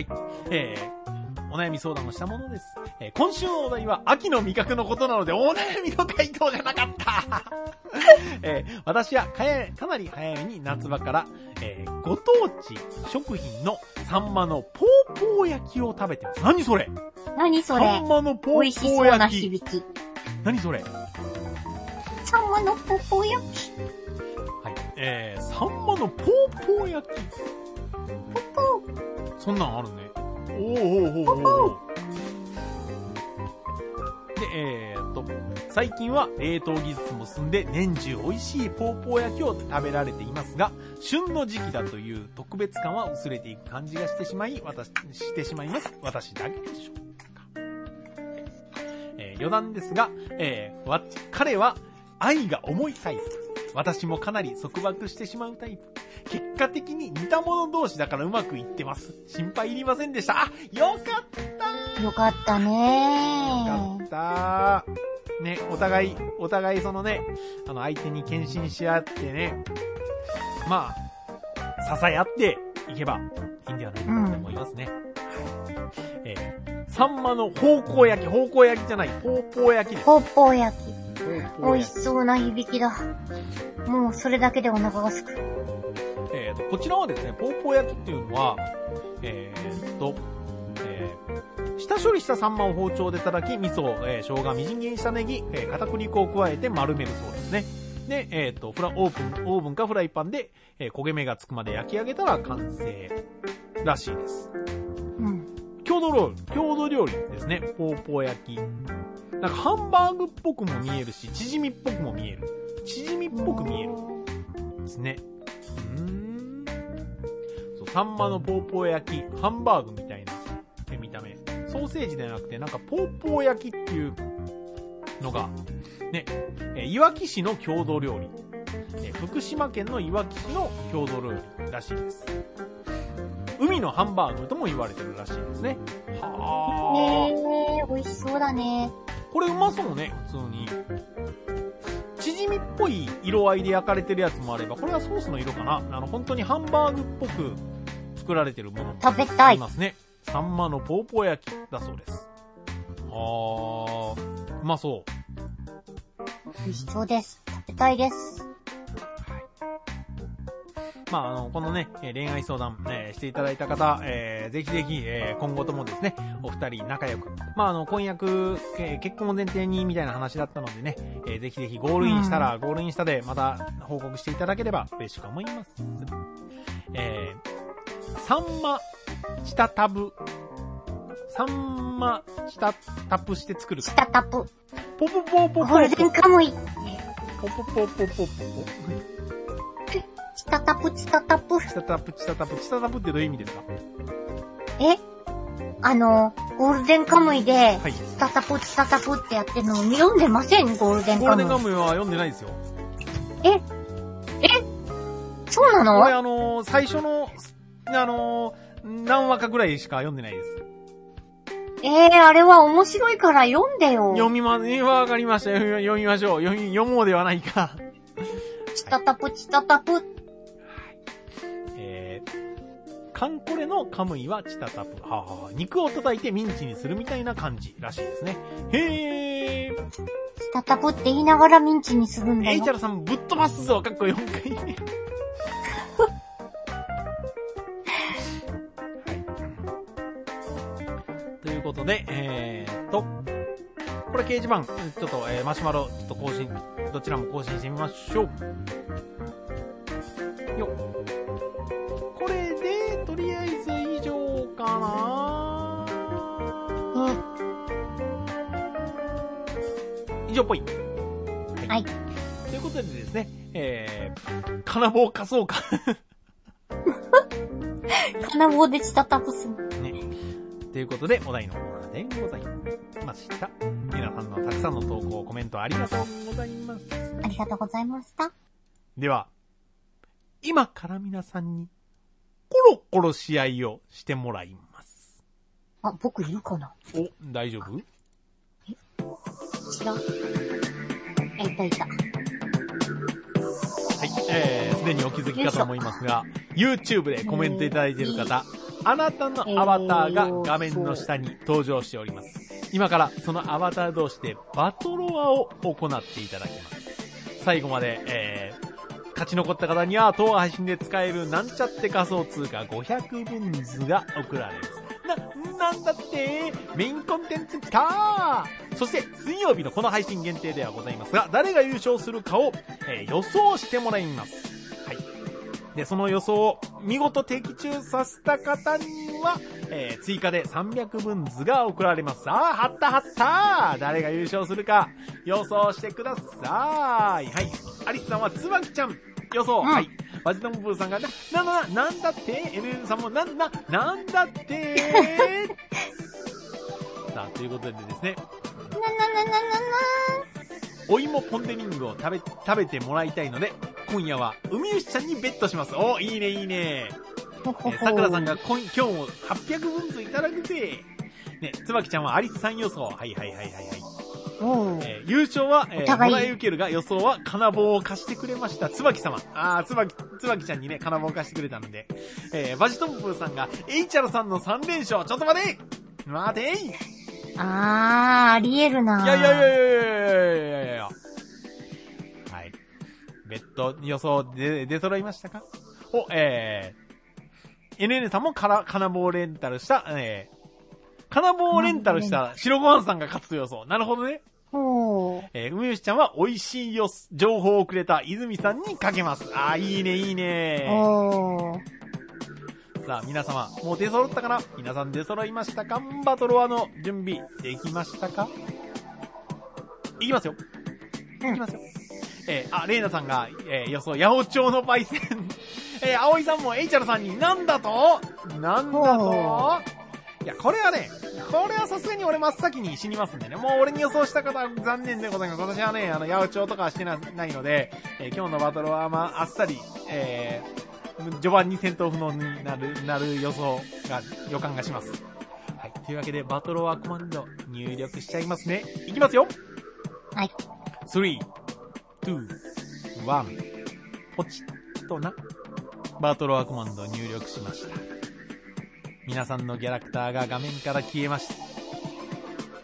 お悩み相談をしたものです。今週のお題は秋の味覚のことなのでお悩みの回答じゃなかった私はかなり早めに夏場から、ご当地食品のサンマのポーポー焼きを食べてます。何それ？サンマのポーポー焼き。美味しそうな響き。何それ？ サンマのポーポー焼き。 はい、サンマのポーポー焼き。 ポーポー。 そんなんあるね。お。で、最近は冷凍技術も進んで年中美味しいポーポー焼きを食べられていますが、旬の時期だという特別感は薄れていく感じがしてしまいます。私だけでしょうか。余談ですが、彼は愛が重いタイプ。私もかなり束縛してしまうタイプ。結果的に似た者同士だからうまくいってます。心配いりませんでした。よかったよかったねよかったね、お互いそのね、相手に献身し合ってね、まあ、支え合っていけばいいんではないかなと思いますね。サンマの方向焼きじゃない、ポーポー焼きです。 ポーポー焼き。美味しそうな響きだ。もうそれだけでお腹がすく。 こちらはですね、ポーポー焼きっていうのは、下処理したサンマを包丁で叩き、味噌、生姜、みじん切りしたネギ、片栗粉を加えて丸めるそうですね。で、オーブンかフライパンで、焦げ目がつくまで焼き上げたら完成らしいです。 うん。 郷土料理ですね、ポーポー焼き。なんかハンバーグっぽくも見えるし、チヂミっぽくも見える。チヂミっぽく見える。ですね。そう、サンマのポーポー焼き、ハンバーグみたいな見た目。ソーセージではなくて、なんかポーポー焼きっていうのが、ね、いわき市の郷土料理。福島県のいわき市の郷土料理らしいです。海のハンバーグとも言われてるらしいですね。 美味しそうだね。 これうまそうね、普通に。チヂミっぽい色合いで焼かれてるやつもあれば、これはソースの色かな。本当にハンバーグっぽく作られてるものもありますね。サンマのポーポー焼きだそうです。うまそう。 美味しそうです。食べたいです。 このね、恋愛相談、していただいた方、ぜひぜひ、今後ともですね、お二人仲良く、婚約、結婚を前提にみたいな話だったのでね、ぜひぜひゴールインしたら、ゴールインしたでまた報告していただければ嬉しく思います。サンマ、下タブ。サンマ、下タップして作る。 下タップ。 ポポポポポ。 ゴールデンカムイ。 ポポポポポポ。 下タップ、下タップ。 下タップ、下タップ、下タップってどういう意味ですか？ ゴールデンカムイで、 はい、 下タップ、下タップってやってるの読んでません？ゴールデンカムイ。 ゴールデンカムイは読んでないですよ。 そうなの？ これ最初の、何話かぐらいしか読んでないです。 あれは面白いから読んでよ。 わかりました。読みましょう。読もうではないか。 下タップ、下タップ。 カンコレのカムイはチタタプ。肉を叩いてミンチにするみたいな感じらしいですね。へー。 チタタプって言いながらミンチにするんだよ。 エイチャラさんぶっ飛ばすぞ、かっこ4回。はい。ということで、これ掲示板、ちょっと、マシュマロ、ちょっと更新、どちらも更新してみましょう。よっ。これで、とりあえず以上かな。以上っぽい。 はい。 ということでですね、金棒貸そうか。 金棒でチタタプする。 ね。ということで、お題のコーナーでございました。皆さんのたくさんの投稿、コメントありがとうございます。 ありがとうございました。 では、今から皆さんに、コロコロ試合をしてもらいます。 あ、僕いるかな？ お、大丈夫？ 違う。いた。 はい、すでにお気づきかと思いますが、YouTube でコメントいただいている方、あなたのアバターが画面の下に登場しております。今からそのアバター同士でバトロワを行っていただきます。最後まで、勝ち残った方には当配信で使えるなんちゃって仮想通貨500分図が送られます。なんだってメインコンテンツ来たー。そして水曜日のこの配信限定ではございますが、誰が優勝するかを、予想してもらいます。はい。で、その予想を見事的中させた方には、追加で300分図が送られます。さあ、はった誰が優勝するか予想してください。はい。アリスさんはつばきちゃん予想。はい。バジトンブーさんがなんだって ?NN さんもなんだってさあ、ということでですね。お芋ポンデリングを食べてもらいたいので、今夜は海牛ちゃんにベットします。お、いいね。さくらさんが今日も800分図いただくぜ。ね、つばきちゃんはアリスさん予想。はい。優勝は、もらい受けるが予想は金棒を貸してくれました。つばき様。つばきちゃんにね、金棒を貸してくれたので。バジトンプーさんが、エイチャルさんの3連勝。ちょっと待てありえるな。 いや。はい。ベッド予想で出揃いましたか？お、NN さんも金棒をレンタルした、金棒をレンタルした白ご飯さんが勝つ予想。なるほどね。梅吉ちゃんは美味しい情報をくれた泉さんにかけます。いいね。さあ、皆様、もう出揃ったかな？皆さん出揃いましたか？バトロワの準備できましたか？いきますよ。レイナさんが、予想、八百長の焙煎。葵さんもエイチャルさんになんだといや、これはさすがに俺真っ先に死にますんでね。もう俺に予想した方は残念でございます。私はね、八百長とかはしてないので、今日のバトルはあっさり、序盤に戦闘不能になる予感がします。はい。というわけで、バトロワコマンド入力しちゃいますね。いきますよ。 はい。 3、2、1、ポチッとな。バトロワコマンド入力しました。皆さんのキャラクターが画面から消えました。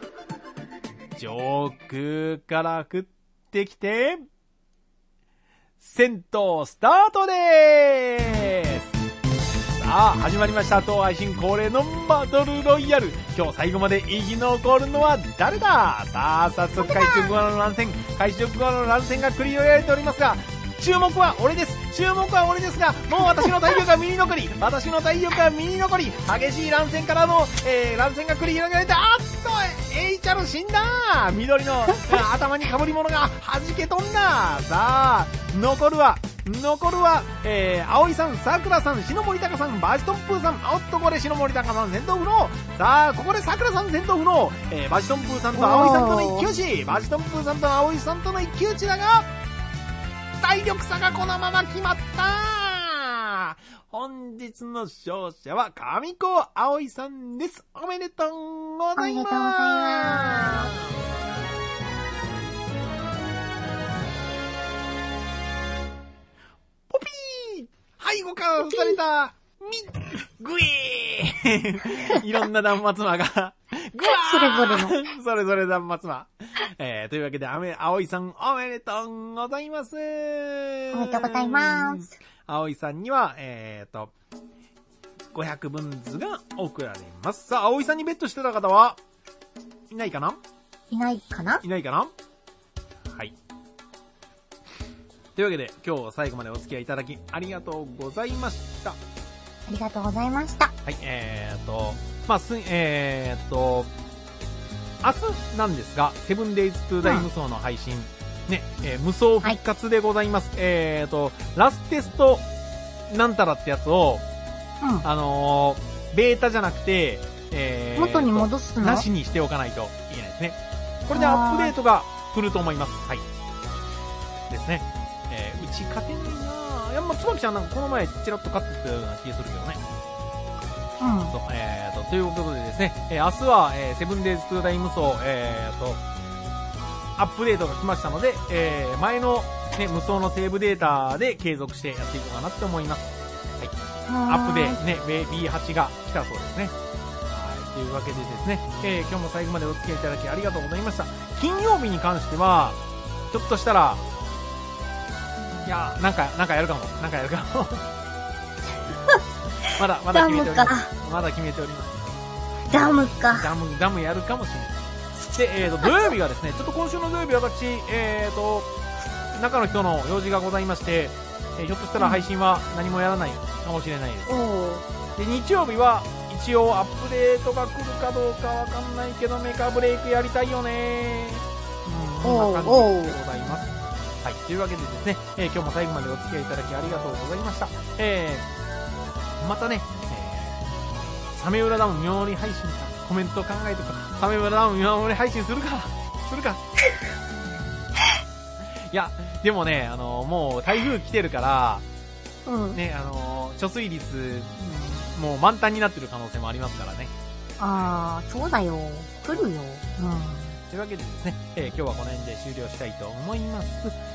上空から降ってきて、 戦闘スタートでーす。さあ、始まりました。当配信恒例のバトルロイヤル。今日最後まで生き残るのは誰だ。さあ、早速開始直後の乱戦が繰り広げられておりますが、注目は俺ですが、もう私の体力が身に残り、激しい乱戦からの、乱戦が繰り広げられて、あっと、エイチャル死んだ。緑の頭に被り物が弾け飛んだ。さあ、残るは、葵さん、桜さん、篠森高さん、バジトンプーさん、おっとこれ篠森高さん戦闘不能。さあ、ここで桜さん戦闘不能。バジトンプーさんと葵さんとの一騎打ち。だが、体力差がこのまま決まった。本日の勝者は上子葵さんです。おめでとうございます。ポピー、背後から撃たれたグエーいろんな断末魔がぐわーそれぞれ断末魔。というわけで、葵さんおめでとうございます。 おめでとうございます。 葵さんには、500分図が送られます。さあ、葵さんにベットしてた方はいないかな。 いないかな。 はい。というわけで、今日最後までお付き合いいただきありがとうございました。 ありがとうございました。 はい、明日なんですが、セブンデイズトゥーダイ無双の配信、ね、無双復活でございます。はい、ラステストなんたらってやつを、ベータじゃなくて、 元に戻すのなしにしておかないといけないですね。これでアップデートが来ると思います。はい。ですね。うち勝てないなぁ。いや、つばきちゃんなんかこの前チラッと勝ってたような気がするけどね。ということでですね、明日は、セブンデイズトゥーダイ無双、アップデートが来ましたので、前の、ね、無双のセーブデータで継続してやっていこうかなって思います。はい。アップでね、B8 が来たそうですね。はい。というわけでですね、今日も最後までお付き合いいただきありがとうございました。金曜日に関しては、ちょっとしたら、いや、なんかやるかも。まだ決めております。ダムやるかもしれない。で、土曜日がですね、ちょっと今週の土曜日私、中の人の用事がございまして、ひょっとしたら配信は何もやらないかもしれないです。で、日曜日は一応アップデートが来るかどうかわかんないけど、メカブレイクやりたいよね。こんな感じでございます。はい。というわけでですね、今日も最後までお付き合いいただきありがとうございました。またね、サメウラダム見守り配信か、コメントを考えてサメウラダム見守り配信するか。いや、でもね、もう台風来てるから、ね、貯水率、もう満タンになってる可能性もありますからね。 そうだよ。来るよ。 というわけでですね、今日はこの辺で終了したいと思います。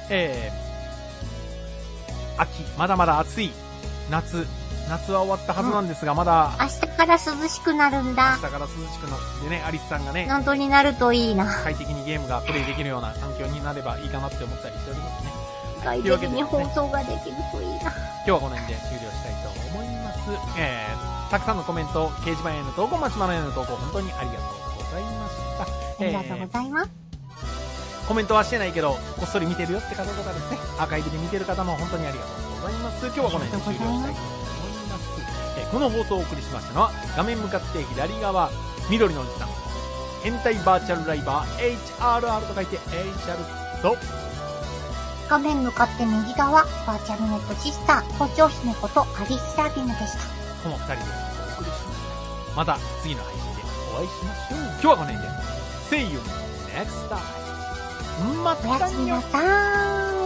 秋、まだまだ暑い夏は終わったはずなんですが、まだ明日から涼しくなるんだ。 明日から涼しくなってね、アリスさんがね、 本当になるといいな。 快適にゲームがプレイできるような環境になればいいかなって思ったりしておりますね。 快適に放送ができるといいな。 今日はこの辺で終了したいと思います。たくさんのコメント、掲示板への投稿、マシュマロへの投稿、本当にありがとうございました。 ありがとうございます。 コメントはしてないけど、こっそり見てるよって方とかですね、アーカイブで見てる方も本当にありがとうございます。今日はこの辺で終了したいと思います。この放送をお送りしましたのは、画面向かって左側、緑のおじさん、変態バーチャルライバー HRR と書いて HR と、 画面向かって右側、バーチャルネットシスター、校長姫ことアリスラビムでした。 この2人でお送りしました。また次の配信でお会いしましょう。今日はこの辺で See you next time。またね。 おやすみなさーい。